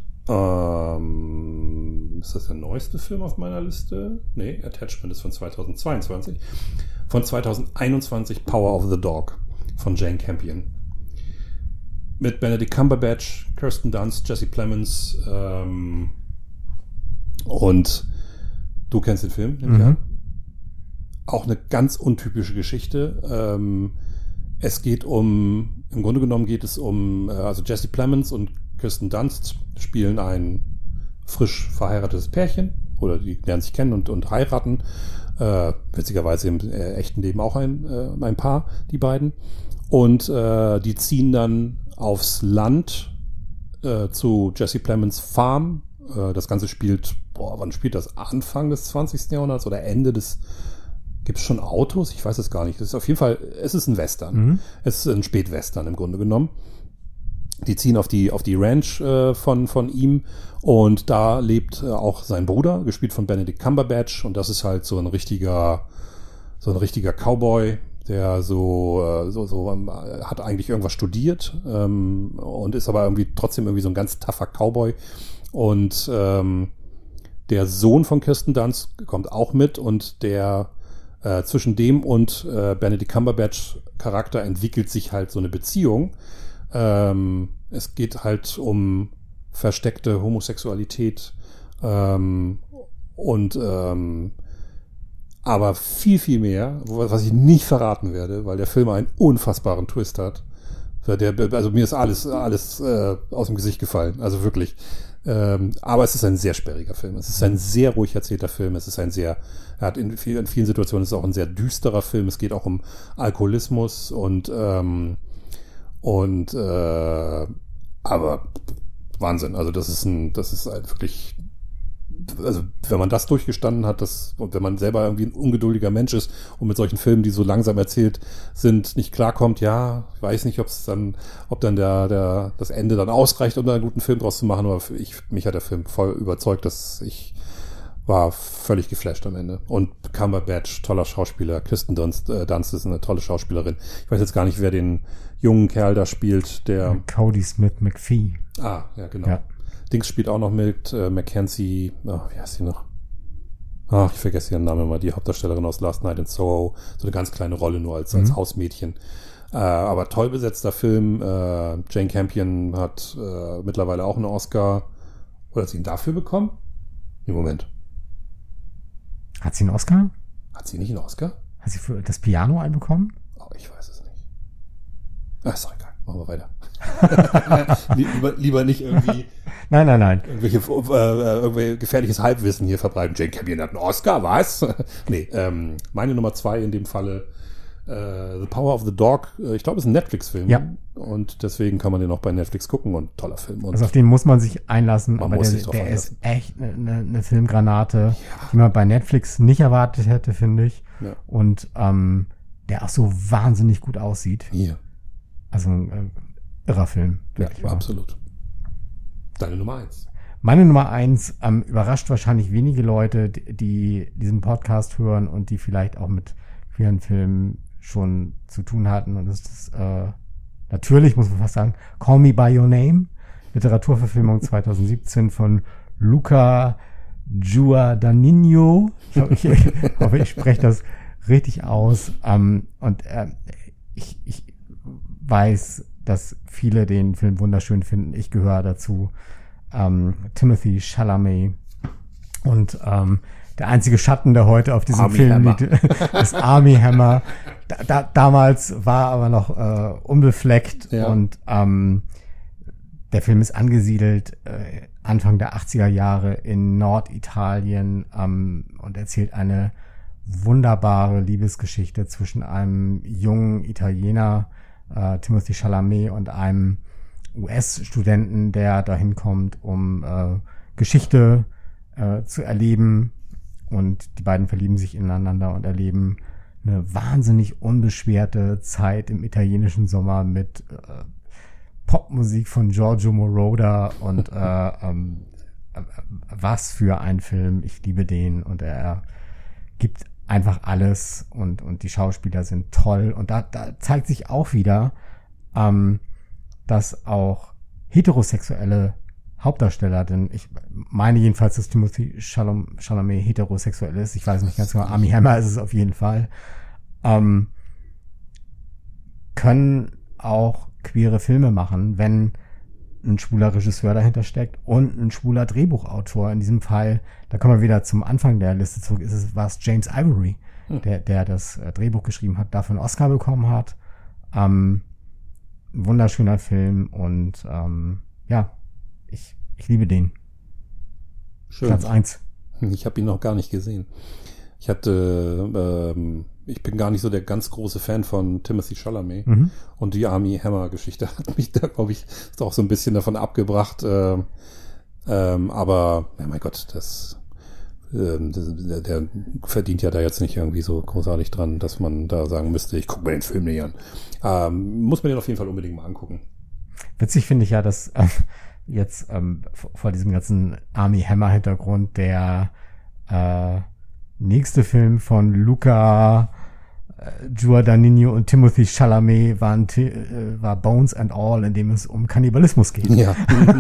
Ist das der neueste Film auf meiner Liste? Nee, Attachment ist von 2022. Von 2021 Power of the Dog von Jane Campion. Mit Benedict Cumberbatch, Kirsten Dunst, Jesse Plemons und du kennst den Film, nehme ich an. Auch eine ganz untypische Geschichte. Im Grunde genommen geht es um, also Jesse Plemons und Kirsten Dunst spielen ein frisch verheiratetes Pärchen, oder die lernen sich kennen und heiraten. Witzigerweise im echten Leben auch ein Paar, die beiden. Und die ziehen dann aufs Land zu Jesse Plemons Farm. Das Ganze spielt, wann spielt das? Anfang des 20. Jahrhunderts oder Ende des... Gibt es schon Autos? Ich weiß es gar nicht. Das ist auf jeden Fall, es ist ein Western. Es ist ein Spätwestern im Grunde genommen. Die ziehen auf die Ranch von ihm und da lebt auch sein Bruder, gespielt von Benedict Cumberbatch, und das ist halt so ein richtiger Cowboy, der hat eigentlich irgendwas studiert und ist aber trotzdem so ein ganz tougher Cowboy. Und der Sohn von Kirsten Dunst kommt auch mit, und der zwischen dem und Benedict Cumberbatch Charakter entwickelt sich halt so eine Beziehung. Es geht halt um versteckte Homosexualität aber viel, viel mehr, was ich nicht verraten werde, weil der Film einen unfassbaren Twist hat. Also mir ist alles aus dem Gesicht gefallen, also wirklich. Aber es ist ein sehr sperriger Film. Es ist ein sehr ruhig erzählter Film. Es ist in vielen Situationen ist es auch ein sehr düsterer Film. Es geht auch um Alkoholismus aber Wahnsinn. Also das ist halt wirklich, also wenn man das durchgestanden hat, und wenn man selber irgendwie ein ungeduldiger Mensch ist und mit solchen Filmen, die so langsam erzählt sind, nicht klarkommt, ja, ich weiß nicht, ob dann das Ende dann ausreicht, um da einen guten Film draus zu machen, aber mich hat der Film voll überzeugt, dass ich war völlig geflasht am Ende. Und Cumberbatch, toller Schauspieler, Kirsten Dunst ist eine tolle Schauspielerin. Ich weiß jetzt gar nicht, wer den jungen Kerl da spielt, der... Cody Smith McPhee. Ah, ja, genau. Ja. Dings spielt auch noch mit, Mackenzie, wie heißt sie noch? Ich vergesse ihren Namen immer, die Hauptdarstellerin aus Last Night in Soho. So eine ganz kleine Rolle nur als Hausmädchen. Aber toll besetzter Film. Jane Campion hat mittlerweile auch einen Oscar. Oder hat sie ihn dafür bekommen? Im Moment. Hat sie einen Oscar? Hat sie nicht einen Oscar? Hat sie für das Piano einen bekommen? Ich weiß es nicht. Ist doch egal. Machen wir weiter. lieber nicht irgendwie... Nein. Irgendwelche gefährliches Halbwissen hier verbreiten. Jane Campion hat einen Oscar, was? Nee, meine Nummer 2 in dem Falle The Power of the Dog. Ich glaube, es ist ein Netflix-Film. Ja. Und deswegen kann man den auch bei Netflix gucken, und toller Film. Und also auf den muss man sich einlassen, aber der einlassen. Ist echt eine Filmgranate, die man bei Netflix nicht erwartet hätte, finde ich. Ja. Und der auch so wahnsinnig gut aussieht. Hier. Also ein irrer Film. Ja, absolut. Deine Nummer 1. Meine Nummer 1 überrascht wahrscheinlich wenige Leute, die diesen Podcast hören und die vielleicht auch mit vielen Filmen schon zu tun hatten. Und das ist natürlich, muss man fast sagen, Call Me By Your Name, Literaturverfilmung 2017 von Luca Guadagnino. Ich hoffe, ich spreche das richtig aus. Ich weiß, dass viele den Film wunderschön finden. Ich gehöre dazu. Timothée Chalamet. Und der einzige Schatten, der heute auf diesem Film liegt, ist Armie Hammer. Damals war aber noch unbefleckt. Ja. Und der Film ist angesiedelt Anfang der 80er Jahre in Norditalien und erzählt eine wunderbare Liebesgeschichte zwischen einem jungen Italiener, Timothée Chalamet, und einem US-Studenten, der dahin kommt, um Geschichte zu erleben. und die beiden verlieben sich ineinander und erleben eine wahnsinnig unbeschwerte Zeit im italienischen Sommer mit Popmusik von Giorgio Moroder und was für ein Film. Ich liebe den und er gibt einfach alles und die Schauspieler sind toll und da zeigt sich auch wieder, dass auch heterosexuelle Hauptdarsteller, denn ich meine jedenfalls, dass Timothée Chalamet heterosexuell ist. Ich weiß nicht ganz genau, Armie Hammer ist es auf jeden Fall. Können auch queere Filme machen, wenn ein schwuler Regisseur dahinter steckt und ein schwuler Drehbuchautor. In diesem Fall, da kommen wir wieder zum Anfang der Liste zurück, war es James Ivory, der das Drehbuch geschrieben hat, dafür einen Oscar bekommen hat. Ein wunderschöner Film und ich liebe den. Schön. Platz 1. Ich habe ihn noch gar nicht gesehen. Ich bin gar nicht so der ganz große Fan von Timothée Chalamet. Und die Armie Hammer-Geschichte hat mich da, glaube ich, ist auch so ein bisschen davon abgebracht. Aber, ja, mein Gott, der verdient ja da jetzt nicht irgendwie so großartig dran, dass man da sagen müsste, ich gucke mir den Film nicht an. Muss man den auf jeden Fall unbedingt mal angucken. Witzig finde ich ja, dass jetzt vor diesem ganzen Armie Hammer-Hintergrund der nächste Film von Luca Guadagnino und Timothée Chalamet war Bones and All, in dem es um Kannibalismus geht. Ja.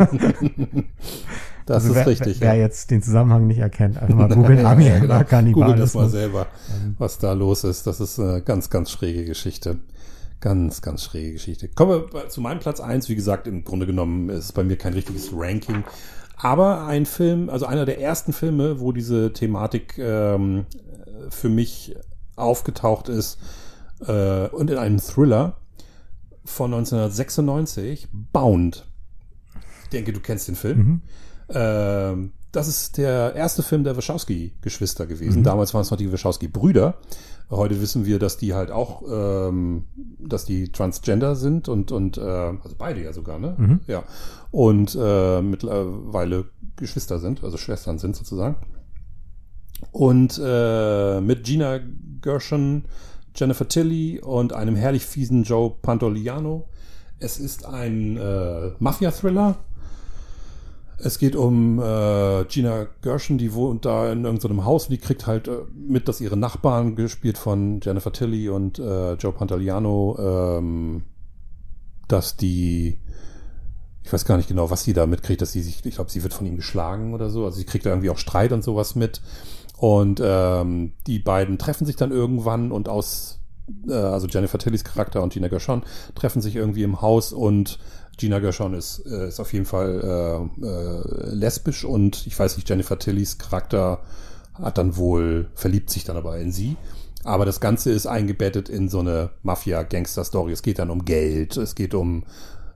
Das also ist richtig. Wer jetzt den Zusammenhang nicht erkennt, einfach mal googeln, Armie Hammer, genau. Kannibalismus. Google das mal selber, was da los ist. Das ist eine ganz, ganz schräge Geschichte. Ganz, ganz schräge Geschichte. Kommen wir zu meinem Platz 1. Wie gesagt, im Grunde genommen ist es bei mir kein richtiges Ranking. Aber ein Film, also einer der ersten Filme, wo diese Thematik für mich aufgetaucht ist und in einem Thriller von 1996, Bound. Ich denke, du kennst den Film. Das ist der erste Film der Wachowski-Geschwister gewesen. Damals waren es noch die Wachowski-Brüder. Heute wissen wir, dass die halt auch, dass die Transgender sind und also beide ja sogar, ne? Ja. Und mittlerweile Geschwister sind, also Schwestern sind sozusagen. Und mit Gina Gershon, Jennifer Tilly und einem herrlich fiesen Joe Pantoliano. Es ist ein Mafia-Thriller. Es geht um Gina Gershon, die wohnt da in irgendeinem Haus und die kriegt halt mit, dass ihre Nachbarn, gespielt von Jennifer Tilly und Joe Pantoliano, dass die, ich weiß gar nicht genau, was sie da mitkriegt, dass sie sich, ich glaube, sie wird von ihm geschlagen oder so, also sie kriegt da irgendwie auch Streit und sowas mit und die beiden treffen sich dann irgendwann und also Jennifer Tillys Charakter und Gina Gershon treffen sich irgendwie im Haus und Gina Gershon ist auf jeden Fall lesbisch und ich weiß nicht, Jennifer Tillys Charakter verliebt sich dann aber in sie. Aber das Ganze ist eingebettet in so eine Mafia-Gangster-Story. Es geht dann um Geld, es geht um,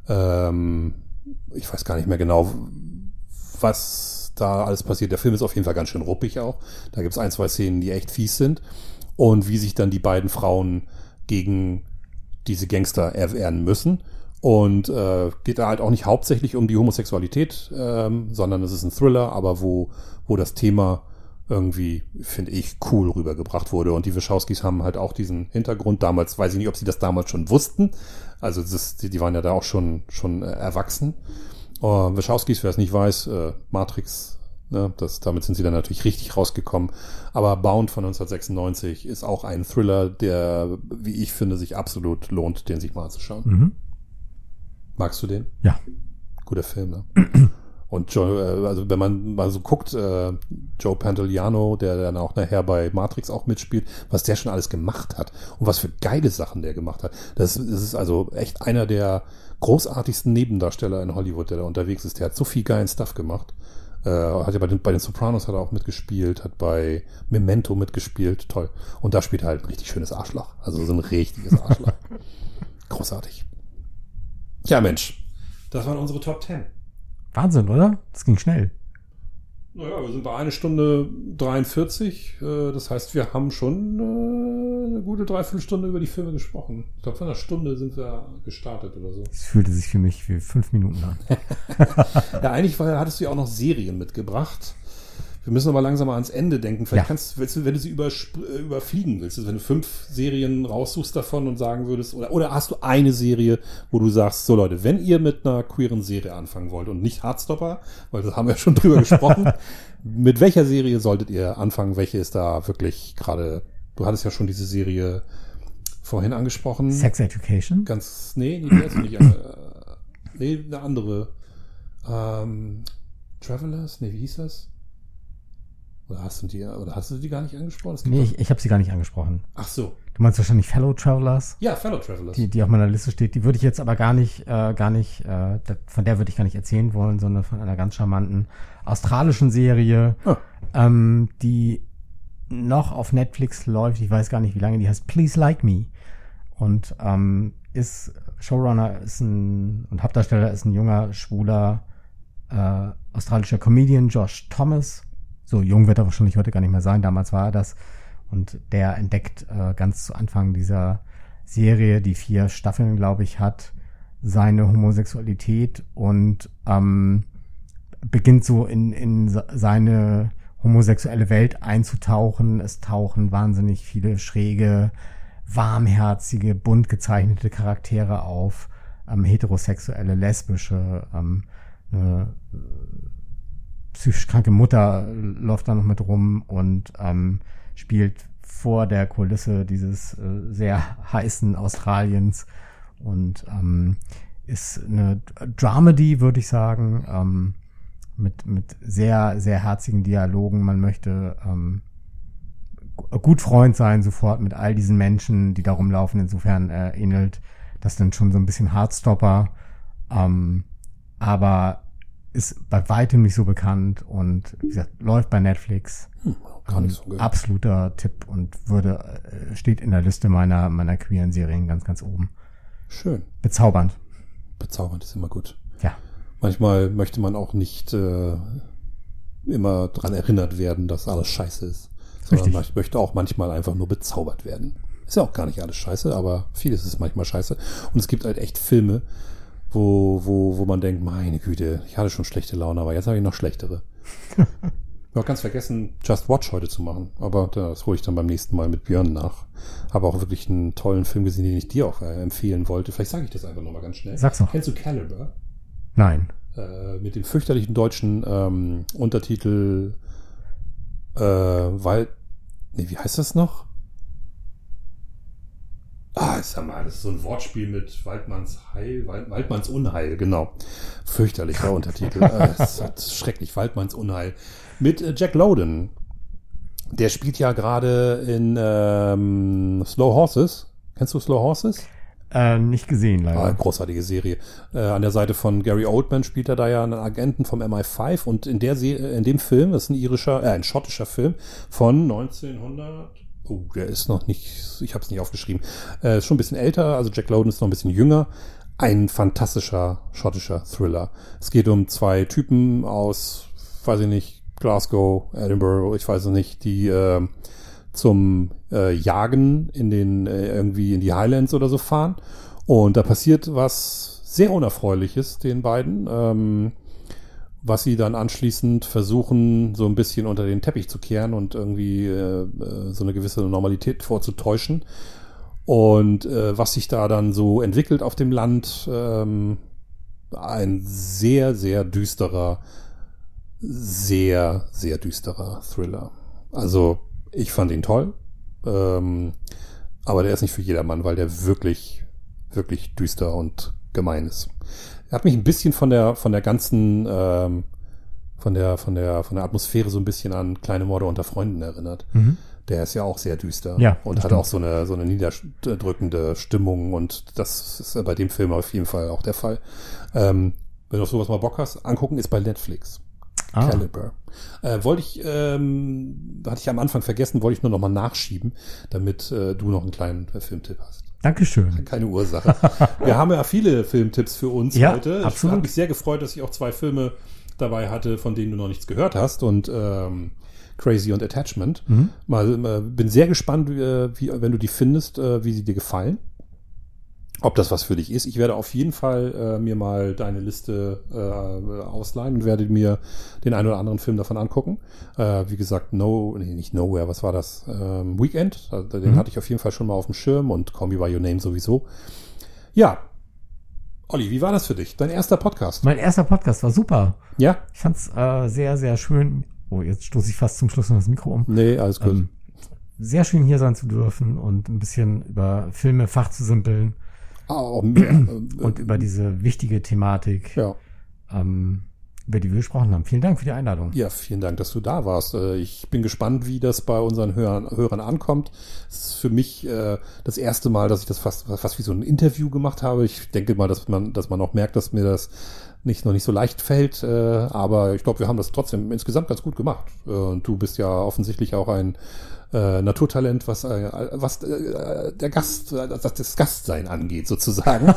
ich weiß gar nicht mehr genau, was da alles passiert. Der Film ist auf jeden Fall ganz schön ruppig auch. Da gibt es 1, 2 Szenen, die echt fies sind. Und wie sich dann die beiden Frauen gegen diese Gangster erwehren müssen. Und geht da halt auch nicht hauptsächlich um die Homosexualität, sondern es ist ein Thriller, aber wo das Thema irgendwie, finde ich, cool rübergebracht wurde. Und die Wachowskis haben halt auch diesen Hintergrund. Damals, weiß ich nicht, ob sie das damals schon wussten. Also die waren ja da auch schon erwachsen. Wachowskis, wer es nicht weiß, Matrix, ne, damit sind sie dann natürlich richtig rausgekommen. Aber Bound von 1996 ist auch ein Thriller, der, wie ich finde, sich absolut lohnt, den sich mal anzuschauen. Magst du den? Ja. Guter Film, ne? Und Joe, also wenn man mal so guckt, Joe Pantoliano, der dann auch nachher bei Matrix auch mitspielt, was der schon alles gemacht hat und was für geile Sachen der gemacht hat. Das ist also echt einer der großartigsten Nebendarsteller in Hollywood, der da unterwegs ist. Der hat so viel geilen Stuff gemacht. Hat ja bei den Sopranos hat er auch mitgespielt, hat bei Memento mitgespielt. Toll. Und da spielt er halt ein richtig schönes Arschloch. Also so ein richtiges Arschloch. Großartig. Ja, Mensch. Das waren unsere Top 10. Wahnsinn, oder? Das ging schnell. Naja, wir sind bei 1 Stunde 43. Das heißt, wir haben schon eine gute Dreiviertelstunde über die Filme gesprochen. Ich glaube, von einer Stunde sind wir gestartet oder so. Es fühlte sich für mich wie 5 Minuten an. Ja, eigentlich hattest du ja auch noch Serien mitgebracht. Wir müssen aber langsam mal ans Ende denken. Vielleicht Ja. willst du, wenn du sie überfliegen willst, also wenn du 5 Serien raussuchst davon und sagen würdest, oder hast du eine Serie, wo du sagst, so Leute, wenn ihr mit einer queeren Serie anfangen wollt und nicht Heartstopper, weil das haben wir schon drüber gesprochen, mit welcher Serie solltet ihr anfangen? Welche ist da wirklich gerade, du hattest ja schon diese Serie vorhin angesprochen. Sex Education? Nee, die ist nicht. Nee, eine andere. Travelers? Nee, wie hieß das? Oder hast du die gar nicht angesprochen? Es gibt Nee, doch- ich habe sie gar nicht angesprochen. Ach so. Du meinst wahrscheinlich Fellow Travelers, Ja, Fellow Travelers. die auf meiner Liste steht. Die würde ich jetzt aber gar nicht, von der würde ich gar nicht erzählen wollen, sondern von einer ganz charmanten australischen Serie, die noch auf Netflix läuft. Ich weiß gar nicht, wie lange. Die heißt Please Like Me. Und ist Showrunner und Hauptdarsteller ist ein junger, schwuler australischer Comedian, Josh Thomas. So jung wird er wahrscheinlich heute gar nicht mehr sein, damals war er das. Und der entdeckt ganz zu Anfang dieser Serie, die 4 Staffeln, glaube ich, hat, seine Homosexualität und beginnt so in seine homosexuelle Welt einzutauchen. Es tauchen wahnsinnig viele schräge, warmherzige, bunt gezeichnete Charaktere auf, heterosexuelle, lesbische, eine psychisch kranke Mutter läuft da noch mit rum und spielt vor der Kulisse dieses sehr heißen Australiens und ist eine Dramedy, würde ich sagen, mit sehr, sehr herzigen Dialogen. Man möchte gut Freund sein sofort mit all diesen Menschen, die da rumlaufen. Insofern ähnelt das dann schon so ein bisschen Heartstopper, aber ist bei weitem nicht so bekannt und wie gesagt, läuft bei Netflix. Gar nicht so gehört. Absoluter Tipp und steht in der Liste meiner queeren Serien ganz, ganz oben. Schön. Bezaubernd. Bezaubernd ist immer gut. Ja. Manchmal möchte man auch nicht immer dran erinnert werden, dass alles scheiße ist. Sondern man möchte auch manchmal einfach nur bezaubert werden. Ist ja auch gar nicht alles scheiße, aber vieles ist manchmal scheiße. Und es gibt halt echt Filme, wo man denkt, meine Güte, ich hatte schon schlechte Laune, aber jetzt habe ich noch schlechtere. Ich habe ganz vergessen, Just Watch heute zu machen, aber das hole ich dann beim nächsten Mal mit Björn nach. Habe auch wirklich einen tollen Film gesehen, den ich dir auch empfehlen wollte. Vielleicht sage ich das einfach nochmal ganz schnell. Sag's doch. Kennst du Caliber? Nein. Mit dem fürchterlichen deutschen Untertitel wie heißt das noch? Sag mal, das ist so ein Wortspiel mit Waldmanns Unheil, genau. Fürchterlicher Untertitel. Das ist schrecklich, Waldmanns Unheil. Mit Jack Lowden. Der spielt ja gerade in Slow Horses. Kennst du Slow Horses? Nicht gesehen, leider. Großartige Serie. An der Seite von Gary Oldman spielt er da ja einen Agenten vom MI5 und in dem Film, das ist ein schottischer Film von 1900. Oh, der ist noch nicht, ich habe es nicht aufgeschrieben. Ist schon ein bisschen älter, also Jack Lowden ist noch ein bisschen jünger. Ein fantastischer schottischer Thriller. Es geht um 2 Typen aus, weiß ich nicht, Glasgow, Edinburgh, ich weiß es nicht, die zum Jagen irgendwie in die Highlands oder so fahren. Und da passiert was sehr Unerfreuliches den beiden, was sie dann anschließend versuchen, so ein bisschen unter den Teppich zu kehren und irgendwie so eine gewisse Normalität vorzutäuschen. Und was sich da dann so entwickelt auf dem Land, ein sehr, sehr düsterer, sehr, sehr düsterer Thriller. Also ich fand ihn toll, aber der ist nicht für jedermann, weil der wirklich, wirklich düster und gemein ist. Er hat mich ein bisschen von der ganzen, von der Atmosphäre so ein bisschen an Kleine Morde unter Freunden erinnert. Mhm. Der ist ja auch sehr düster Ja, und hat auch so eine niederdrückende Stimmung und das ist bei dem Film auf jeden Fall auch der Fall. Wenn du auf sowas mal Bock hast, angucken, ist bei Netflix. Caliber. Hatte ich am Anfang vergessen, wollte ich nur noch mal nachschieben, damit du noch einen kleinen Filmtipp hast. Dankeschön. Keine Ursache. Wir haben ja viele Filmtipps für uns Ja, heute. absolut. Ich habe mich sehr gefreut, dass ich auch 2 Filme dabei hatte, von denen du noch nichts gehört hast und Crazy und Attachment. Bin sehr gespannt, wenn du die findest, wie sie dir gefallen. ob das was für dich ist. Ich werde auf jeden Fall mir mal deine Liste ausleihen und werde mir den einen oder anderen Film davon angucken. Wie gesagt, nicht Nowhere, was war das? Weekend, den hatte ich auf jeden Fall schon mal auf dem Schirm und Call Me By Your Name sowieso. Ja, Olli, wie war das für dich? Dein erster Podcast? Mein erster Podcast war super. Ja? Ich fand's sehr, sehr schön. Oh, jetzt stoße ich fast zum Schluss noch das Mikro um. Nee, alles gut. Sehr schön hier sein zu dürfen und ein bisschen über Filme fachzusimpeln. Und über diese wichtige Thematik, ja. Über die wir gesprochen haben. Vielen Dank für die Einladung. Ja, vielen Dank, dass du da warst. Ich bin gespannt, wie das bei unseren Hörern ankommt. Es ist für mich das erste Mal, dass ich das fast wie so ein Interview gemacht habe. Ich denke mal, dass man auch merkt, dass mir das noch nicht so leicht fällt. Aber ich glaube, wir haben das trotzdem insgesamt ganz gut gemacht. Und du bist ja offensichtlich auch ein Naturtalent, was der Gast, das Gastsein angeht, sozusagen.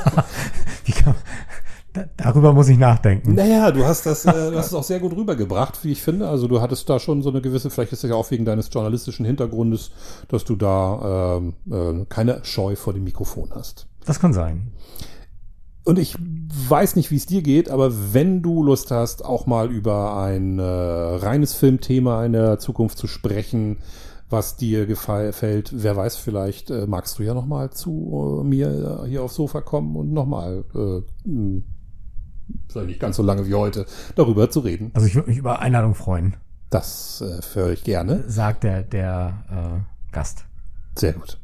Darüber muss ich nachdenken. Naja, du hast es auch sehr gut rübergebracht, wie ich finde. Also du hattest da schon so eine gewisse, vielleicht ist das ja auch wegen deines journalistischen Hintergrundes, dass du da keine Scheu vor dem Mikrofon hast. Das kann sein. Und ich weiß nicht, wie es dir geht, aber wenn du Lust hast, auch mal über ein reines Filmthema in der Zukunft zu sprechen, was dir gefällt, wer weiß, vielleicht magst du ja noch mal zu mir hier aufs Sofa kommen und noch mal vielleicht nicht ganz so lange wie heute, darüber zu reden. Also ich würde mich über Einladung freuen. Das höre ich gerne. Sagt der Gast. Sehr gut.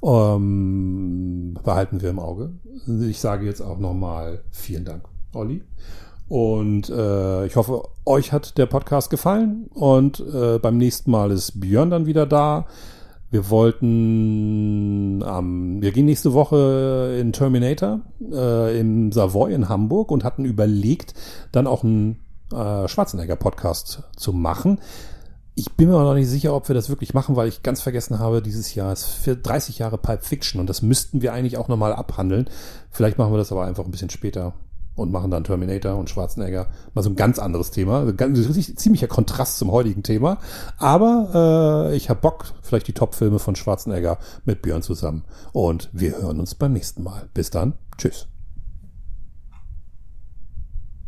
Behalten wir im Auge. Ich sage jetzt auch nochmal vielen Dank, Olli. Und ich hoffe, euch hat der Podcast gefallen. Und beim nächsten Mal ist Björn dann wieder da. Wir gehen nächste Woche in Terminator im Savoy in Hamburg und hatten überlegt, dann auch einen Schwarzenegger-Podcast zu machen. Ich bin mir noch nicht sicher, ob wir das wirklich machen, weil ich ganz vergessen habe, dieses Jahr ist für 30 Jahre Pulp Fiction und das müssten wir eigentlich auch nochmal abhandeln. Vielleicht machen wir das aber einfach ein bisschen später und machen dann Terminator und Schwarzenegger. Mal so ein ganz anderes Thema. Ziemlicher Kontrast zum heutigen Thema. Aber ich habe Bock, vielleicht die Top-Filme von Schwarzenegger mit Björn zusammen. Und wir hören uns beim nächsten Mal. Bis dann. Tschüss.